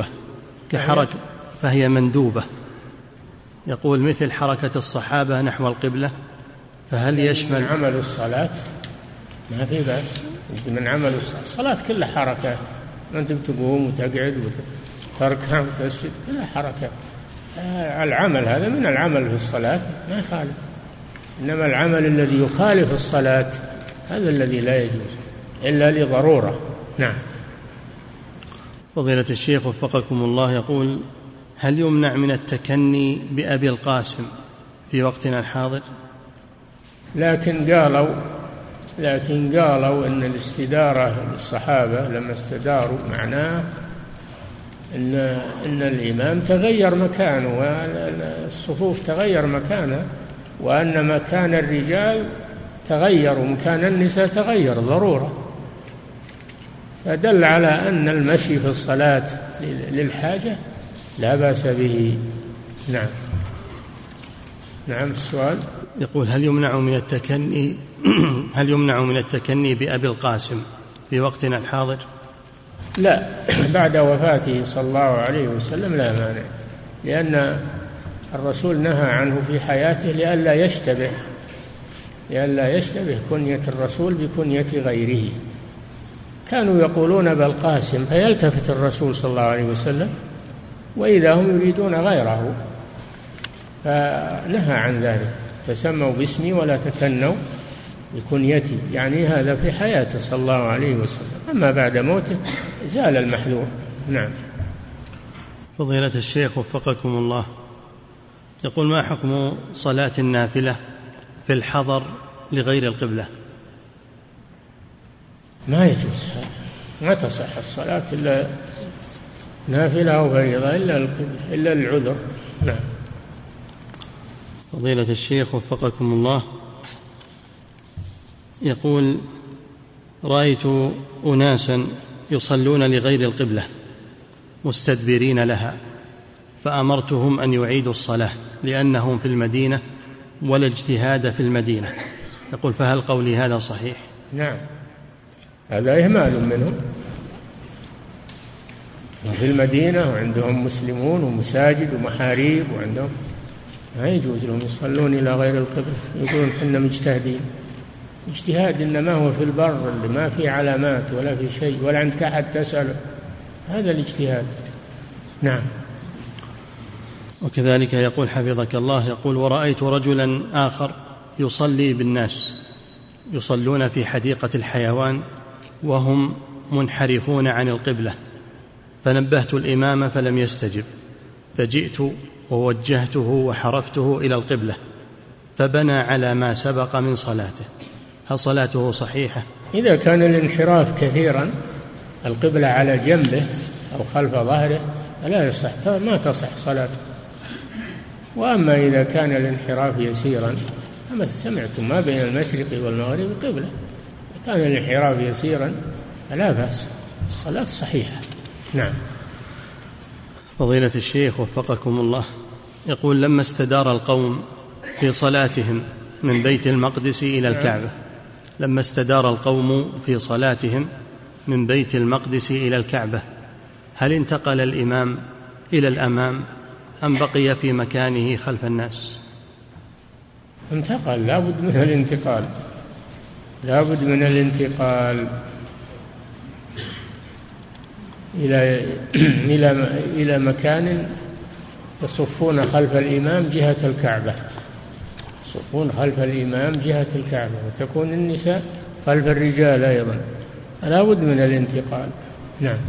مندوبة، يقول مثل حركة الصحابة نحو القبلة، فهل يشمل عمل الصلاة؟ ما في بأس من عمل الصلاة كلها حركة، أنت بتقوم وتقعد وتركع وتسجد كلها حركة. العمل هذا من العمل في الصلاة ما يخالف، إنما العمل الذي يخالف الصلاة هذا الذي لا يجوز إلا لضرورة. نعم. فضيلة الشيخ وفقكم الله، يقول: هل يمنع من التكني بأبي القاسم في وقتنا الحاضر؟ لكن قالوا أن الاستدارة للصحابة لما استداروا معناه أن الإمام تغير مكانه والصفوف تغير مكانه، وأن مكان الرجال تغير ومكان النساء تغير ضرورة، فدل على أن المشي في الصلاة للحاجة لا بأس به. نعم. نعم. السؤال يقول: هل يمنع من التكني بأبي القاسم في وقتنا الحاضر؟ لا، بعد وفاته صلى الله عليه وسلم لا مانع، لأن الرسول نهى عنه في حياته لئلا يشتبه كنية الرسول بكنية غيره. كانوا يقولون بالقاسم فيلتفت الرسول صلى الله عليه وسلم وإذا هم يريدون غيره، فنهى عن ذلك، تسموا باسمي ولا تكنوا بكنيتي، يعني هذا في حياته صلى الله عليه وسلم، أما بعد موته زال المحذور. نعم. فضيلة الشيخ وفقكم الله، يقول: ما حكم صلاة النافلة في الحضر لغير القبلة؟ ما يجوز، ما تصح الصلاة إلا نافلة أو فريضة إلا العذر. نعم. فضيلة الشيخ وفقكم الله، يقول: رأيت أناسا يصلون لغير القبلة مستدبرين لها، فأمرتهم أن يعيدوا الصلاة لأنهم في المدينة ولا اجتهاد في المدينة. يقول: فهل قولي هذا صحيح؟ نعم، هذا إهمال منهم. في المدينة وعندهم مسلمون ومساجد ومحاريب وعندهم، ما يجوز لهم يصلون إلى غير القبلة. يقولون إحنا مجتهدين. اجتهاد إنما هو في البر اللي ما في علامات ولا في شيء ولا عندك أحد تسأله، هذا الاجتهاد. نعم. وكذلك يقول حفظك الله، يقول: ورأيت رجلا آخر يصلي بالناس يصلون في حديقة الحيوان وهم منحرفون عن القبلة، فنبهت الإمام فلم يستجب، فجئت ووجهته وحرفته إلى القبلة فبنى على ما سبق من صلاته، هل صلاته صحيحة؟ إذا كان الانحراف كثيرا، القبلة على جنبه أو خلف ظهره، فلا يصح، ما تصح صلاته. وأما إذا كان الانحراف يسيرا، كما سمعتم ما بين المشرق والمغرب قبلة، إذا كان الانحراف يسيرا فلا بأس، الصلاة صحيحة. نعم. فضيلة الشيخ وفقكم الله، يقول: لما استدار القوم في صلاتهم من بيت المقدس إلى الكعبة، لما استدار القوم في صلاتهم من بيت المقدس إلى الكعبة، هل انتقل الإمام إلى الأمام أم بقي في مكانه خلف الناس؟ انتقل، لا بد من الانتقال، لا بد من الانتقال إلى مكان يصفون خلف الإمام جهة الكعبة، يصفون خلف الإمام جهة الكعبة، وتكون النساء خلف الرجال أيضا، لا بد من الانتقال. نعم.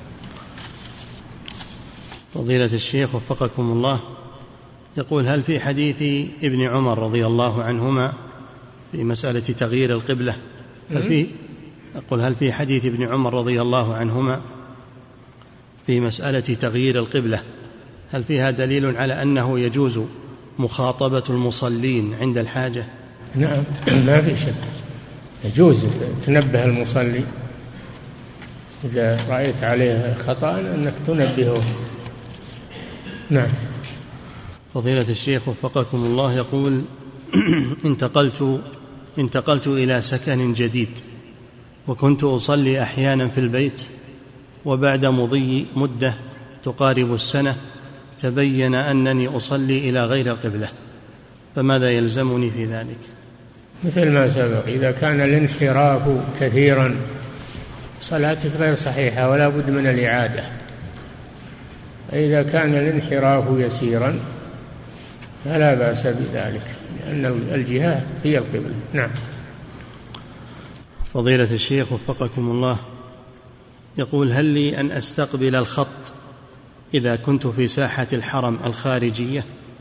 فضيلة الشيخ وفقكم الله، يقول: هل في حديث ابن عمر رضي الله عنهما في مسألة تغيير القبلة، هل في حديث ابن عمر رضي الله عنهما في مسألة تغيير القبلة، هل فيها دليل على أنه يجوز مخاطبة المصلين عند الحاجة؟ نعم، ما في شك، يجوز تنبه المصلي إذا رأيت عليه خطأ أنك تنبهه. نعم. فضيلة الشيخ وفقكم الله، يقول: انتقلت إلى سكن جديد، وكنت أصلي أحيانا في البيت، وبعد مضي مدة تقارب السنة تبين أنني أصلي إلى غير القبلة، فماذا يلزمني في ذلك؟ مثل ما سبق، إذا كان الانحراف كثيرا صلاتك غير صحيحة ولا بد من الإعادة. إذا كان الانحراف يسيرا فلا بأس بذلك، لأن الجهة هي القبلة. نعم. فضيلة الشيخ وفقكم الله، يقول: هل لي أن أستقبل الخط إذا كنت في ساحة الحرم الخارجية؟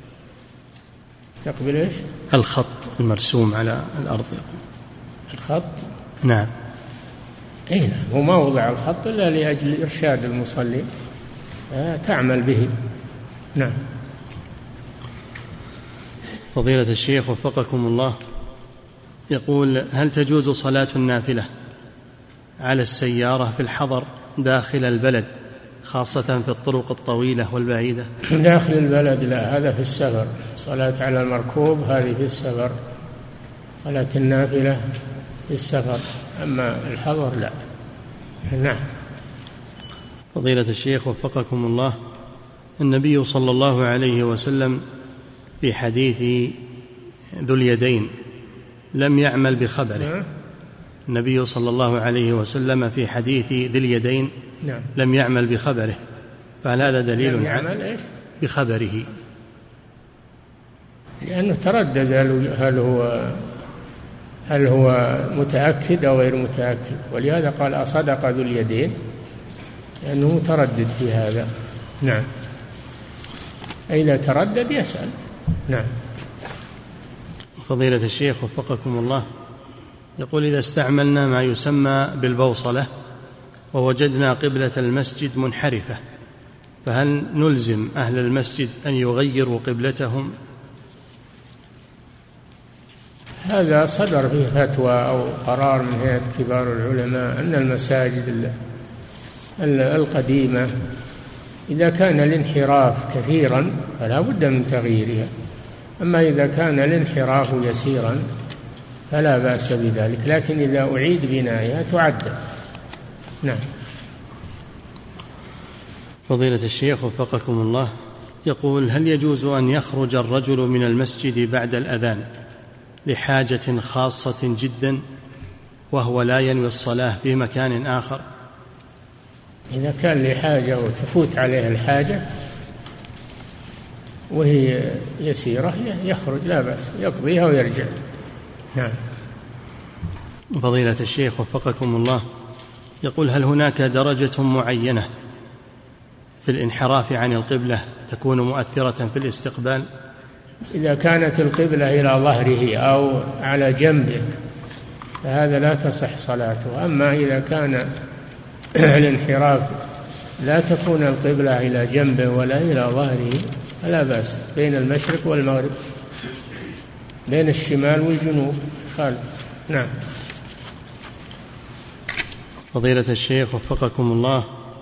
تقبل إيش؟ الخط المرسوم على الأرض. الخط؟ نعم. نعم، هو ما وضع الخط إلا لأجل إرشاد المصلي، تعمل به. نعم. فضيلة الشيخ وفقكم الله، يقول: هل تجوز صلاة النافلة على السيارة في الحضر داخل البلد، خاصة في الطرق الطويلة والبعيدة؟ داخل البلد لا، هذا في السفر. صلاة على المركوب هذه في السفر، صلاة النافلة في السفر، أما الحضر لا. نعم. فضيلة الشيخ وفقكم الله، النبي صلى الله عليه وسلم في حديث ذو اليدين لم يعمل بخبره. النبي صلى الله عليه وسلم في حديث ذي اليدين لم يعمل بخبره، فهل هذا دليل على بخبره؟ لأنه تردد هل هو متأكد أو غير متأكد، ولهذا قال أصدق ذو اليدين، لأنه متردد في هذا. نعم. إذا تردد يسأل. نعم. فضيلة الشيخ وفقكم الله، يقول: إذا استعملنا ما يسمى بالبوصلة ووجدنا قبلة المسجد منحرفة، فهل نلزم أهل المسجد أن يغيروا قبلتهم؟ هذا صدر فيه فتوى أو قرار من هيئة كبار العلماء أن المساجد القديمة إذا كان الانحراف كثيرا فلا بد من تغييرها، أما إذا كان الانحراف يسيرا فلا بأس بذلك، لكن إذا أعيد بنائها تعدل. نعم. فضيلة الشيخ وفقكم الله، يقول: هل يجوز أن يخرج الرجل من المسجد بعد الأذان لحاجة خاصة جدا وهو لا ينوي الصلاة في مكان آخر؟ إذا كان لحاجة وتفوت عليه الحاجة وهي يسيرة يخرج لا بأس، يقضيها ويرجع. نعم. فضيلة الشيخ وفقكم الله، يقول: هل هناك درجة معينة في الانحراف عن القبلة تكون مؤثرة في الاستقبال؟ إذا كانت القبلة إلى ظهره أو على جنبه فهذا لا تصح صلاته، أما إذا كان الانحراف لا تكون القبلة إلى جنبه ولا إلى ظهره فلا بأس، بين المشرق والمغرب، بين الشمال والجنوب خالف. نعم. فضيلة الشيخ وفقكم الله،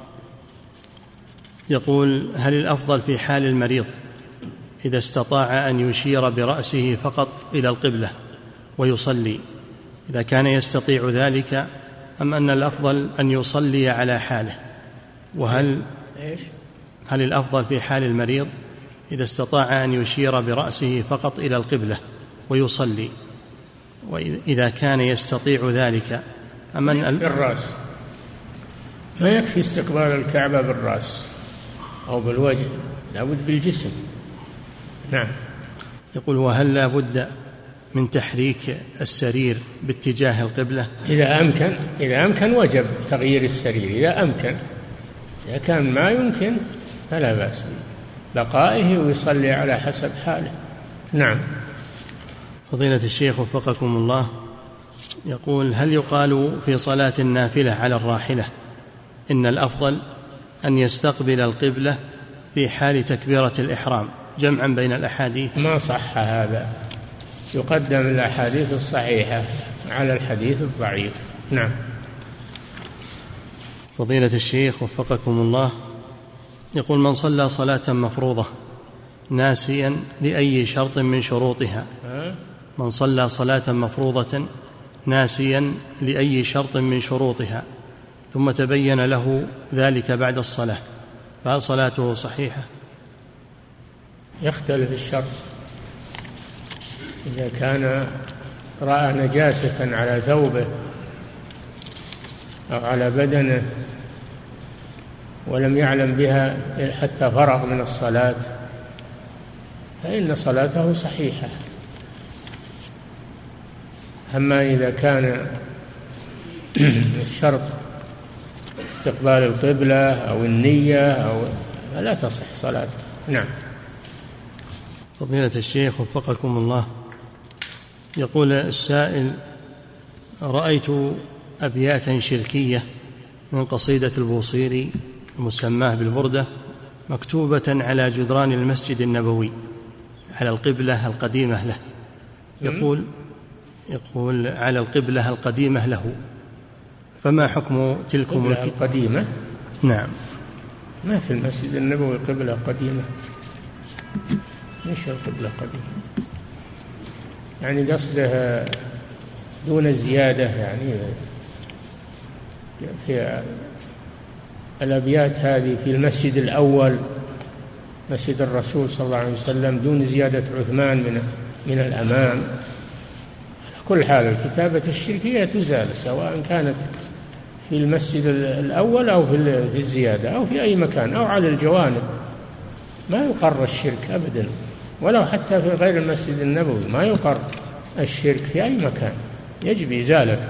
يقول: هل الأفضل في حال المريض إذا استطاع أن يشير برأسه فقط إلى القبلة ويصلي إذا كان يستطيع ذلك، أم أن الأفضل أن يصلي على حاله؟ وهل هل الأفضل في حال المريض إذا استطاع أن يشير برأسه فقط إلى القبلة ويصلي، وإذا كان يستطيع ذلك، أم أن بالرأس؟ ما يكفي استقبال الكعبة بالرأس أو بالوجه، لابد بالجسم. نعم. يقول: وهل لا بد من تحريك السرير باتجاه القبلة؟ إذا أمكن وجب تغيير السرير، إذا أمكن. إذا كان ما يمكن فلا بأس بقائه ويصلي على حسب حاله. نعم. فضيلة الشيخ وفقكم الله، يقول: هل يقال في صلاة النافلة على الراحلة إن الأفضل أن يستقبل القبلة في حال تكبيرة الإحرام جمعا بين الأحاديث؟ ما صح هذا، يقدم الأحاديث الصحيحة على الحديث الضعيف. نعم. فضيلة الشيخ وفقكم الله، يقول: من صلى صلاة مفروضة ناسيا لأي شرط من شروطها، من صلى صلاة مفروضة ناسيا لأي شرط من شروطها ثم تبين له ذلك بعد الصلاة، فهل صلاته صحيحة؟ يختلف الشرط. إذا كان رأى نجاسة على ثوبه أو على بدنه ولم يعلم بها حتى فرغ من الصلاة فإن صلاته صحيحة. أما إذا كان الشرط استقبال القبلة أو النية فلا تصح صلاته. نعم. فضيلة الشيخ وفقكم الله، يقول السائل: رأيت أبياتا شركية من قصيدة البوصيري المسماه بالبردة مكتوبة على جدران المسجد النبوي على القبلة القديمة له، يقول على القبلة القديمة له، فما حكم تلكم القديمة؟ نعم. ما في المسجد النبوي قبلة قديمة. ايش القبلة قديمة؟ يعني قصدها دون الزيادة، يعني في الأبيات هذه في المسجد الأول مسجد الرسول صلى الله عليه وسلم دون زيادة عثمان من الأمام. على كل حال الكتابة الشركية تزال، سواء كانت في المسجد الأول أو في الزيادة أو في أي مكان أو على الجوانب، ما يقر الشرك أبدا، ولو حتى في غير المسجد النبوي ما يقر الشرك في أي مكان، يجب إزالته.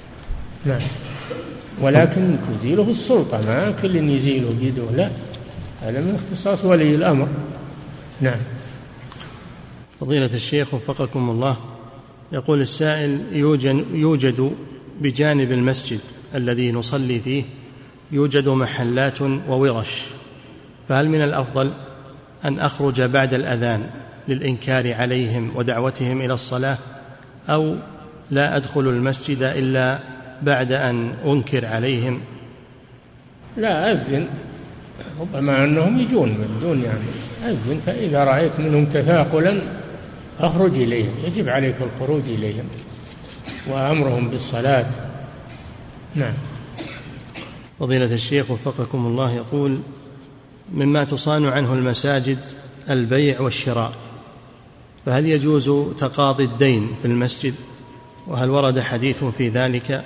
نعم. ولكن تزيله السلطة، ما كل يزيله بيده، لا، هذا من اختصاص ولي الأمر. نعم. فضيلة الشيخ وفقكم الله، يقول السائل: يوجد بجانب المسجد الذي نصلي فيه يوجد محلات وورش، فهل من الأفضل أن أخرج بعد الأذان للإنكار عليهم ودعوتهم إلى الصلاة، أو لا أدخل المسجد إلا بعد أن أنكر عليهم؟ لا، أذن، ربما أنهم يجون من دون أذن، فإذا رأيت منهم تثاقلا أخرج إليهم، يجب عليك الخروج إليهم وأمرهم بالصلاة. نعم. فضيلة الشيخ وفقكم الله، يقول: مما تصان عنه المساجد البيع والشراء، فهل يجوز تقاضي الدين في المسجد؟ وهل ورد حديث في ذلك؟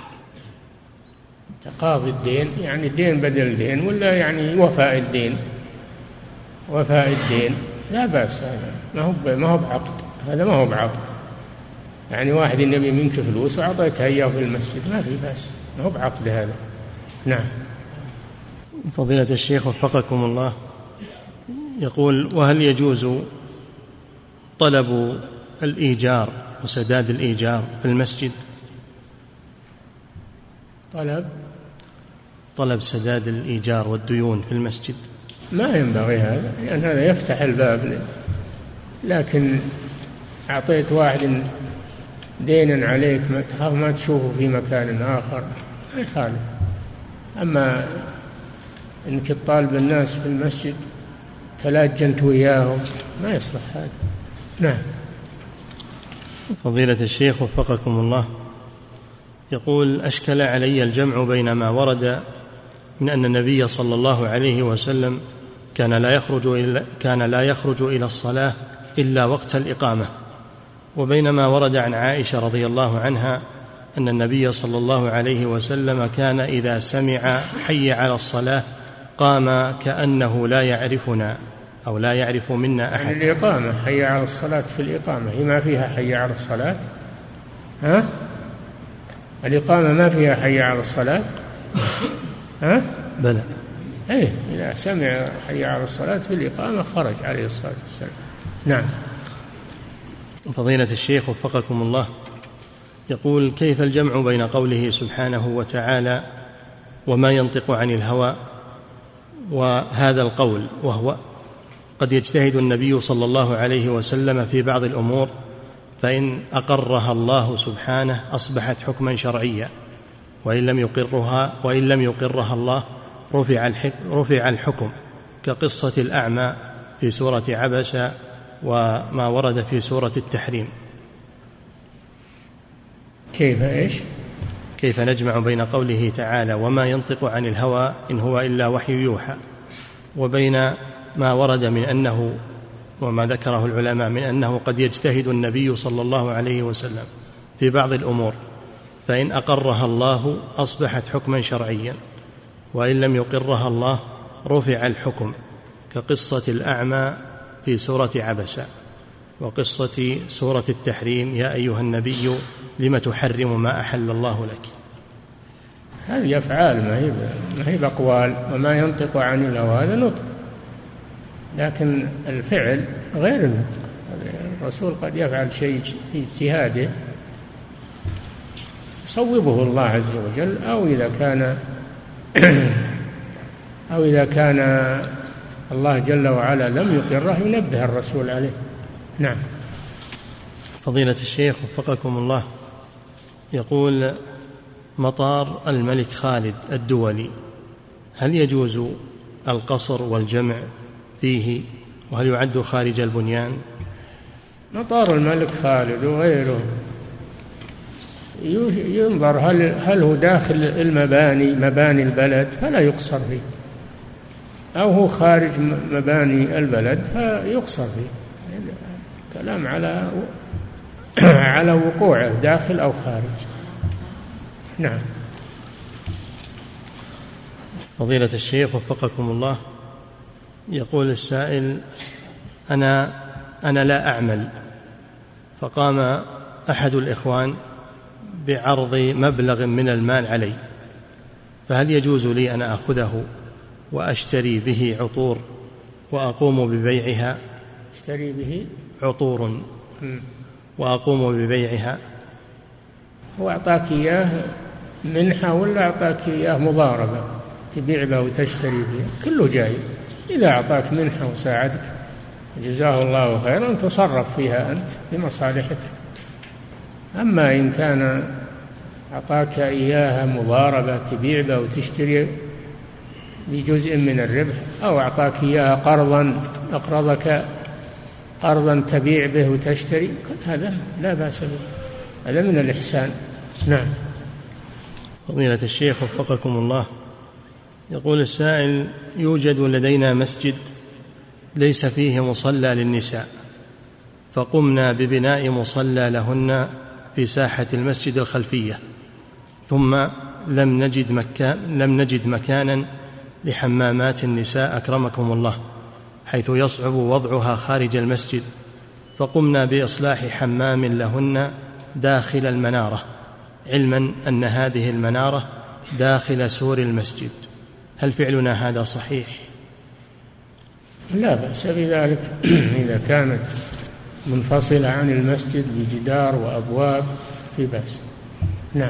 تقاضي الدين يعني دين بدل دين، ولا يعني وفاء الدين؟ وفاء الدين لا بأس، هذا ما هو بعقد، هذا ما هو بعقد. يعني واحد يبي منك فلوس وأعطيتها إياه في المسجد، ما في بأس، ما هو بعقد هذا. نعم. فضيلة الشيخ وفقكم الله، يقول: وهل يجوز طلب الإيجار وسداد الإيجار في المسجد؟ طلب سداد الإيجار والديون في المسجد ما ينبغي هذا، لأن هذا يفتح الباب. لكن أعطيت واحد دينا عليك ما تخاف ما تشوفه في مكان آخر، ما يخالف. أما إنك تطالب الناس في المسجد تلاجنت وياهم، ما يصلح هذا. نعم. فضيلة الشيخ وفقكم الله، يقول: أشكل علي الجمع بين ما ورد من أن النبي صلى الله عليه وسلم كان لا يخرج إلى الصلاة إلا وقت الإقامة، وبين ما ورد عن عائشة رضي الله عنها أن النبي صلى الله عليه وسلم كان إذا سمع حي على الصلاة قام كأنه لا يعرفنا أو لا يعرف منا أحد. يعني الإقامة، حي على الصلاة في الإقامة، هي ما فيها حي على الصلاة؟ ها؟ الإقامة ما فيها حي على الصلاة؟ ها؟ بلى. إيه، إذا سمع حي على الصلاة في الإقامة خرج عليه الصلاة والسلام. نعم. فضيلة الشيخ وفقكم الله، يقول: كيف الجمع بين قوله سبحانه وتعالى وما ينطق عن الهوى وهذا القول، وهو قد يجتهد النبي صلى الله عليه وسلم في بعض الأمور فإن أقرها الله سبحانه أصبحت حكما شرعيا، وإن لم يقرها الله رفع الحكم، كقصة الأعمى في سورة عبس وما ورد في سورة التحريم. كيف نجمع بين قوله تعالى وما ينطق عن الهوى إن هو إلا وحي يوحى، وبين ما ورد من أنه وما ذكره العلماء من أنه قد يجتهد النبي صلى الله عليه وسلم في بعض الأمور فإن أقرها الله أصبحت حكما شرعيا، وإن لم يقرها الله رفع الحكم، كقصة الأعمى في سورة عبس وقصة سورة التحريم يا أيها النبي لم تحرم ما أحل الله لك. هذه أفعال ما هي بأقوال. وما ينطق عن الهوى هذا نطق، لكن الفعل غير النطق. الرسول قد يفعل شيء في اجتهاده يصوبه الله عز وجل، أو إذا كان الله جل وعلا لم يقره ينبه الرسول عليه. نعم. فضيلة الشيخ وفقكم الله، يقول: مطار الملك خالد الدولي هل يجوز القصر والجمع فيه، وهل يعد خارج البنيان؟ مطار الملك خالد وغيره ينظر هل هو داخل مباني البلد فلا يقصر فيه، أو هو خارج مباني البلد فيقصر فيه. كلام على وقوعه داخل أو خارج. نعم. فضيلة الشيخ وفقكم الله، يقول السائل: أنا لا أعمل، فقام أحد الإخوان بعرض مبلغ من المال علي، فهل يجوز لي أن أخذه وأشتري به عطور وأقوم ببيعها. اشتري به عطور وأقوم ببيعها. هو أعطاك إياه منحة ولا أعطاك إياه مضاربة تبيع به وتشتري به؟ كله جائز. إذا أعطاك منحة وساعدك جزاه الله خيرا تصرف فيها أنت لمصالحك. أما إن كان أعطاك إياها مضاربة تبيع به وتشتري بجزء من الربح، أو أعطاك إياها قرضا أقرضك قرضا تبيع به وتشتري، كل هذا لا بأس به، هذا من الإحسان. نعم. فضيلة الشيخ وفقكم الله، يقول السائل: يوجد لدينا مسجد ليس فيه مصلى للنساء، فقمنا ببناء مصلى لهن في ساحة المسجد الخلفية، ثم لم نجد مكانا لحمامات النساء أكرمكم الله، حيث يصعب وضعها خارج المسجد، فقمنا بإصلاح حمام لهن داخل المنارة، علما أن هذه المنارة داخل سور المسجد، هل فعلنا هذا صحيح؟ لا بأس بذلك إذا كانت منفصلة عن المسجد بجدار وأبواب في بأس. نعم.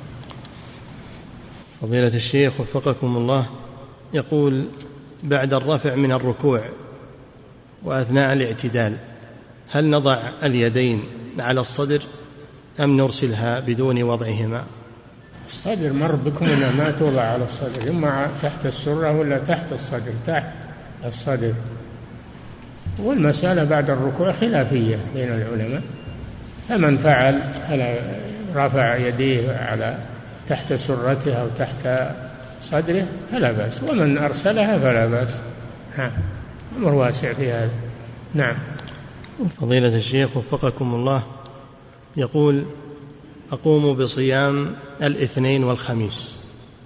فضيلة الشيخ وفقكم الله، يقول: بعد الرفع من الركوع وأثناء الاعتدال هل نضع اليدين على الصدر أم نرسلها بدون وضعهما؟ الصدر مر بكم أنها ما توضع على الصدر، إما تحت السرة ولا تحت الصدر، تحت الصدر. والمسألة بعد الركوع خلافية بين العلماء، فمن فعل رفع يديه على تحت سرته أو تحت صدره فلا بأس، ومن أرسلها فلا بأس. أمر واسع في هذا. نعم. فضيلة الشيخ وفقكم الله، يقول: أقوم بصيام الاثنين والخميس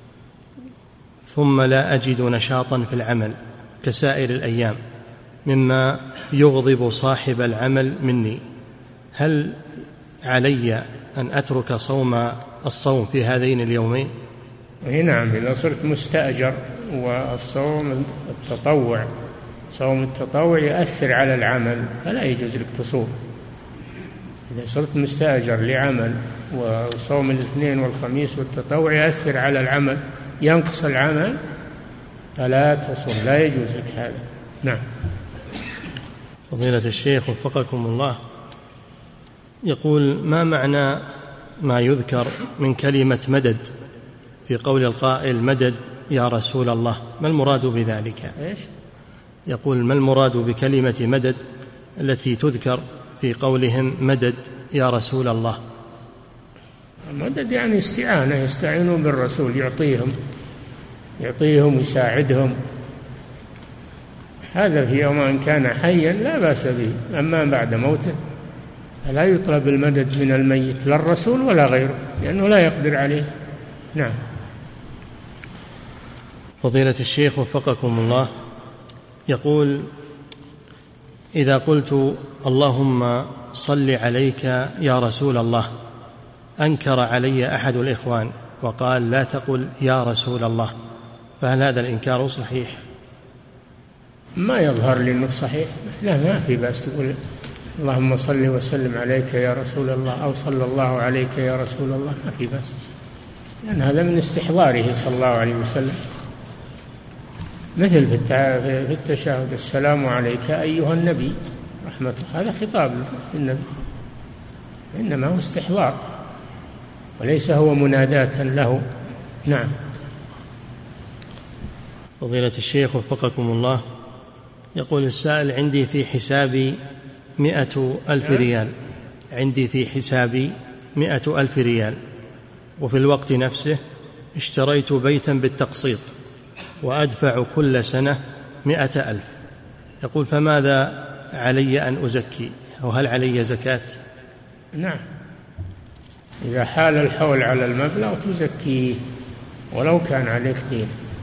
ثم لا أجد نشاطا في العمل كسائر الأيام، مما يغضب صاحب العمل مني، هل علي أن أترك الصوم في هذين اليومين؟ نعم، إذا صرت مستأجر، والصوم التطوع صوم التطوع يؤثر على العمل فلا يجوز لك تصوم. إذا صرت مستأجر لعمل وصوم الاثنين والخميس والتطوع يؤثر على العمل ينقص العمل فلا تصوم، لا يجوز لك هذا. نعم. فضيلة الشيخ وفقكم الله، يقول: ما معنى ما يذكر من كلمة مدد في قول القائل مدد يا رسول الله؟ ما المراد بذلك؟ إيش؟ يقول: ما المراد بكلمة مدد التي تذكر في قولهم مدد يا رسول الله؟ مدد يعني استعانة، يستعينون بالرسول، يعطيهم يساعدهم، هذا في يوم أن كان حيا لا بأس به. أما بعد موته فلا يطلب المدد من الميت، لا الرسول ولا غيره، لأنه لا يقدر عليه. نعم. فضيلة الشيخ وفقكم الله، يقول: إذا قلت اللهم صل عليك يا رسول الله، أنكر علي أحد الإخوان وقال لا تقل يا رسول الله، فهل هذا الإنكار صحيح؟ ما يظهر لي أنه صحيح. لا، ما في بأس تقول اللهم صل وسلم عليك يا رسول الله أو صلى الله عليك يا رسول الله، ما في بأس، لأن هذا من استحضاره صلى الله عليه وسلم، مثل في التشهد السلام عليك أيها النبي رحمته، هذا خطاب للنبي، إنما هو استحضار وليس هو مناداة له. نعم. فضيلة الشيخ وفقكم الله، يقول السائل: عندي في حسابي 100,000 ريال، عندي في حسابي 100,000 ريال، وفي الوقت نفسه اشتريت بيتا بالتقسيط وأدفع كل سنة 100,000. يقول: فماذا علي أن أزكي، أو هل علي زكاة؟ نعم، إذا حال الحول على المبلغ تزكيه ولو كان عليك دين.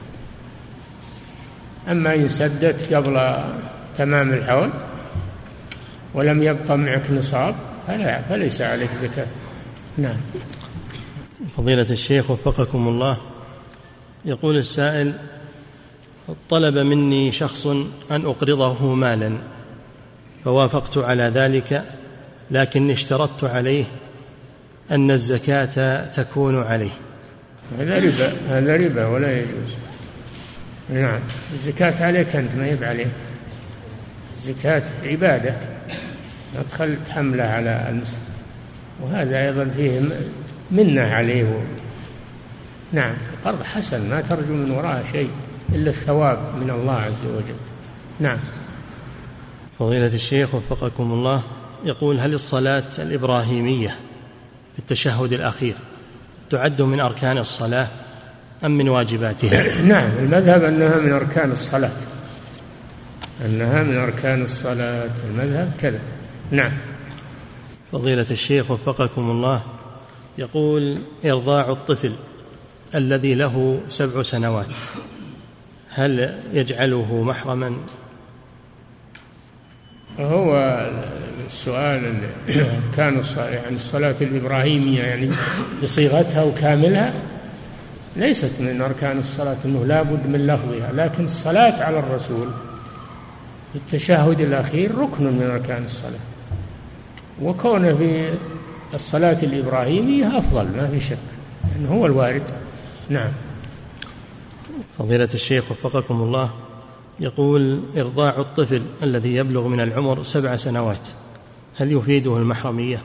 أما إن سدت قبل تمام الحول ولم يبقى معك نصاب فليس عليك زكاة. نعم. فضيلة الشيخ وفقكم الله، يقول السائل: طلب مني شخص أن أقرضه مالا فوافقت على ذلك، لكن اشترطت عليه أن الزكاة تكون عليه. هذا ربا ولا يجوز. نعم، الزكاة عليك أنت، ما يب عليه. الزكاة عبادة، لا تخلت حملة على المسلم، وهذا أيضا فيه منة عليه. نعم، القرض حسن، ما ترجو من وراءه شيء إلا الثواب من الله عز وجل. نعم. فضيلة الشيخ وفقكم الله، يقول: هل الصلاة الإبراهيمية في التشهد الأخير تعد من أركان الصلاة أم من واجباتها؟ نعم، المذهب أنها من أركان الصلاة، أنها من أركان الصلاة، المذهب كذا. نعم. فضيلة الشيخ وفقكم الله، يقول: إرضاع الطفل الذي له 7 سنوات هل يجعله محرما؟ هو السؤال كان يعني الصلاة الإبراهيمية يعني بصيغتها وكاملها ليست من أركان الصلاة، أنه لا بد من لفظها، لكن الصلاة على الرسول في التشهد الأخير ركن من أركان الصلاة، وكون في الصلاة الإبراهيمية أفضل ما في شك، لأنه هو الوارد. نعم. فضيلة الشيخ وفقكم الله، يقول: إرضاع الطفل الذي يبلغ من العمر 7 سنوات هل يفيده المحرمية؟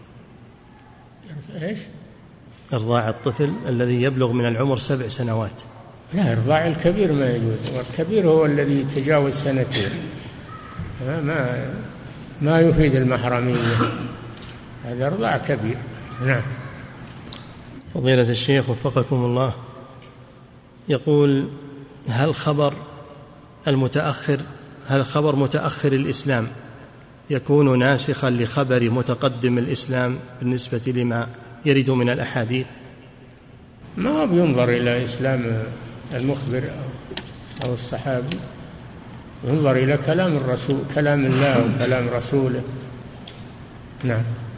إيش؟ إرضاع الطفل الذي يبلغ من العمر 7 سنوات. لا، إرضاع الكبير ما يجوز، والكبير هو الذي يتجاوز 2 سنين، ما يفيد المحرمية، هذا إرضاع كبير. نعم. فضيلة الشيخ وفقكم الله، يقول: هل خبر متأخر الإسلام يكون ناسخا لخبر متقدم الإسلام بالنسبة لما يرد من الأحاديث؟ ما بينظر إلى إسلام المخبر أو الصحابي، ينظر إلى كلام الرسول، كلام الله وكلام رسوله. نعم.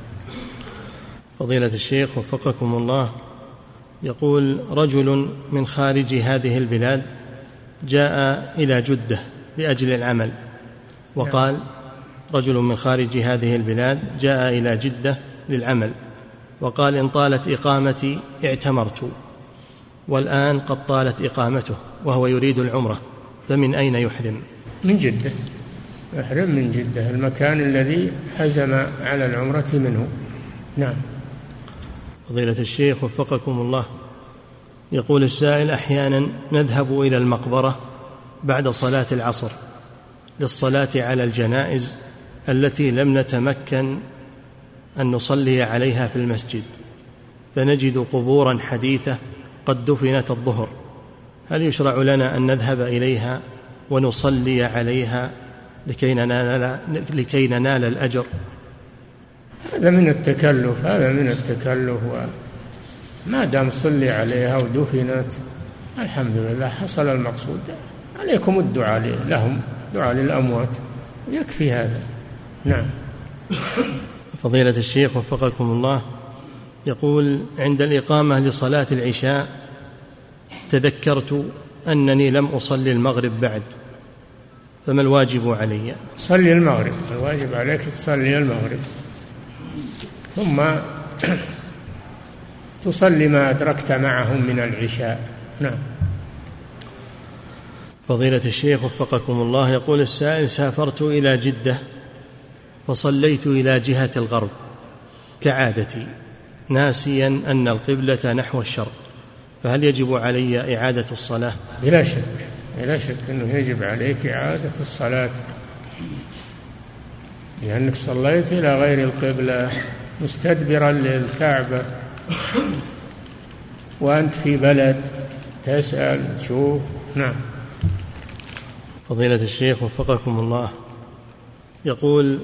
فضيلة الشيخ وفقكم الله، يقول: رجل من خارج هذه البلاد جاء إلى جدة لأجل العمل، وقال: رجل من خارج هذه البلاد جاء إلى جدة للعمل وقال: إن طالت إقامتي اعتمرت، والآن قد طالت إقامته وهو يريد العمرة، فمن أين يحرم؟ من جدة، يحرم من جدة، المكان الذي حزم على العمرة منه. نعم. فضيلة الشيخ وفقكم الله، يقول السائل: أحيانا نذهب إلى المقبرة بعد صلاة العصر للصلاة على الجنائز التي لم نتمكن أن نصلي عليها في المسجد، فنجد قبورا حديثة قد دفنت الظهر، هل يشرع لنا أن نذهب إليها ونصلي عليها لكي ننال الأجر؟ هذا من التكلف، ما دام صلي عليها ودفنت الحمد لله حصل المقصود، عليكم الدعاء لهم، دعاء للأموات، يكفي هذا. نعم. فضيلة الشيخ وفقكم الله، يقول: عند الإقامة لصلاة العشاء تذكرت أنني لم أصلي المغرب بعد، فما الواجب علي؟ صلي المغرب، الواجب عليك تصلي المغرب، ثم تصلي ما أدركت معهم من العشاء. نعم. فضيلة الشيخ وفقكم الله، يقول السائل: سافرت إلى جدة فصليت إلى جهة الغرب كعادتي ناسيا أن القبلة نحو الشرق، فهل يجب علي إعادة الصلاة؟ بلا شك أنه يجب عليك إعادة الصلاة، لأنك صليت إلى غير القبلة مستدبرا للكعبة، وأنت في بلد تسأل تشوف. نعم. فضيلة الشيخ وفقكم الله، يقول: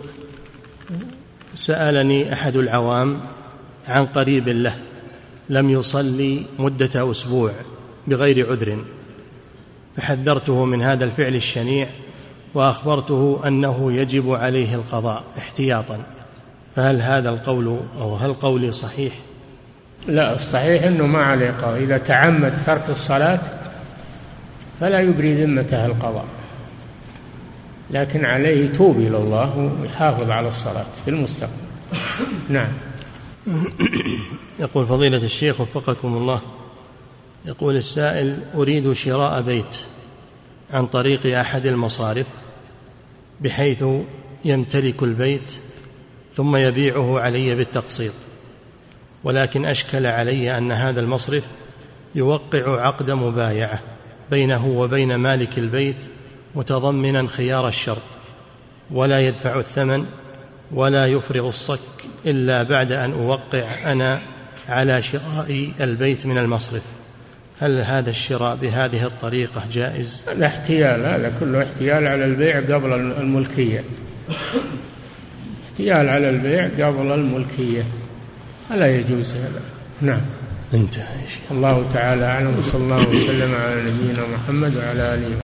سألني أحد العوام عن قريب له لم يصلي مدة أسبوع بغير عذر، فحذرته من هذا الفعل الشنيع وأخبرته أنه يجب عليه القضاء احتياطا، فهل هذا القول أو هل قولي صحيح؟ لا، الصحيح أنه ما عليه قضاء، إذا تعمد ترك الصلاة فلا يبري ذمته القضاء، لكن عليه يتوب إلى الله ويحافظ على الصلاة في المستقبل. نعم. يقول فضيلة الشيخ وفقكم الله، يقول السائل: أريد شراء بيت عن طريق أحد المصارف بحيث يمتلك البيت ثم يبيعه علي بالتقسيط، ولكن أشكل علي أن هذا المصرف يوقع عقد مبايعة بينه وبين مالك البيت متضمنا خيار الشرط، ولا يدفع الثمن ولا يفرغ الصك إلا بعد أن أوقع أنا على شراء البيت من المصرف. هل هذا الشراء بهذه الطريقة جائز؟ الاحتيال، هذا كله احتيال على البيع قبل الملكية، احتيال على البيع قبل الملكية، ألا يجوز هذا. نعم. انتهى. الله تعالى أعلم، صلى الله وسلم على نبينا محمد وعلى آله